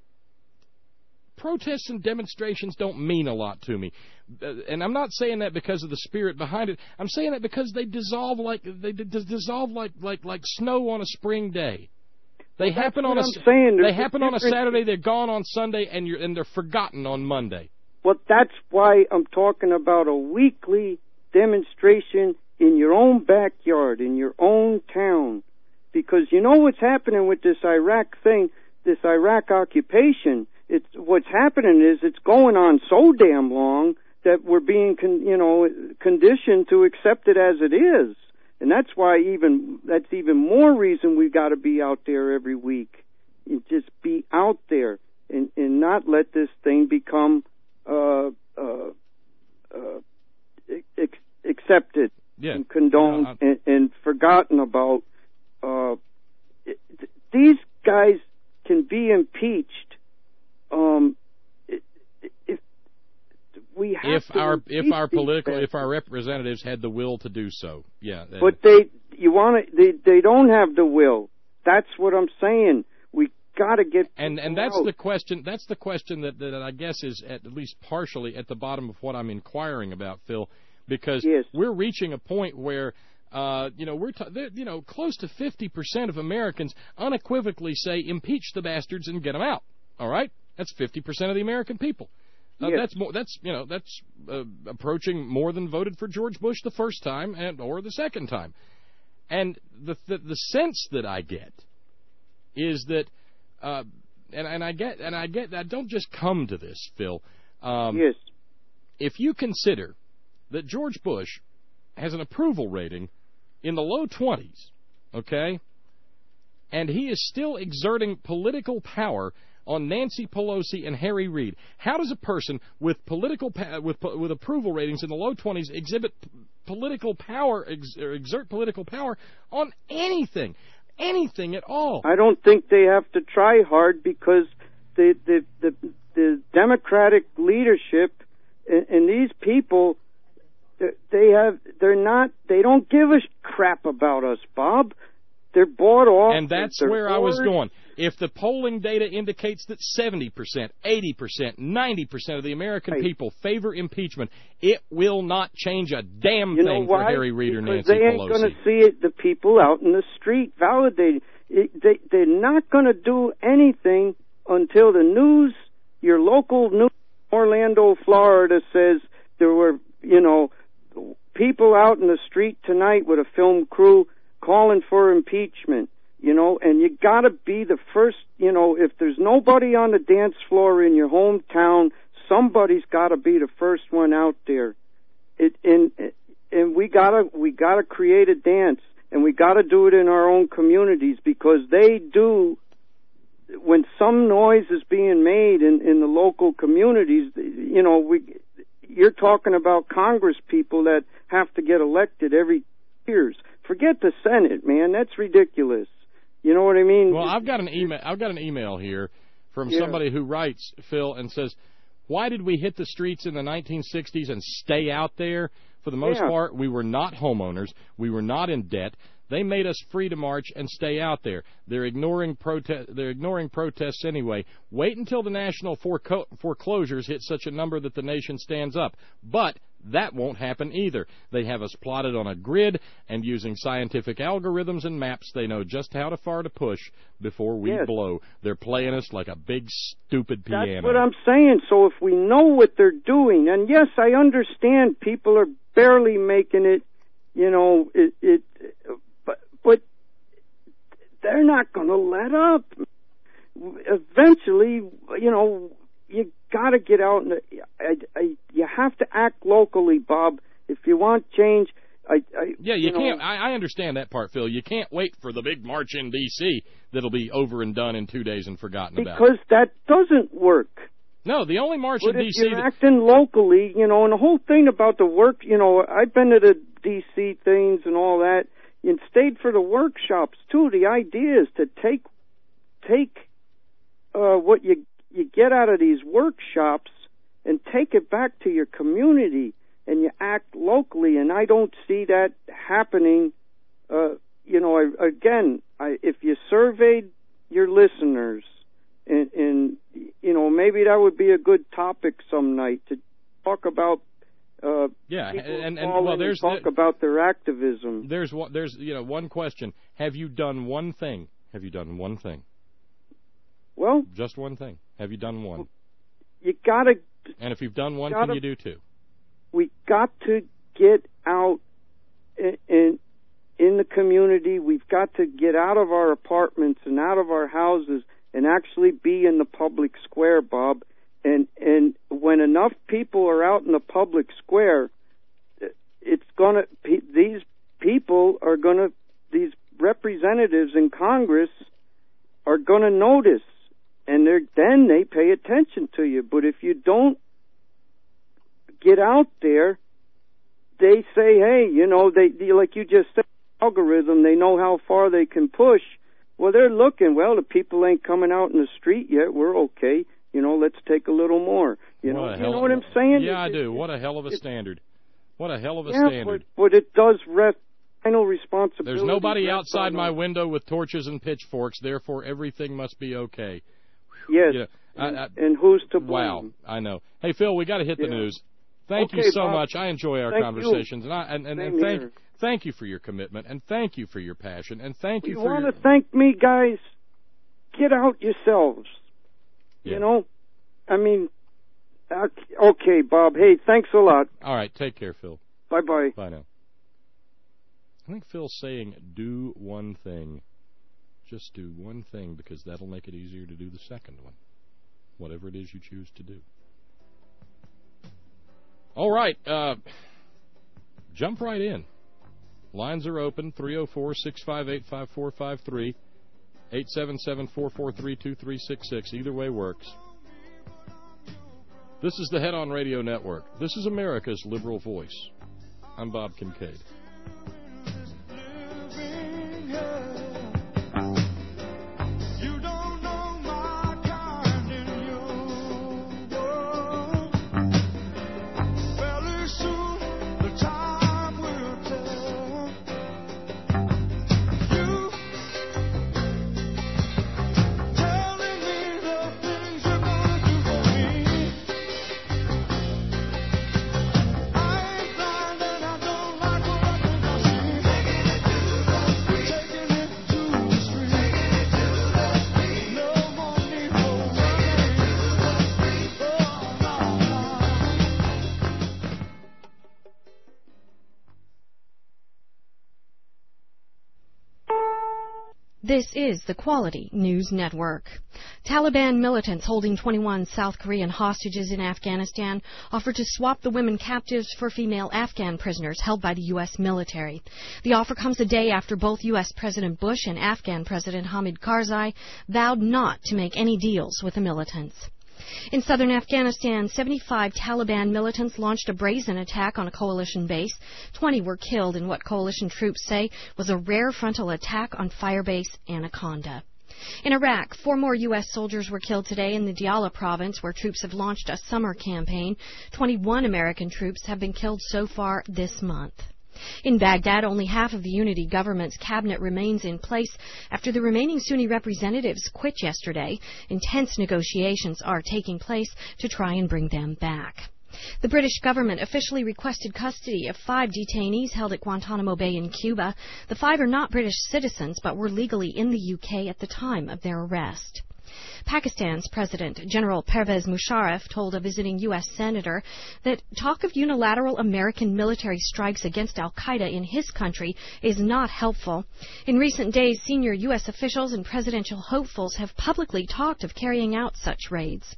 Protests and demonstrations don't mean a lot to me, uh, and I'm not saying that because of the spirit behind it. I'm saying that because they dissolve like they d- dissolve like like like snow on a spring day. They well, happen on a I'm saying. they happen on a Saturday. They're gone on Sunday, and you're and they're forgotten on Monday. Well, that's why I'm talking about a weekly demonstration in your own backyard, in your own town, because you know what's happening with this Iraq thing, this Iraq occupation. It's what's happening is it's going on so damn long that we're being, con, you know, conditioned to accept it as it is, and that's why even that's even more reason we've got to be out there every week, and just be out there and, and not let this thing become uh, uh, uh, ex- accepted yeah. and condoned uh, and, and forgotten about. Uh, it, these guys can be impeached. Um, if we have if to our if our political bastards. if our representatives had the will to do so, yeah. But they, you want to, they they don't have the will. That's what I'm saying. We got to get. And and that's out. the question. That's the question that, that I guess is at least partially at the bottom of what I'm inquiring about, Phil, because yes. we're reaching a point where. Uh, you know, we're t- you know close to fifty percent of Americans unequivocally say impeach the bastards and get them out. All right, that's fifty percent of the American people. Uh, yes. That's more. That's you know that's uh, approaching more than voted for George Bush the first time and or the second time. And the the, the sense that I get is that, uh, and and I get and I get I don't just come to this, Phil. Um, yes. If you consider that George Bush has an approval rating in the low twenties, okay, and he is still exerting political power on Nancy Pelosi and Harry Reid. How does a person with political pa- with with approval ratings in the low twenties exhibit p- political power, ex- or exert political power on anything, anything at all? I don't think they have to try hard because the the the, the Democratic leadership and, and these people, they have they're not they don't give a crap about us, Bob. They're bought off. And that's they're where bored. I was going. If the polling data indicates that seventy percent, eighty percent, ninety percent of the American right. people favor impeachment, it will not change a damn you thing know why? for Harry Reid or because Nancy they ain't Pelosi. going to see it. The people out in the street validating it. They they're not going to do anything until the news, your local news, Orlando, Florida, says there were you know people out in the street tonight with a film crew calling for impeachment, you know, and you got to be the first, you know, if there's nobody on the dance floor in your hometown, somebody's got to be the first one out there. It and and we got to we got to create a dance, and we got to do it in our own communities because they do. When some noise is being made in in the local communities, you know, we you're talking about Congress people that have to get elected every years. Forget the Senate, man. That's ridiculous. You know what I mean? Well, I've got an email. I've got an email here from yeah. somebody who writes, Phil, and says, "Why did we hit the streets in the nineteen sixties and stay out there? For the most yeah. part, we were not homeowners. We were not in debt. They made us free to march and stay out there. They're ignoring protest. They're ignoring protests anyway. Wait until the national foreco- foreclosures hit such a number that the nation stands up. But that won't happen either. They have us plotted on a grid, and using scientific algorithms and maps, they know just how far to push before we yes. blow. They're playing us like a big, stupid piano." That's what I'm saying. So if we know what they're doing, and yes, I understand people are barely making it, you know, it, it but, but they're not going to let up. Eventually, you know, you got to get out. And I, I, you have to act locally, Bob. If you want change, I, I yeah, you, you can't. Know, I, I understand that part, Phil. You can't wait for the big march in D C that'll be over and done in two days and forgotten because about. Because that doesn't work. No, the only march but in D C. If you're acting locally, you know, and the whole thing about the work, you know, I've been to the D C things and all that, and stayed for the workshops too. The idea is to take take uh, what you you get out of these workshops and take it back to your community, and you act locally. And I don't see that happening. Uh, you know, I, again, I, if you surveyed your listeners. And, and, you know, maybe that would be a good topic some night to talk about. Uh, yeah, and, and well, there's talk the, about their activism. There's one, there's you know one question: have you done one thing? Have you done one thing? Well, just one thing. Have you done one? You gotta. And if you've done one, gotta, can you do two? We got to get out in, in in the community. We've got to get out of our apartments and out of our houses and actually be in the public square, Bob. And and when enough people are out in the public square, it's gonna these people are gonna these representatives in Congress are gonna notice, and they're then they pay attention to you. But if you don't get out there, they say, hey, you know, they, they like you just said, algorithm. They know how far they can push. Well, they're looking, well, the people ain't coming out in the street yet. We're okay. You know, let's take a little more. You know, you know what I'm saying? Yeah, it, I do. What a hell of a standard. What a hell of a yeah, standard. But, but it does rest final responsibility. There's nobody outside my window with torches and pitchforks, therefore everything must be okay. Yes. You know, and, I, I, and who's to blame? Wow, I know. Hey, Phil, we got to hit yeah. the news. Thank okay, you so Bob. much. I enjoy our thank conversations, you. and I and, and, Same and thank here. thank you for your commitment, and thank you for your passion, and thank you, you for want your... to thank me, guys? Get out yourselves. Yeah. You know, I mean, okay, Bob. Hey, thanks a lot. All right, take care, Phil. Bye bye. Bye now. I think Phil's saying do one thing. Just do one thing, because that'll make it easier to do the second one. Whatever it is you choose to do. All right. Uh, jump right in. Lines are open, three oh four, six five eight, five four five three. eight seven seven, four four three, two three six six. Either way works. This is the Head On Radio Network. This is America's liberal voice. I'm Bob Kincaid. This is the Quality News Network. Taliban militants holding twenty-one South Korean hostages in Afghanistan offered to swap the women captives for female Afghan prisoners held by the U S military. The offer comes a day after both U S President Bush and Afghan President Hamid Karzai vowed not to make any deals with the militants. In southern Afghanistan, seventy-five Taliban militants launched a brazen attack on a coalition base. twenty were killed in what coalition troops say was a rare frontal attack on Firebase Anaconda. In Iraq, four more U S soldiers were killed today in the Diyala province, where troops have launched a summer campaign. twenty-one American troops have been killed so far this month. In Baghdad, only half of the unity government's cabinet remains in place after the remaining Sunni representatives quit yesterday. Intense negotiations are taking place to try and bring them back. The British government officially requested custody of five detainees held at Guantanamo Bay in Cuba. The five are not British citizens, but were legally in the U K at the time of their arrest. Pakistan's President General Pervez Musharraf told a visiting U S senator that talk of unilateral American military strikes against al-Qaeda in his country is not helpful. In recent days, senior U S officials and presidential hopefuls have publicly talked of carrying out such raids.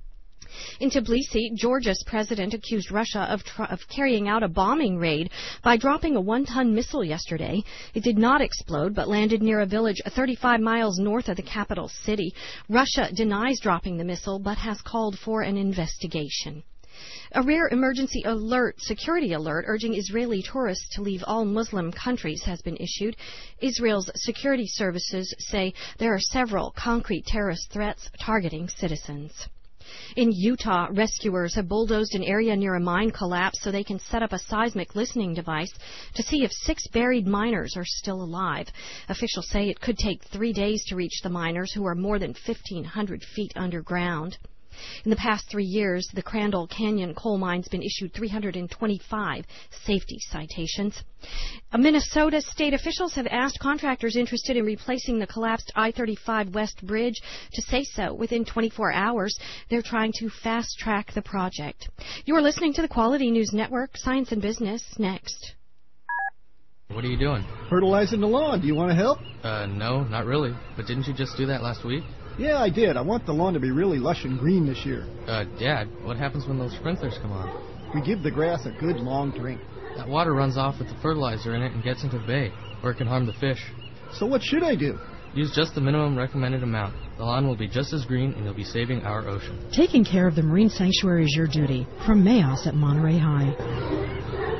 In Tbilisi, Georgia's president accused Russia of, tr- of carrying out a bombing raid by dropping a one-ton missile yesterday. It did not explode, but landed near a village thirty-five miles north of the capital city. Russia denies dropping the missile, but has called for an investigation. A rare emergency alert, security alert, urging Israeli tourists to leave all Muslim countries has been issued. Israel's security services say there are several concrete terrorist threats targeting citizens. In Utah, rescuers have bulldozed an area near a mine collapse so they can set up a seismic listening device to see if six buried miners are still alive. Officials say it could take three days to reach the miners, who are more than fifteen hundred feet underground. In the past three years, the Crandall Canyon coal mine's been issued three hundred twenty-five safety citations. Minnesota state officials have asked contractors interested in replacing the collapsed I thirty-five West Bridge to say so within twenty-four hours. They're trying to fast-track the project. You are listening to the Quality News Network, Science and Business, next. What are you doing? Fertilizing the lawn. Do you want to help? Uh, no, not really. But didn't you just do that last week? Yeah, I did. I want the lawn to be really lush and green this year. Uh, Dad, what happens when those sprinklers come on? We give the grass a good long drink. That water runs off with the fertilizer in it and gets into the bay, or it can harm the fish. So what should I do? Use just the minimum recommended amount. The lawn will be just as green, and you'll be saving our ocean. Taking care of the marine sanctuary is your duty. From Mayos at Monterey High.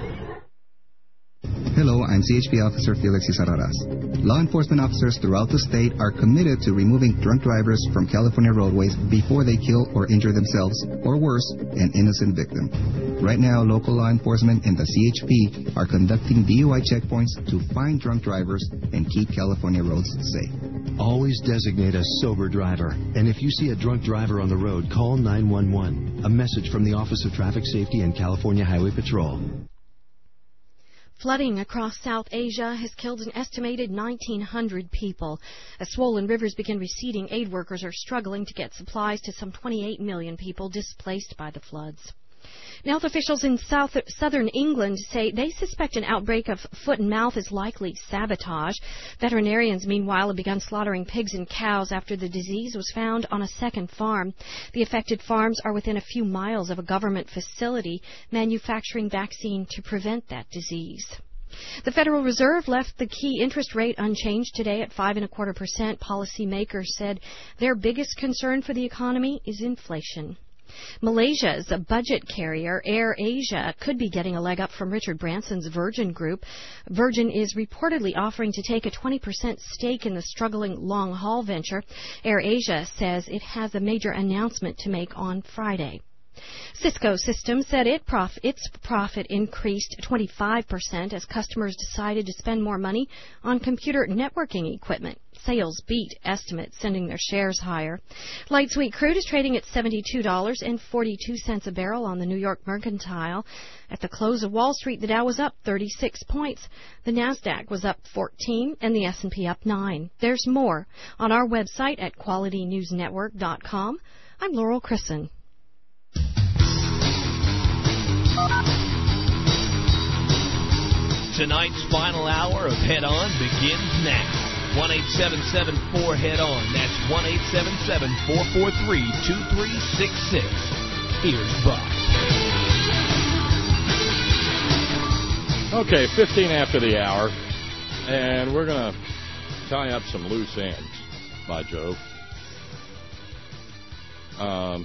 Hello, I'm C H P Officer Felix Isararas. Law enforcement officers throughout the state are committed to removing drunk drivers from California roadways before they kill or injure themselves, or worse, an innocent victim. Right now, local law enforcement and the C H P are conducting D U I checkpoints to find drunk drivers and keep California roads safe. Always designate a sober driver. And if you see a drunk driver on the road, call nine one one. A message from the Office of Traffic Safety and California Highway Patrol. Flooding across South Asia has killed an estimated nineteen hundred people. As swollen rivers begin receding, aid workers are struggling to get supplies to some twenty-eight million people displaced by the floods. Health officials in south, southern England say they suspect an outbreak of foot and mouth is likely sabotage. Veterinarians, meanwhile, have begun slaughtering pigs and cows after the disease was found on a second farm. The affected farms are within a few miles of a government facility manufacturing vaccine to prevent that disease. The Federal Reserve left the key interest rate unchanged today at five and a quarter percent. Policymakers said their biggest concern for the economy is inflation. Malaysia's budget carrier Air Asia could be getting a leg up from Richard Branson's Virgin Group. Virgin is reportedly offering to take a twenty percent stake in the struggling long-haul venture. Air Asia says it has a major announcement to make on Friday. Cisco Systems said it prof- its profit increased twenty-five percent as customers decided to spend more money on computer networking equipment. Sales beat estimates, sending their shares higher. Light sweet crude is trading at seventy-two dollars and forty-two cents a barrel on the New York Mercantile. At the close of Wall Street, the Dow was up thirty-six points. The Nasdaq was up fourteen and the S and P up nine. There's more on our website at quality news network dot com. I'm Laurel Chrisson. Tonight's final hour of Head On begins now. one eight seven seven four head on. That's one eight seven seven four four three two three six six. Here's Buck. Okay, fifteen after the hour, and we're going to tie up some loose ends, by Jove. Um,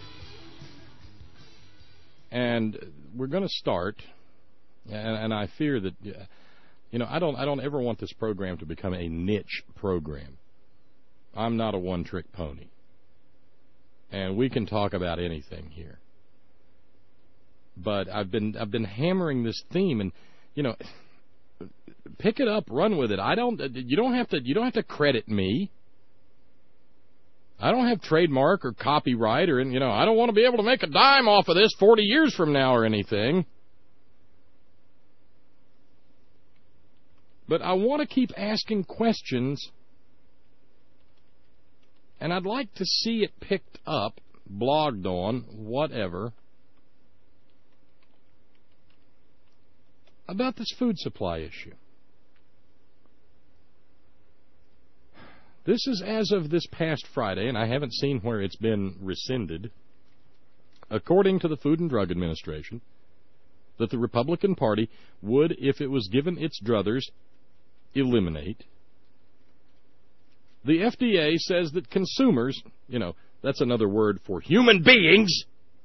and we're going to start, and, and I fear that, you know, I don't, I don't ever want this program to become a niche program. I'm not a one-trick pony, and we can talk about anything here. But I've been, I've been hammering this theme, and you know, pick it up, run with it. I don't, you don't have to, you don't have to credit me. I don't have trademark or copyright or, you know, I don't want to be able to make a dime off of this forty years from now or anything. But I want to keep asking questions, and I'd like to see it picked up, blogged on, whatever, about this food supply issue. This is as of this past Friday, and I haven't seen where it's been rescinded. According to the Food and Drug Administration, that the Republican Party would, if it was given its druthers, eliminate. The F D A says that consumers, you know, that's another word for human beings,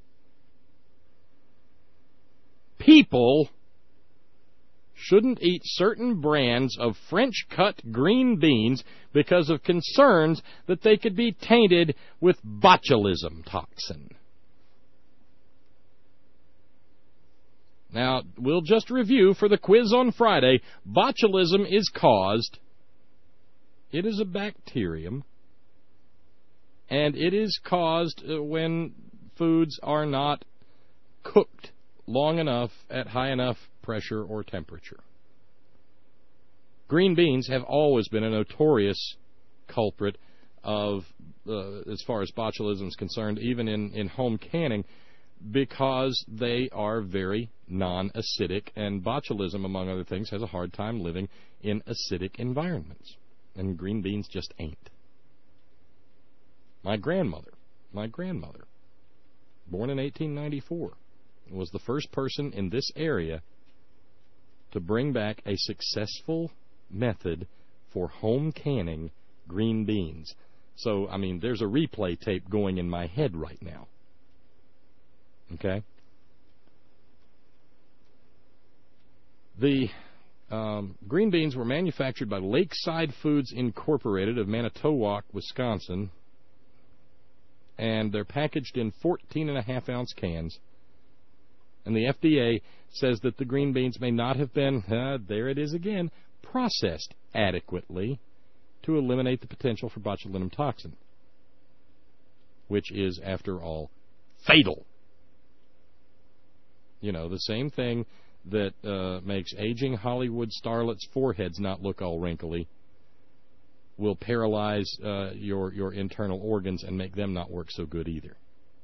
people shouldn't eat certain brands of French-cut green beans because of concerns that they could be tainted with botulism toxin. Now, we'll just review for the quiz on Friday. Botulism is caused, it is a bacterium, and it is caused when foods are not cooked long enough at high enough pressure or temperature. Green beans have always been a notorious culprit of, uh, as far as botulism is concerned, even in, in home canning, because they are very non-acidic, and botulism, among other things, has a hard time living in acidic environments, and green beans just ain't. My grandmother, my grandmother, born in eighteen ninety-four, was the first person in this area to bring back a successful method for home canning green beans. So, I mean, there's a replay tape going in my head right now. Okay? The um, green beans were manufactured by Lakeside Foods Incorporated of Manitowoc, Wisconsin, and they're packaged in fourteen and a half ounce cans. And the F D A says that the green beans may not have been, uh, there it is again, processed adequately to eliminate the potential for botulinum toxin, which is, after all, fatal. You know, the same thing that uh, makes aging Hollywood starlets' foreheads not look all wrinkly will paralyze uh, your, your internal organs and make them not work so good either.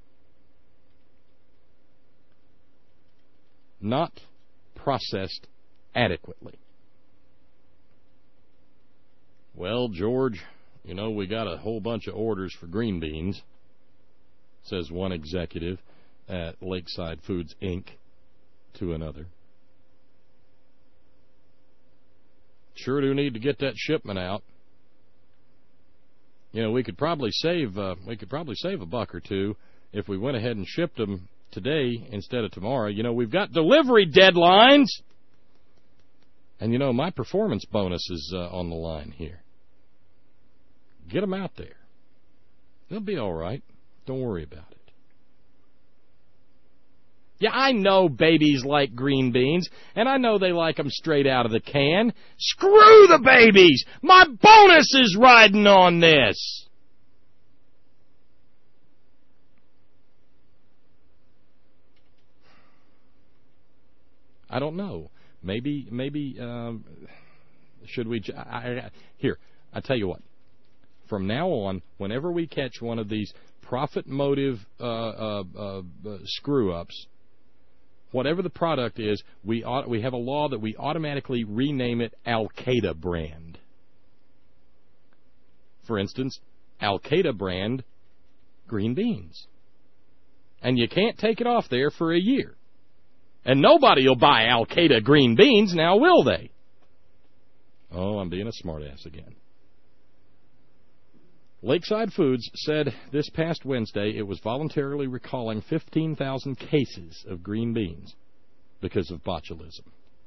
Not processed adequately. Well, George, you know, we got a whole bunch of orders for green beans, says one executive at Lakeside Foods, Incorporated to another. Sure do need to get that shipment out. You know, we could probably save uh, we could probably save a buck or two if we went ahead and shipped them today instead of tomorrow. You know, we've got delivery deadlines. And, you know, my performance bonus is uh, on the line here. Get them out there. They'll be all right. Don't worry about it. Yeah, I know babies like green beans, and I know they like them straight out of the can. Screw the babies! My bonus is riding on this! I don't know. Maybe, maybe, um, should we... I, I, here, I tell you what. From now on, whenever we catch one of these profit motive uh, uh, uh, uh, screw-ups, whatever the product is, we ought, we have a law that we automatically rename it Al-Qaeda brand. For instance, Al-Qaeda brand green beans. And you can't take it off there for a year. And nobody will buy Al-Qaeda green beans, now will they? Oh, I'm being a smartass again. Lakeside Foods said this past Wednesday it was voluntarily recalling fifteen thousand cases of green beans because of botulism.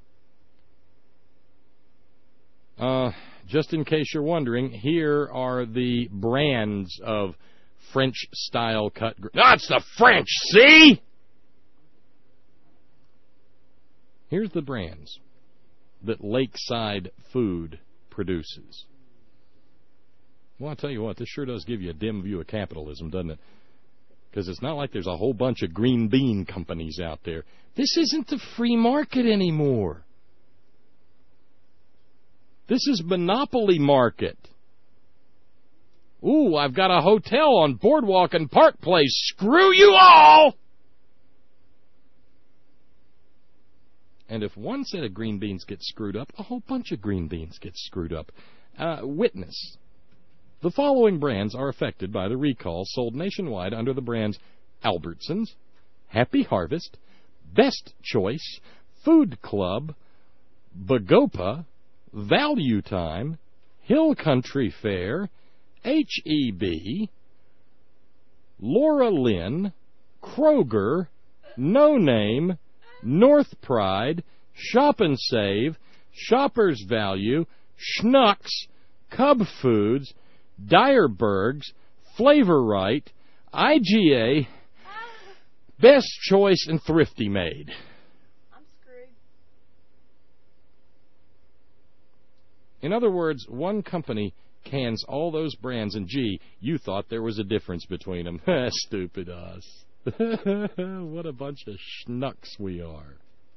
Uh, just in case you're wondering, here are the brands of French-style cut green. That's the French, see? Here's the brands that Lakeside Food produces. Well, I'll tell you what, this sure does give you a dim view of capitalism, doesn't it? Because it's not like there's a whole bunch of green bean companies out there. This isn't the free market anymore. This is monopoly market. Ooh, I've got a hotel on Boardwalk and Park Place. Screw you all! And if one set of green beans gets screwed up, a whole bunch of green beans get screwed up. Uh, witness. The following brands are affected by the recall sold nationwide under the brands Albertsons, Happy Harvest, Best Choice, Food Club, Bagopa, Value Time, Hill Country Fair, H E B, Laura Lynn, Kroger, No Name, North Pride, Shop and Save, Shoppers Value, Schnucks, Cub Foods, Dyerbergs, Flavor Right, I G A, Best Choice, and Thrifty Made. I'm screwed. In other words, one company cans all those brands, and gee, you thought there was a difference between them. Stupid us. What a bunch of schnucks we are.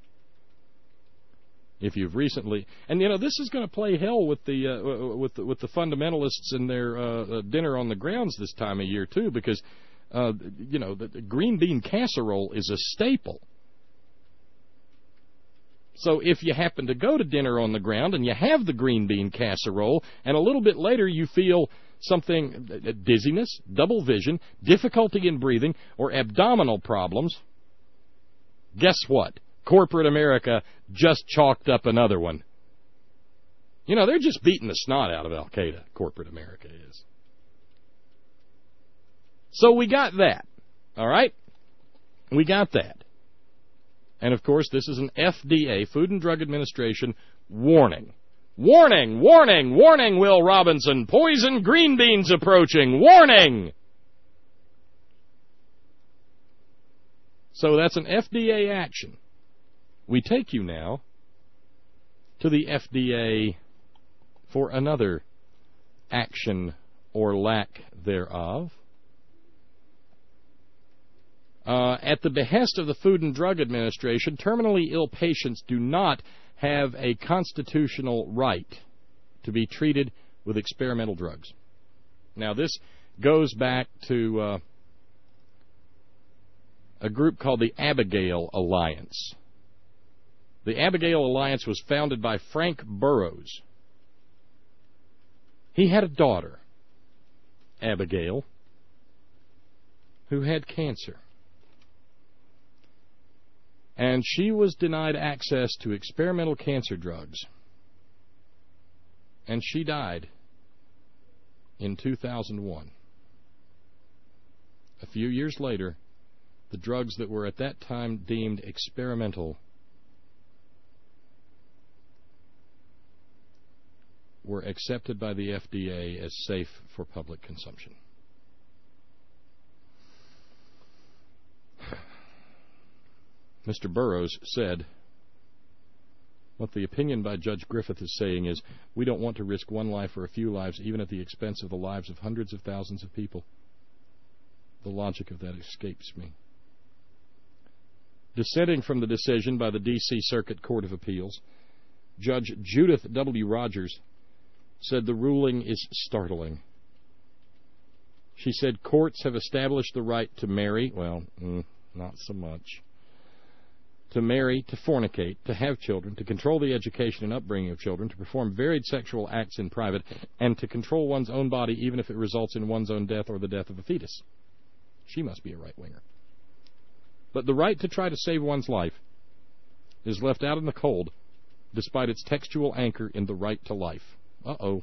If you've recently, and you know, this is going to play hell with the uh, with the, with the fundamentalists and their uh, dinner on the grounds this time of year too, because uh, you know the, the green bean casserole is a staple. So if you happen to go to dinner on the ground and you have the green bean casserole, and a little bit later you feel something, uh, dizziness, double vision, difficulty in breathing, or abdominal problems, guess what? Corporate America just chalked up another one. You know, they're just beating the snot out of Al-Qaeda, corporate America is. So we got that, all right? We got that. And, of course, this is an F D A, Food and Drug Administration, warning. Warning, warning, warning, Will Robinson. Poison green beans approaching. Warning! So that's an F D A action. We take you now to the F D A for another action or lack thereof. Uh, at the behest of the Food and Drug Administration, terminally ill patients do not have a constitutional right to be treated with experimental drugs. Now, this goes back to uh, a group called the Abigail Alliance. The Abigail Alliance was founded by Frank Burroughs. He had a daughter, Abigail, who had cancer. And she was denied access to experimental cancer drugs. And she died in two thousand one. A few years later, the drugs that were at that time deemed experimental were accepted by the F D A as safe for public consumption. Mister Burroughs said, what the opinion by Judge Griffith is saying is, we don't want to risk one life or a few lives, even at the expense of the lives of hundreds of thousands of people. The logic of that escapes me. Dissenting from the decision by the D C Circuit Court of Appeals, Judge Judith W. Rogers said the ruling is startling. She said courts have established the right to marry, well, mm, not so much, to marry, to fornicate, to have children, to control the education and upbringing of children, to perform varied sexual acts in private, and to control one's own body even if it results in one's own death or the death of a fetus. She must be a right-winger. But the right to try to save one's life is left out in the cold despite its textual anchor in the right to life. Uh-oh.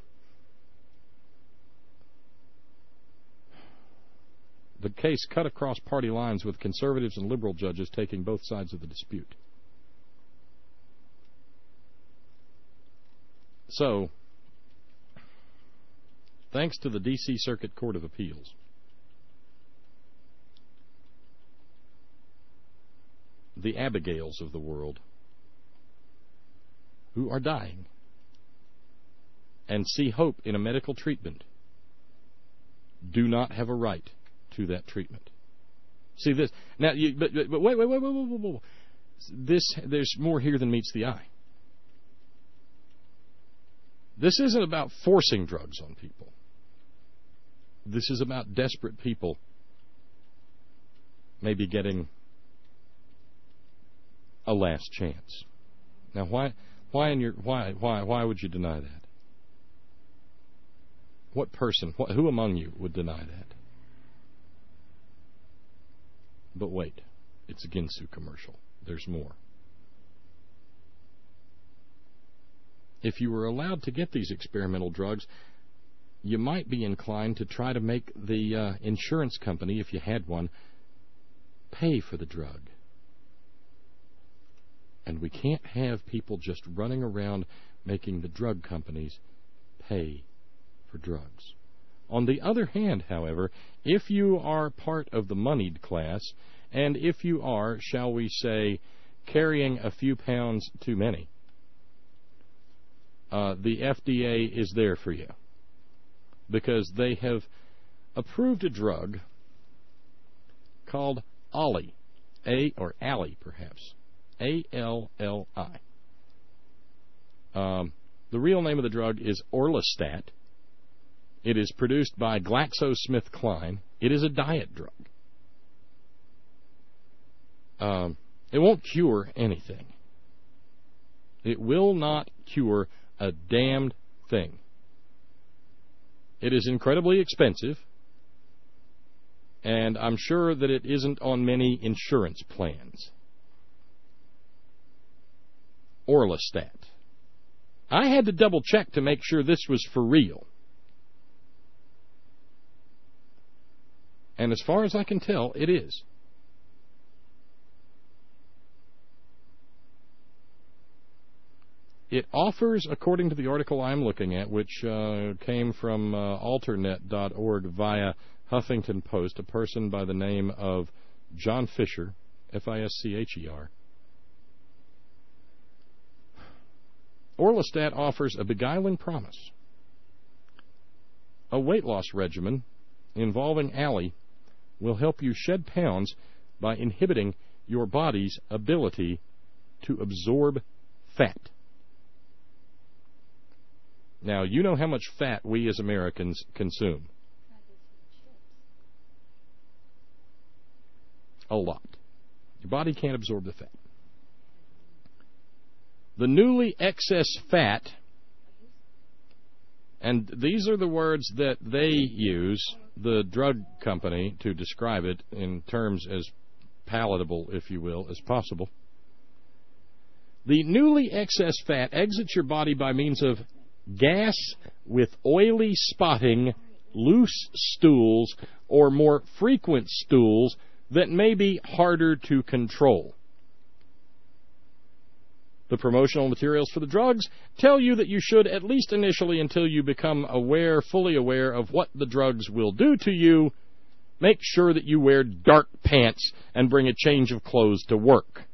The case cut across party lines with conservatives and liberal judges taking both sides of the dispute. So, thanks to the D C Circuit Court of Appeals, the Abigails of the world who are dying and see hope in a medical treatment do not have a right to that treatment. See this now, you, but, but, but wait, wait, wait, wait, wait, wait, wait. This there's more here than meets the eye. This isn't about forcing drugs on people. This is about desperate people maybe getting a last chance. Now, why, why in your why why why would you deny that? What person, what, who among you would deny that? But wait, it's a Ginsu commercial. There's more. If you were allowed to get these experimental drugs, you might be inclined to try to make the uh, insurance company, if you had one, pay for the drug. And we can't have people just running around making the drug companies pay for drugs. On the other hand, however, if you are part of the moneyed class, and if you are, shall we say, carrying a few pounds too many, uh, the F D A is there for you. Because they have approved a drug called Alli, A or Alli perhaps, A L L I. Um, the real name of the drug is Orlistat. It is produced by GlaxoSmithKline. It is a diet drug. Um, it won't cure anything. It will not cure a damned thing. It is incredibly expensive, and I'm sure that it isn't on many insurance plans. Orlistat. I had to double check to make sure this was for real. And as far as I can tell, it is. It offers, according to the article I'm looking at, which uh, came from uh, alternet dot org via Huffington Post, a person by the name of John Fisher, F I S C H E R. Orlistat offers a beguiling promise. A weight loss regimen involving Alli will help you shed pounds by inhibiting your body's ability to absorb fat. Now, you know how much fat we as Americans consume. A lot. Your body can't absorb the fat. The newly excess fat, and these are the words that they use, the drug company, to describe it in terms as palatable, if you will, as possible. The newly excess fat exits your body by means of gas with oily spotting, loose stools, or more frequent stools that may be harder to control. The promotional materials for the drugs tell you that you should, at least initially until you become aware, fully aware of what the drugs will do to you, make sure that you wear dark pants and bring a change of clothes to work.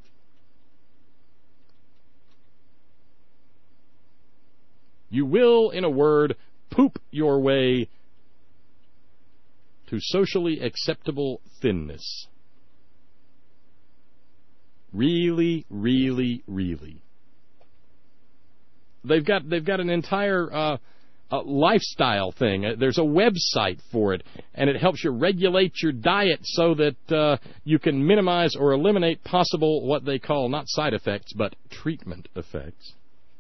You will, in a word, poop your way to socially acceptable thinness. Really, really, really. They've got they've got an entire uh, uh, lifestyle thing. Uh, there's a website for it, and it helps you regulate your diet so that uh, you can minimize or eliminate possible what they call not side effects but treatment effects.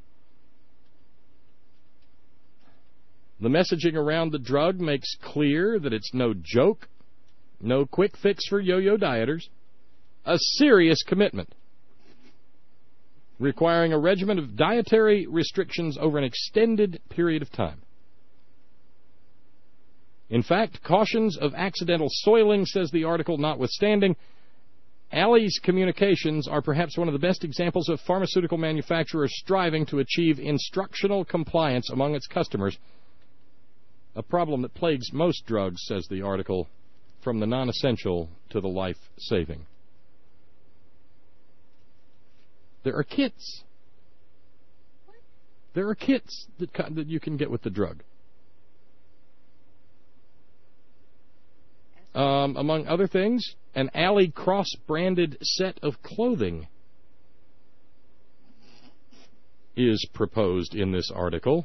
The messaging around the drug makes clear that it's no joke, no quick fix for yo-yo dieters, a serious commitment requiring a regimen of dietary restrictions over an extended period of time. In fact, cautions of accidental soiling, says the article, notwithstanding, Allie's communications are perhaps one of the best examples of pharmaceutical manufacturers striving to achieve instructional compliance among its customers, a problem that plagues most drugs, says the article, from the non-essential to the life-saving. There are kits. There are kits that, that you can get with the drug. Um, among other things, an Allie cross-branded set of clothing is proposed in this article.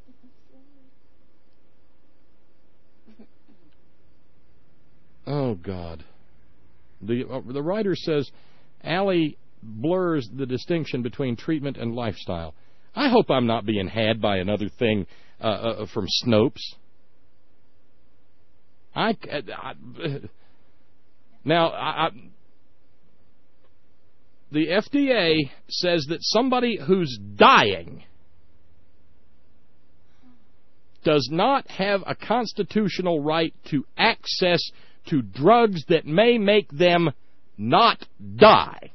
Oh, God. The, uh, the writer says Allie blurs the distinction between treatment and lifestyle. I hope I'm not being had by another thing uh, uh, from Snopes. I, I, now, I, I, the F D A says that somebody who's dying does not have a constitutional right to access to drugs that may make them not die.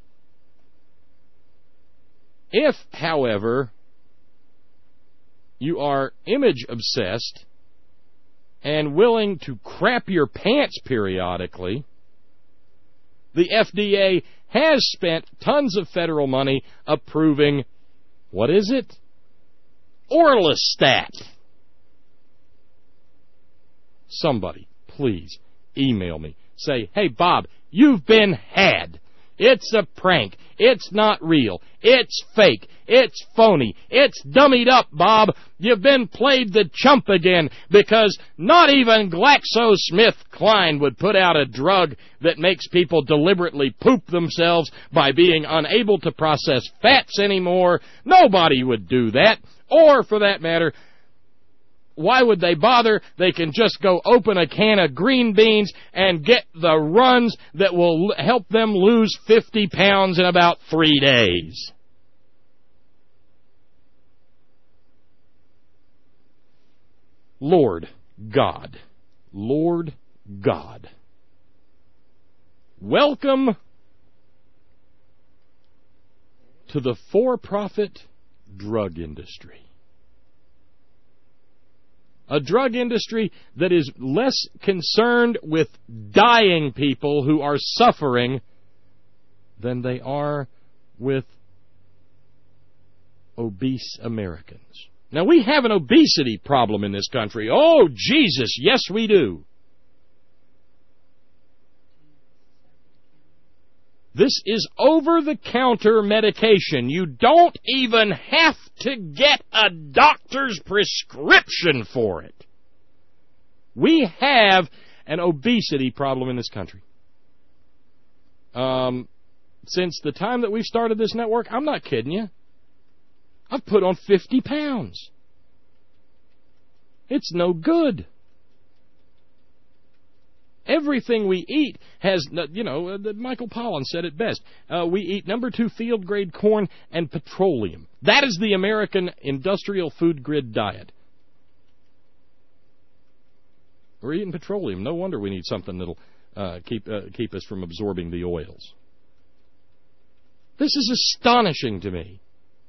If, however, you are image obsessed and willing to crap your pants periodically, the F D A has spent tons of federal money approving, what is it? Orlistat. Somebody, please, email me. Say, hey, Bob, you've been had. It's a prank. It's not real. It's fake. It's phony. It's dummied up, Bob. You've been played the chump again because not even GlaxoSmithKline would put out a drug that makes people deliberately poop themselves by being unable to process fats anymore. Nobody would do that. Or, for that matter, why would they bother? They can just go open a can of green beans and get the runs that will help them lose fifty pounds in about three days. Lord God, Lord God, welcome to the for-profit drug industry. A drug industry that is less concerned with dying people who are suffering than they are with obese Americans. Now, we have an obesity problem in this country. Oh, Jesus, yes, we do. This is over-the-counter medication. You don't even have to get a doctor's prescription for it. We have an obesity problem in this country. Um, since the time that we started this network, I'm not kidding you, I've put on fifty pounds. It's no good. Everything we eat has, you know, uh, Michael Pollan said it best. Uh, we eat number two field grade corn and petroleum. That is the American industrial food grid diet. We're eating petroleum. No wonder we need something that'll uh, keep uh, keep us from absorbing the oils. This is astonishing to me.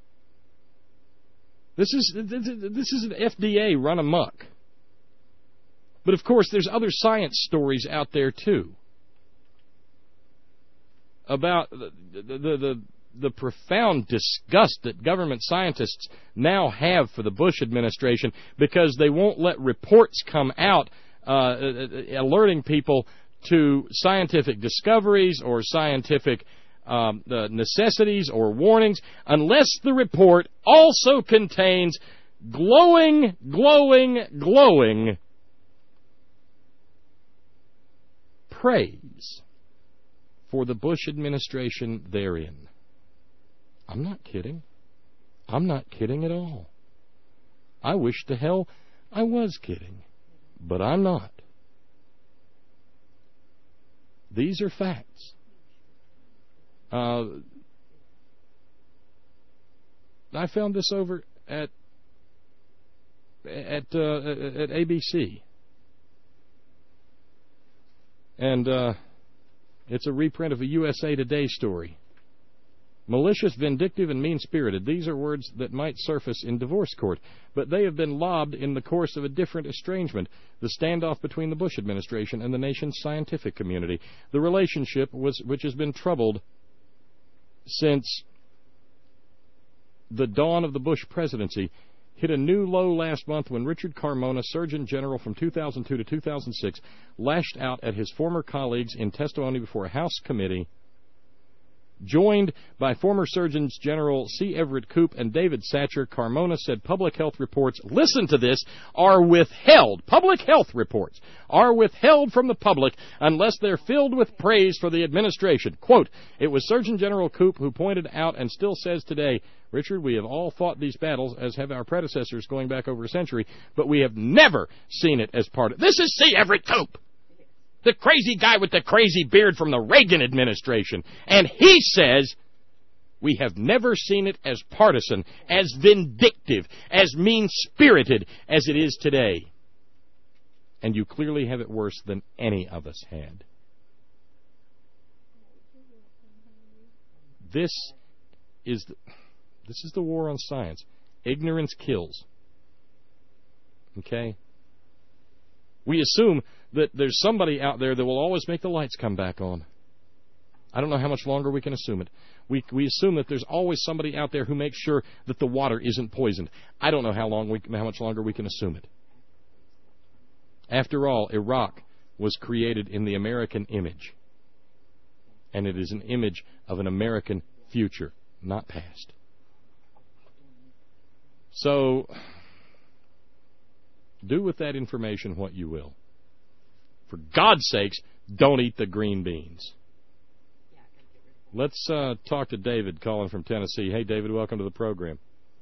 This is this is an F D A run amok. But of course, there's other science stories out there too about the the the, the profound disgust that government scientists now have for the Bush administration because they won't let reports come out uh, alerting people to scientific discoveries or scientific um, uh, necessities or warnings unless the report also contains glowing, glowing, glowing praise for the Bush administration therein. I'm not kidding. I'm not kidding at all. I wish to hell I was kidding, but I'm not. These are facts. Uh, I found this over at at uh, at A B C. And uh, it's a reprint of a U S A Today story. Malicious, vindictive, and mean-spirited. These are words that might surface in divorce court, but they have been lobbed in the course of a different estrangement, the standoff between the Bush administration and the nation's scientific community. The relationship, was, which has been troubled since the dawn of the Bush presidency, hit a new low last month when Richard Carmona, Surgeon General from two thousand two to two thousand six, lashed out at his former colleagues in testimony before a House committee. Joined by former Surgeons General C. Everett Koop and David Satcher, Carmona said public health reports, listen to this, are withheld. Public health reports are withheld from the public unless they're filled with praise for the administration. Quote, it was Surgeon General Koop who pointed out and still says today, Richard, we have all fought these battles, as have our predecessors going back over a century, but we have never seen it as part of... This is C. Everett Koop, the crazy guy with the crazy beard from the Reagan administration. And he says, we have never seen it as partisan, as vindictive, as mean-spirited as it is today. And you clearly have it worse than any of us had. This is the, this is the war on science. Ignorance kills. Okay? We assume that there's somebody out there that will always make the lights come back on. I don't know how much longer we can assume it. We we assume that there's always somebody out there who makes sure that the water isn't poisoned. I don't know how long we how much longer we can assume it. After all, Iraq was created in the American image. And it is an image of an American future, not past. So, do with that information what you will. For God's sakes, don't eat the green beans. Let's uh, talk to David calling from Tennessee. Hey, David, welcome to the program.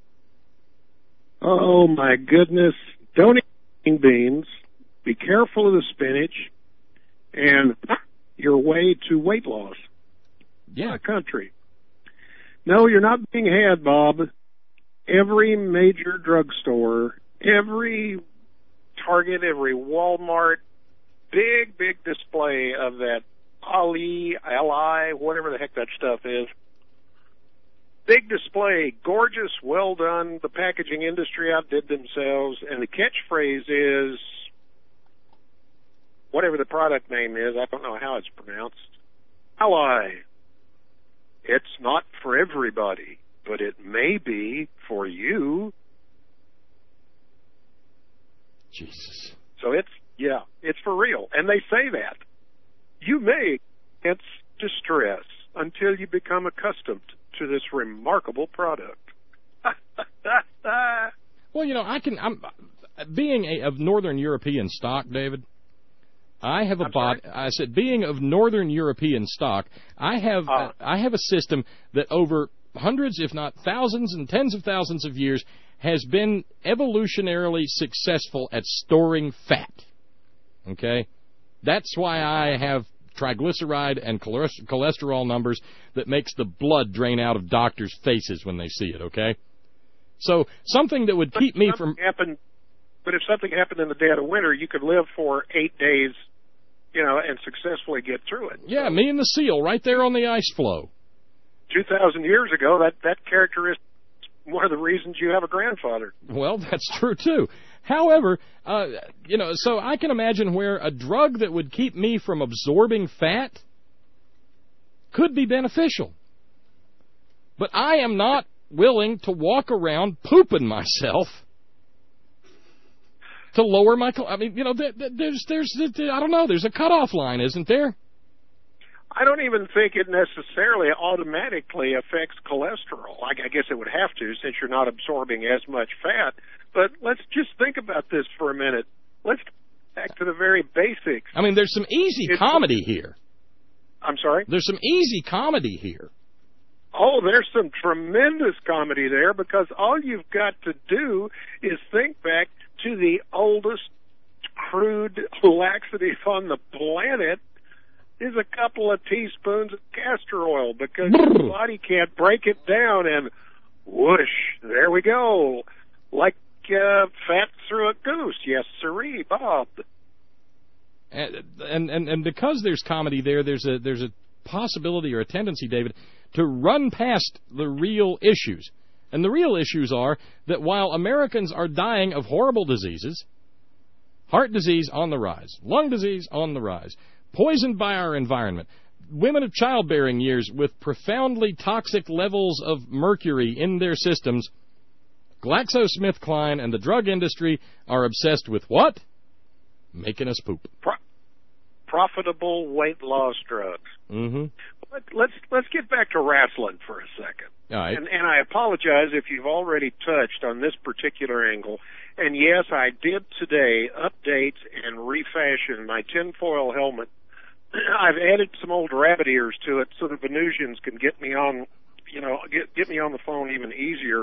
Oh, my goodness. Don't eat green beans. Be careful of the spinach. And your way to weight loss. Yeah. In the country. No, you're not being had, Bob. Every major drugstore, every Target, every Walmart, big, big display of that Ali, L I, whatever the heck that stuff is. Big display, gorgeous, well done. The packaging industry outdid themselves, and the catchphrase is, whatever the product name is, I don't know how it's pronounced, Ally. It's not for everybody, but it may be for you. Jesus. So it's, yeah, it's for real. And they say that. You may experience distress until you become accustomed to this remarkable product. Well, you know, I can, I'm, being a, of Northern European stock, David, I have a I'm bot. sorry? I said, being of Northern European stock, I have, Uh. uh, I have a system that over hundreds, if not thousands and tens of thousands of years, has been evolutionarily successful at storing fat. Okay? That's why I have triglyceride and cholesterol numbers that makes the blood drain out of doctors' faces when they see it, okay? So something that would keep me from... Happened, but if something happened in the dead of winter, you could live for eight days, you know, and successfully get through it. Yeah, me and the seal right there on the ice floe. two thousand years ago, that, that characteristic is one of the reasons you have a grandfather. Well, that's true, too. However, uh, you know, so I can imagine where a drug that would keep me from absorbing fat could be beneficial. But I am not willing to walk around pooping myself to lower my... I mean, you know, there's, there's, I don't know, there's a cutoff line, isn't there? I don't even think it necessarily automatically affects cholesterol. I, I guess it would have to, since you're not absorbing as much fat. But let's just think about this for a minute. Let's get back to the very basics. I mean, there's some easy it's, comedy here. I'm sorry? There's some easy comedy here. Oh, there's some tremendous comedy there, because all you've got to do is think back to the oldest crude laxative on the planet, is a couple of teaspoons of castor oil, because your body can't break it down, and whoosh, there we go. Like uh, fat through a goose. Yes, sirree, Bob. And, and and and because there's comedy there, there's a there's a possibility or a tendency, David, to run past the real issues. And the real issues are that while Americans are dying of horrible diseases, heart disease on the rise, lung disease on the rise, poisoned by our environment, women of childbearing years with profoundly toxic levels of mercury in their systems, GlaxoSmithKline and the drug industry are obsessed with what? Making us poop. Pro- profitable weight loss drugs. Mm-hmm. But let's let's get back to wrestling for a second. All right. And, and I apologize if you've already touched on this particular angle. And yes, I did today update and refashion my tinfoil helmet. I've added some old rabbit ears to it so the Venusians can get me on, you know, get get me on the phone even easier.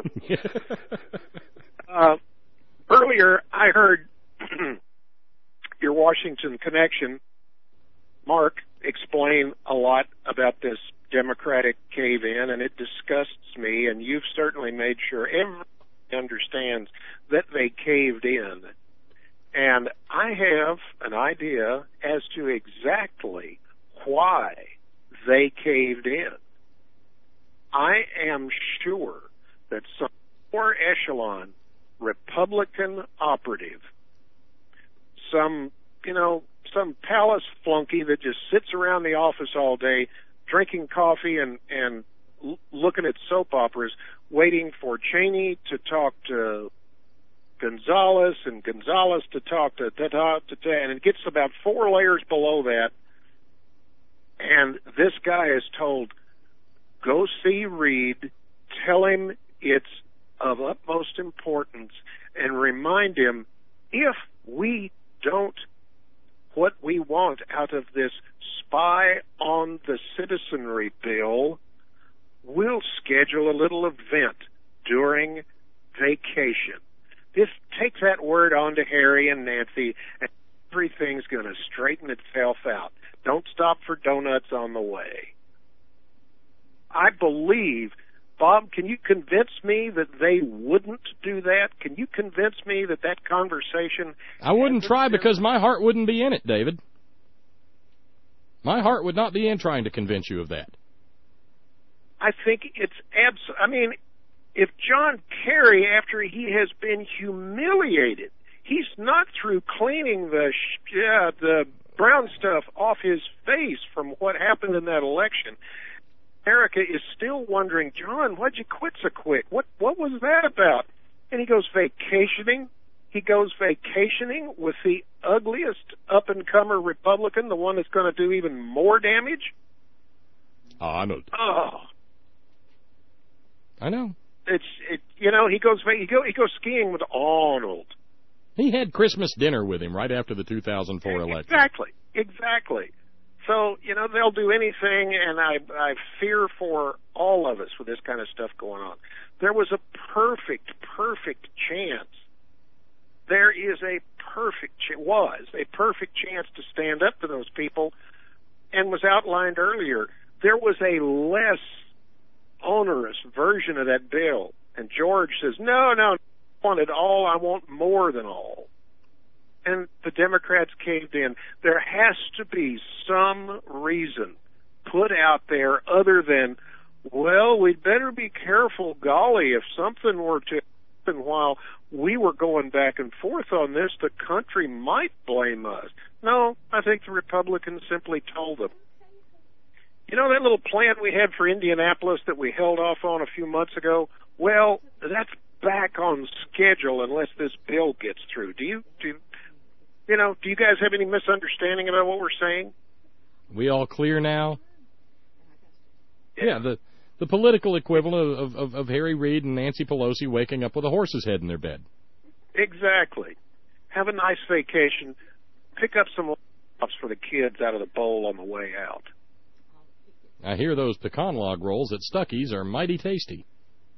uh, earlier, I heard your Washington connection, Mark, explain a lot about this Democratic cave-in, and it disgusts me, and you've certainly made sure everyone understands that they caved in. And I have an idea as to exactly why they caved in. I am sure that some lower echelon Republican operative, some, you know, some palace flunky that just sits around the office all day drinking coffee and, and l- looking at soap operas, waiting for Cheney to talk to Gonzalez and Gonzalez to talk to ta ta ta ta, and it gets about four layers below that, and this guy is told, go see Reed, tell him it's of utmost importance, and remind him, if we don't what we want out of this spy on the citizenry bill, we'll schedule a little event during vacation. Just take that word on to Harry and Nancy, and everything's going to straighten itself out. Don't stop for donuts on the way. I believe, Bob, can you convince me that they wouldn't do that? Can you convince me that that conversation... I wouldn't try because my heart wouldn't be in it, David. My heart would not be in trying to convince you of that. I think it's abs- I mean, if John Kerry, after he has been humiliated, he's not through cleaning the sh- yeah, the brown stuff off his face from what happened in that election, America is still wondering, John, why'd you quit so quick? What what was that about? And he goes vacationing. He goes vacationing with the ugliest up-and-comer Republican, the one that's going to do even more damage. Arnold. Oh. I know. It's it. You know, he goes he go he goes skiing with Arnold. He had Christmas dinner with him right after the two thousand four election. Exactly. Exactly. So, you know, they'll do anything, and I, I fear for all of us with this kind of stuff going on. There was a perfect, perfect chance there is a perfect, ch- was a perfect chance to stand up to those people, and was outlined earlier. There was a less onerous version of that bill, and George says, no, no, I want it all, I want more than all. And the Democrats caved in. There has to be some reason put out there other than, well, we'd better be careful, golly, if something were to happen while we were going back and forth on this, the country might blame us. No, I think the Republicans simply told them. You know that little plan we had for Indianapolis that we held off on a few months ago? Well, that's back on schedule unless this bill gets through. Do you, do you, you know, do you guys have any misunderstanding about what we're saying? We all clear now? Yeah, the the political equivalent of, of, of Harry Reid and Nancy Pelosi waking up with a horse's head in their bed. Exactly. Have a nice vacation. Pick up some offs for the kids out of the bowl on the way out. I hear those pecan log rolls at Stuckey's are mighty tasty.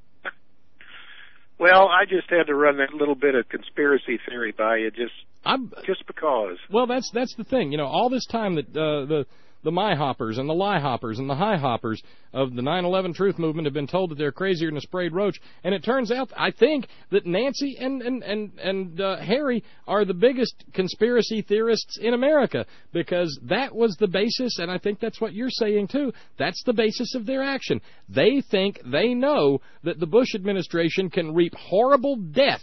Well, I just had to run that little bit of conspiracy theory by you, just I'm, just because. Well, that's that's the thing. You know, all this time that uh, the the my hoppers and the lie hoppers and the high hoppers of the nine eleven truth movement have been told that they're crazier than a sprayed roach, and it turns out, I think, that Nancy and and and and uh, Harry are the biggest conspiracy theorists in America, because that was the basis, and I think that's what you're saying too. That's the basis of their action. They think they know that the Bush administration can reap horrible death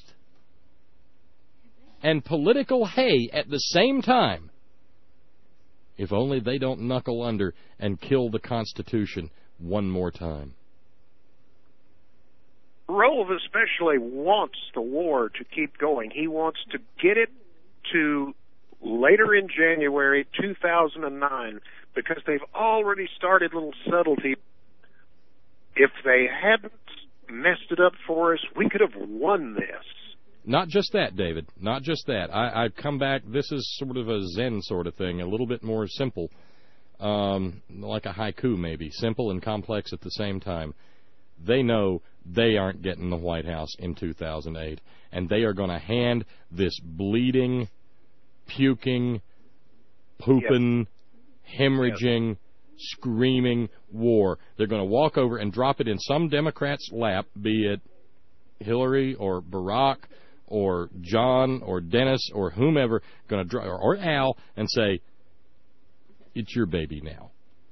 and political hay at the same time, if only they don't knuckle under and kill the Constitution one more time. Rove especially wants the war to keep going. He wants to get it to later in January two thousand nine, because they've already started little subtlety. If they hadn't messed it up for us, we could have won this. Not just that, David. Not just that. I, I've come back. This is sort of a Zen sort of thing, a little bit more simple, um, like a haiku maybe, simple and complex at the same time. They know they aren't getting the White House in two thousand eight, and they are going to hand this bleeding, puking, pooping, yep. hemorrhaging, yep. screaming war. They're going to walk over and drop it in some Democrat's lap, be it Hillary or Barack or John or Dennis or whomever, going to or, or Al, and say, it's your baby now.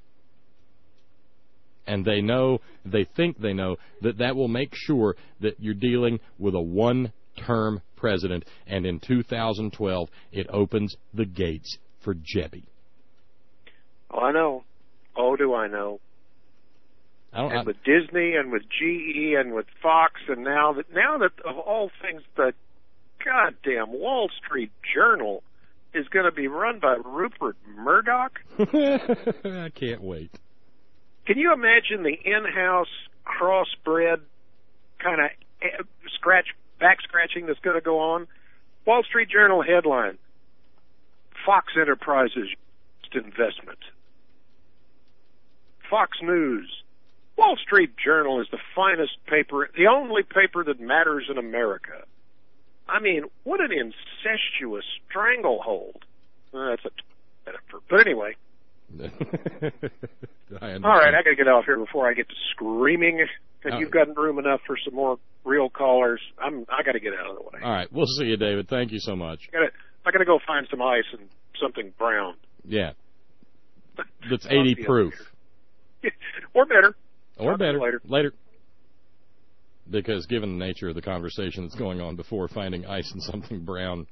And they know, they think they know, that that will make sure that you're dealing with a one-term president, and in two thousand twelve, it opens the gates for Jebby. Oh, I know. Oh, do I know. I don't, and I, with Disney and with G E and with Fox, and now that now that of all things, the goddamn Wall Street Journal is going to be run by Rupert Murdoch. I can't wait. Can you imagine the in-house crossbred kind of scratch back scratching that's going to go on? Wall Street Journal headline: Fox Enterprises investment. Fox News: Wall Street Journal is the finest paper, the only paper that matters in America. I mean, what an incestuous stranglehold. Uh, that's a metaphor. But anyway. All right, I got to get off here before I get to screaming. And you've got room enough for some more real callers. I'm. I got to get out of the way. All right, we'll see you, David. Thank you so much. I got to. I got to go find some ice and something brown. Yeah. That's eighty proof. Or better. Or Talk better. Later. Later. Because given the nature of the conversation that's going on before, finding ice and something brown,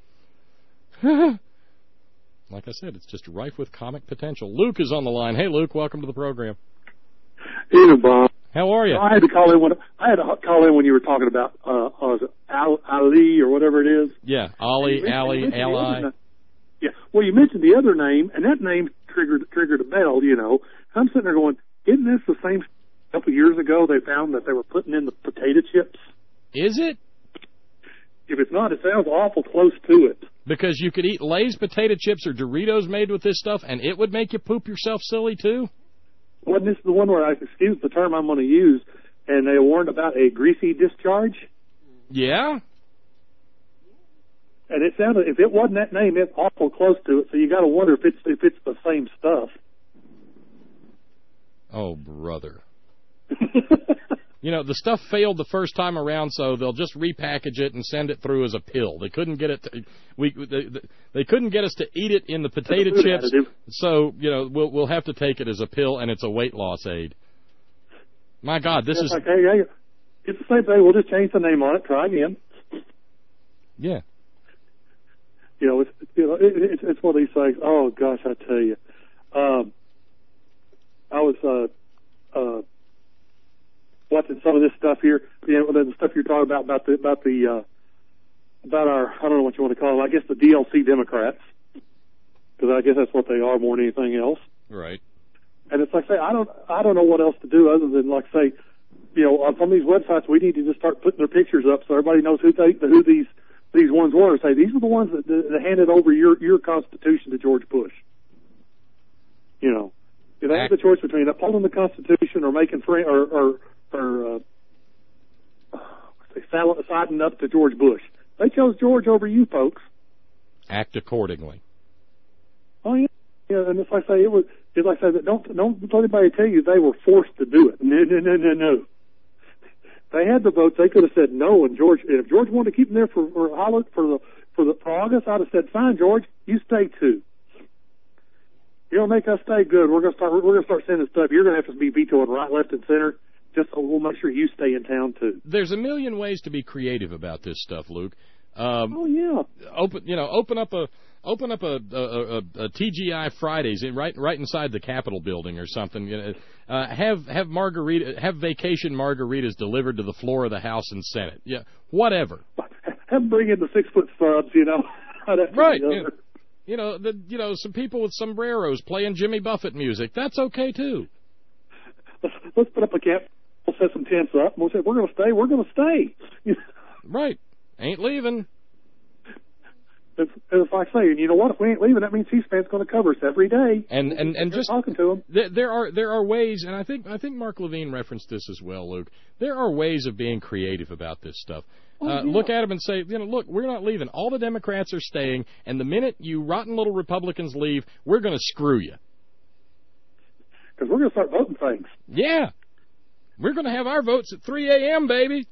like I said, it's just rife with comic potential. Luke is on the line. Hey, Luke, welcome to the program. Evening, Bob. How are you? I had to call in when I had to call in when you were talking about uh, uh Al, Ali or whatever it is. Yeah, Ali, Ali, Ali. Yeah. Well, you mentioned the other name, and that name triggered triggered a bell. You know, I'm sitting there going, isn't this the same? A couple of years ago, they found that they were putting in the potato chips. Is it? If it's not, it sounds awful close to it. Because you could eat Lay's potato chips or Doritos made with this stuff, and it would make you poop yourself silly, too? Wasn't this the one where, I excuse the term I'm going to use, and they warned about a greasy discharge? Yeah. And it sounded, if it wasn't that name, it's awful close to it. So you got to wonder if it's if it's the same stuff. Oh, brother. You know, the stuff failed the first time around, so they'll just repackage it and send it through as a pill. They couldn't get it. To, we they, they couldn't get us to eat it in the potato chips, additive. So you know we'll we'll have to take it as a pill, and it's a weight loss aid. My God, this it's is like, hey, hey, it's the same thing. We'll just change the name on it. Try again. Yeah. You know, it's you know it, it's it's one of these things. Oh gosh, I tell you, um, I was uh uh. watching some of this stuff here, you know, the stuff you're talking about about the about the uh, about our I don't know what you want to call them. I guess the D L C Democrats, because I guess that's what they are more than anything else. Right. And it's like say I don't I don't know what else to do other than like say, you know, on some of these websites we need to just start putting their pictures up so everybody knows who they who these these ones were. Say these were the ones that, that handed over your your Constitution to George Bush. You know, if they had the choice between upholding the Constitution or making friend or, or or uh, siding up to George Bush. They chose George over you folks. Act accordingly. Oh yeah, yeah. And it's like I say, it was. It's like I say that don't don't let anybody tell you they were forced to do it. No, no, no, no, no. They had the votes. They could have said no, and George. If George wanted to keep them there for for for the for the for August, I'd have said, fine, George, you stay too. You don't make us stay good. We're gonna start. We're gonna start sending stuff. You're gonna have to be vetoed right, left, and center. Just so we'll make sure you stay in town too. There's a million ways to be creative about this stuff, Luke. Um, oh yeah. Open, you know, open up a open up a, a, a, a T G I Fridays in, right right inside the Capitol building or something. You know, uh, have have margarita have vacation margaritas delivered to the floor of the House and Senate. Yeah, whatever. Have them bring in the six foot subs. You know. Right. You know, you know the you know some people with sombreros playing Jimmy Buffett music. That's okay too. Let's, let's put up a camp. We'll set some tents up. We'll say, we're going to stay. We're going to stay. Right. Ain't leaving. It's, it's like saying, you know what? If we ain't leaving, that means C-SPAN's going to cover us every day. And and and just talking to them. Th- there are there are ways, and I think I think Mark Levine referenced this as well, Luke. There are ways of being creative about this stuff. Oh, uh, yeah. Look at them and say, you know, look, we're not leaving. All the Democrats are staying, and the minute you rotten little Republicans leave, we're going to screw you. Because we're going to start voting things. Yeah. We're going to have our votes at three a.m., baby.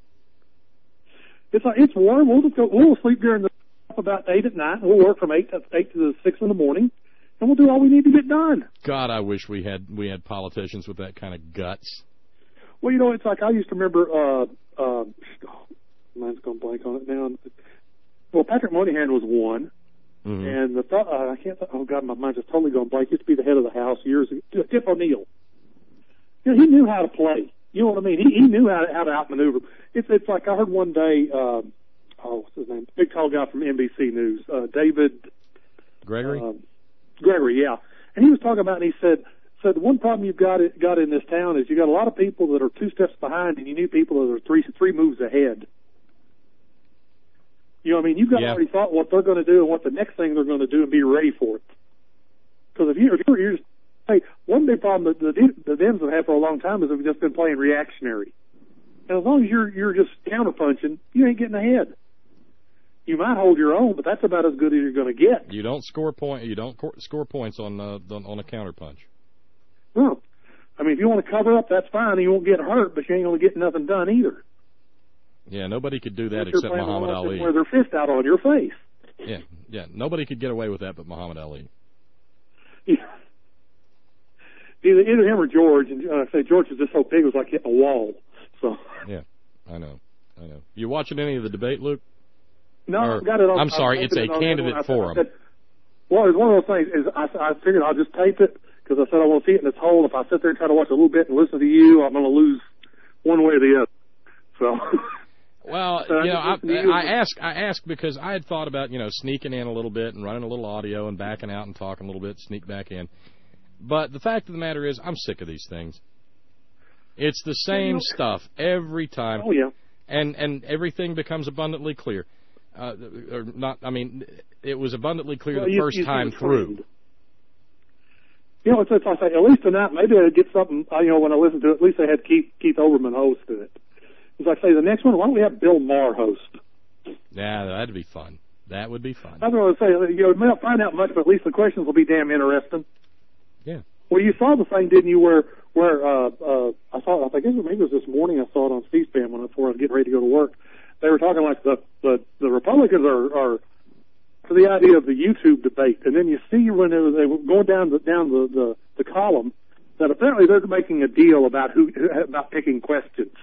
It's like, it's warm. We'll just go. We'll sleep during the about eight at night. We'll work from eight to eight to the six in the morning, and we'll do all we need to get done. God, I wish we had we had politicians with that kind of guts. Well, you know, it's like I used to remember. Uh, uh, oh, mine's going blank on it now. Well, Patrick Moynihan was one, mm-hmm. and the thought uh, I can't. Oh God, my mind's just totally going blank. He used to be the head of the House years ago. Tip O'Neill. You know, he knew how to play. You know what I mean? He, he knew how to, how to outmaneuver. It's it's like I heard one day. Uh, oh, what's his name? Big tall guy from N B C News, uh, David Gregory. Um, Gregory, yeah. And he was talking about, and he said, said the one problem you've got it, got in this town is you got a lot of people that are two steps behind, and you need people that are three three moves ahead. You know what I mean? You've got yeah. already thought what they're going to do and what the next thing they're going to do and be ready for it. Because if you if you're, you're just, hey, one big problem that the, the Dems have had for a long time is they've just been playing reactionary. And as long as you're you're just counterpunching, you ain't getting ahead. You might hold your own, but that's about as good as you're going to get. You don't score point. You don't co- score points on uh, on a counterpunch. No, I mean if you want to cover up, that's fine. You won't get hurt, but you ain't going to get nothing done either. Yeah, nobody could do that Unless except Muhammad Ali. Where their fist out on your face. Yeah, yeah, nobody could get away with that but Muhammad Ali. Yeah. Either, either him or George, and uh, I say George was just so big it was like hitting a wall. So. Yeah, I know, I know. You watching any of the debate, Luke? No, or, I've got it on. I'm sorry, I it's a candidate I, forum. I said, well, it's one of those things. Is I, I figured I'll just tape it because I said I want to see it in its whole. If I sit there and try to watch a little bit and listen to you, I'm going to lose one way or the other. So. Well, so you know, I, I ask, I ask because I had thought about you know sneaking in a little bit and running a little audio and backing out and talking a little bit, sneak back in. But the fact of the matter is, I'm sick of these things. It's the same stuff every time. Oh yeah. And and everything becomes abundantly clear. Uh, or not. I mean, it was abundantly clear well, the you, first you time through. You know, it's, it's like at least tonight, maybe I'd get something. You know, when I listen to it, at least I had Keith Keith Olbermann host to it. It's like say the next one. Why don't we have Bill Maher host? Yeah, that'd be fun. That would be fun. I was going to say, you know, may not find out much, but at least the questions will be damn interesting. Yeah. Well, you saw the thing, didn't you, where where uh, uh, I saw, I guess maybe it was this morning I saw it on C-SPAN when I, before I was getting ready to go to work. They were talking like the, the, the Republicans are, are for the idea of the YouTube debate. And then you see when they were, they were going down the, down the, the, the column that apparently they're making a deal about who about picking questions.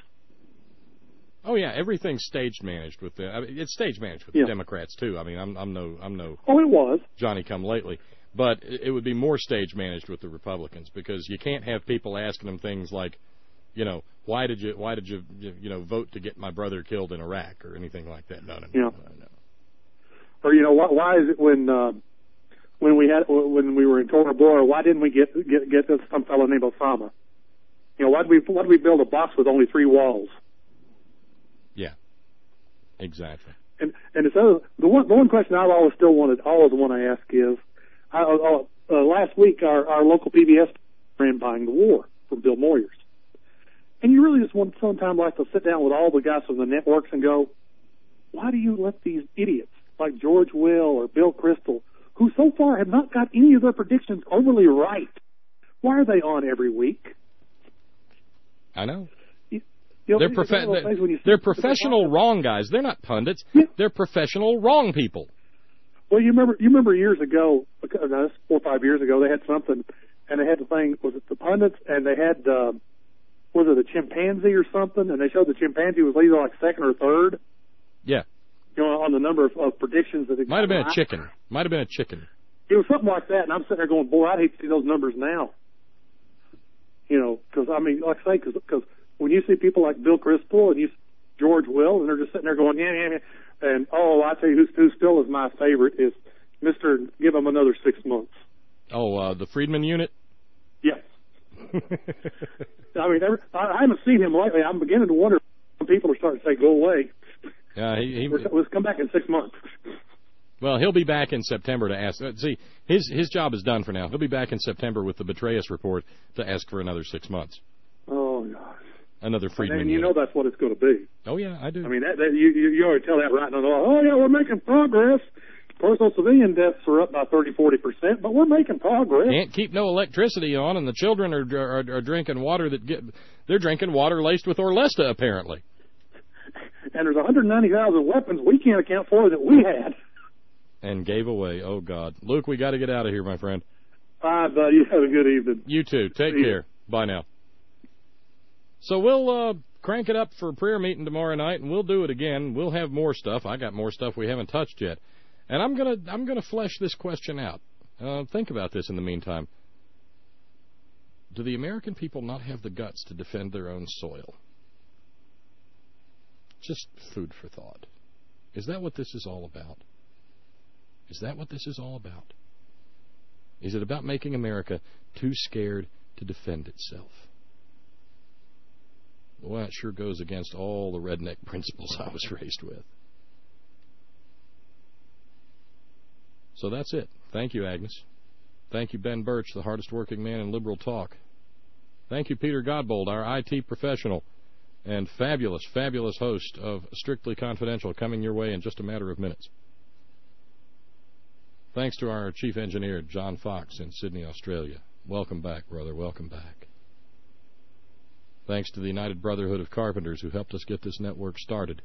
Oh yeah, everything's stage managed with the. I mean, it's stage managed with Yeah. the Democrats too. I mean, I'm I'm no I'm no. Oh, it was Johnny come lately, but it it would be more stage managed with the Republicans because you can't have people asking them things like, you know, why did you why did you you know vote to get my brother killed in Iraq or anything like that. No, no, no, Yeah. no, no. Or you know, why, why is it when uh, when we had when we were in Tora Bora, why didn't we get get get this some fellow named Osama? You know, why did we why did we build a box with only three walls? Yeah, exactly. And and it's other, the one the one question I've always still wanted always want to ask is, I, uh, uh, last week our our local P B S ran Buying the War from Bill Moyers, and you really just want sometime like to sit down with all the guys from the networks and go, why do you let these idiots like George Will or Bill Kristol, who so far have not got any of their predictions overly right, why are they on every week? I know. You know, They're, it's prof- one of those things when you see- they're professional wrong guys. They're not pundits. They're professional wrong people. Well, you remember, you remember years ago, because no, four or five years ago, they had something, and they had the thing. Was it the pundits? And they had, uh, was it a chimpanzee or something? And they showed the chimpanzee was either like second or third. Yeah. You know, on the number of, of predictions that it Might have been a chicken. Might have been a chicken. It was something like that, and I'm sitting there going, boy, I'd hate to see those numbers now. You know, because I mean, like I say, because when you see people like Bill Kristol and you George Will, and they're just sitting there going, yeah, yeah, yeah, and oh, I tell you, who's who still is my favorite is Mister Give him another six months. Oh, uh, the Friedman unit. Yes. I mean, every, I, I haven't seen him lately. I'm beginning to wonder if people are starting to say, go away. Yeah, he, he, Let's come back in six months. Well, he'll be back in September to ask. Uh, see, his his job is done for now. He'll be back in September with the Betrayus report to ask for another six months. Oh, gosh. Another Friedman And you unit. know that's what it's going to be. Oh, yeah, I do. I mean, that, that, you, you you already tell that right now. Oh, yeah, we're making progress. Personal civilian deaths are up by thirty, forty percent, but we're making progress. Can't keep no electricity on, and the children are, are are drinking water that get they're drinking water laced with Orlesta apparently. And there's one hundred ninety thousand weapons we can't account for that we had. And gave away. Oh God, Luke, we got to get out of here, my friend. Bye, buddy. You have a good evening. You too. Take See care. Bye now. So we'll uh, crank it up for prayer meeting tomorrow night, and we'll do it again. We'll have more stuff. I got more stuff we haven't touched yet, and I'm gonna I'm gonna flesh this question out. Uh, think about this in the meantime. Do the American people not have the guts to defend their own soil? Just food for thought. Is that what this is all about? Is that what this is all about? Is it about making America too scared to defend itself? Well, it sure goes against all the redneck principles I was raised with. So that's it. Thank you, Agnes. Thank you, Ben Birch, the hardest working man in liberal talk. Thank you, Peter Godbold, our I T professional and fabulous, fabulous host of Strictly Confidential, coming your way in just a matter of minutes. Thanks to our chief engineer, John Fox, in Sydney, Australia. Welcome back, brother. Welcome back. Thanks to the United Brotherhood of Carpenters who helped us get this network started.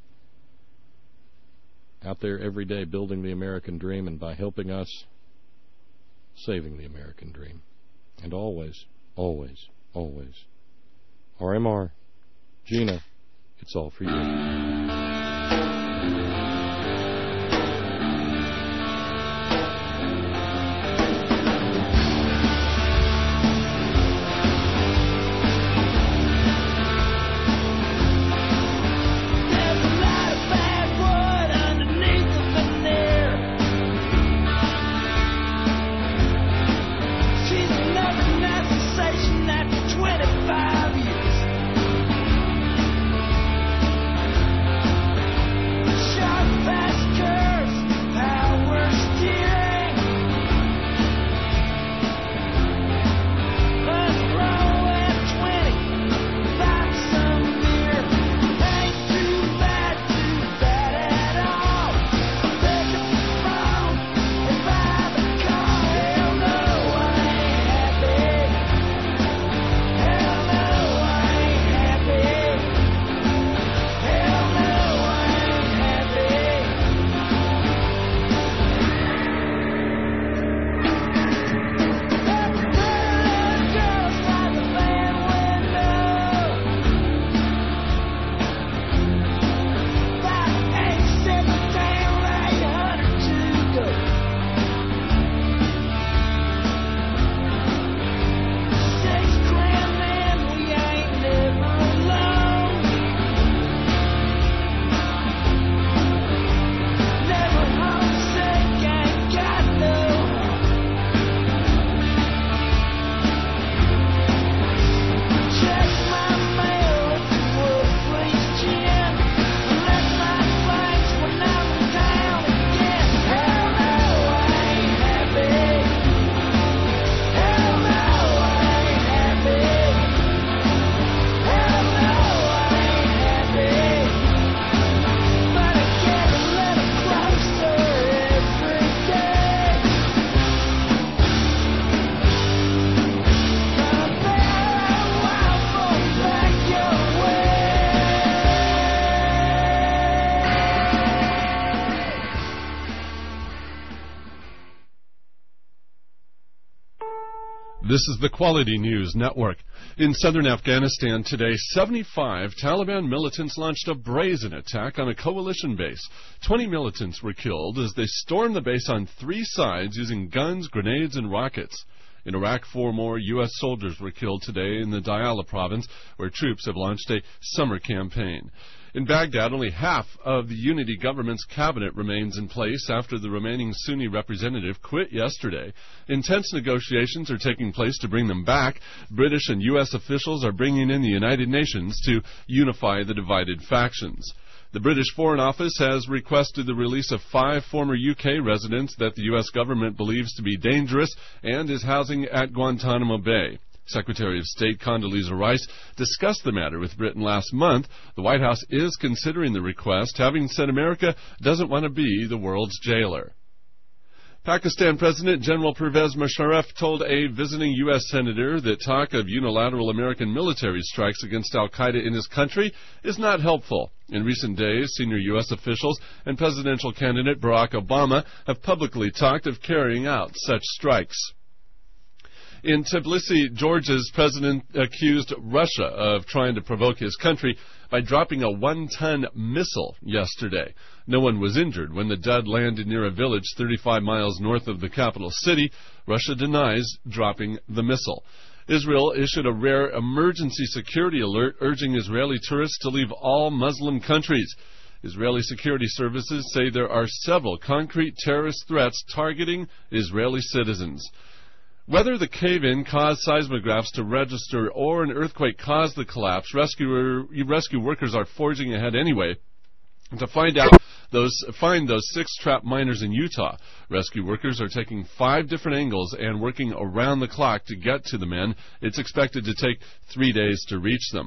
Out there every day building the American dream, and by helping us, saving the American dream. And always, always, always. R M R, Gina, it's all for you. twenty-five years. This is the Quality News Network. In southern Afghanistan today, seventy-five Taliban militants launched a brazen attack on a coalition base. twenty militants were killed as they stormed the base on three sides using guns, grenades, and rockets. In Iraq, four more U S soldiers were killed today in the Diyala province, where troops have launched a summer campaign. In Baghdad, only half of the unity government's cabinet remains in place after the remaining Sunni representative quit yesterday. Intense negotiations are taking place to bring them back. British and U S officials are bringing in the United Nations to unify the divided factions. The British Foreign Office has requested the release of five former U K residents that the U S government believes to be dangerous and is housing at Guantanamo Bay. Secretary of State Condoleezza Rice discussed the matter with Britain last month. The White House is considering the request, having said America doesn't want to be the world's jailer. Pakistan President General Pervez Musharraf told a visiting U S senator that talk of unilateral American military strikes against al-Qaeda in his country is not helpful. In recent days, senior U S officials and presidential candidate Barack Obama have publicly talked of carrying out such strikes. In Tbilisi, Georgia's president accused Russia of trying to provoke his country by dropping a one-ton missile yesterday. No one was injured when the Dud landed near a village thirty-five miles north of the capital city. Russia denies dropping the missile. Israel issued a rare emergency security alert urging Israeli tourists to leave all Muslim countries. Israeli security services say there are several concrete terrorist threats targeting Israeli citizens. Whether the cave-in caused seismographs to register or an earthquake caused the collapse, rescue, rescue workers are forging ahead anyway to find out those find those six trapped miners in Utah. Rescue workers are taking five different angles and working around the clock to get to the men. It's expected to take three days to reach them.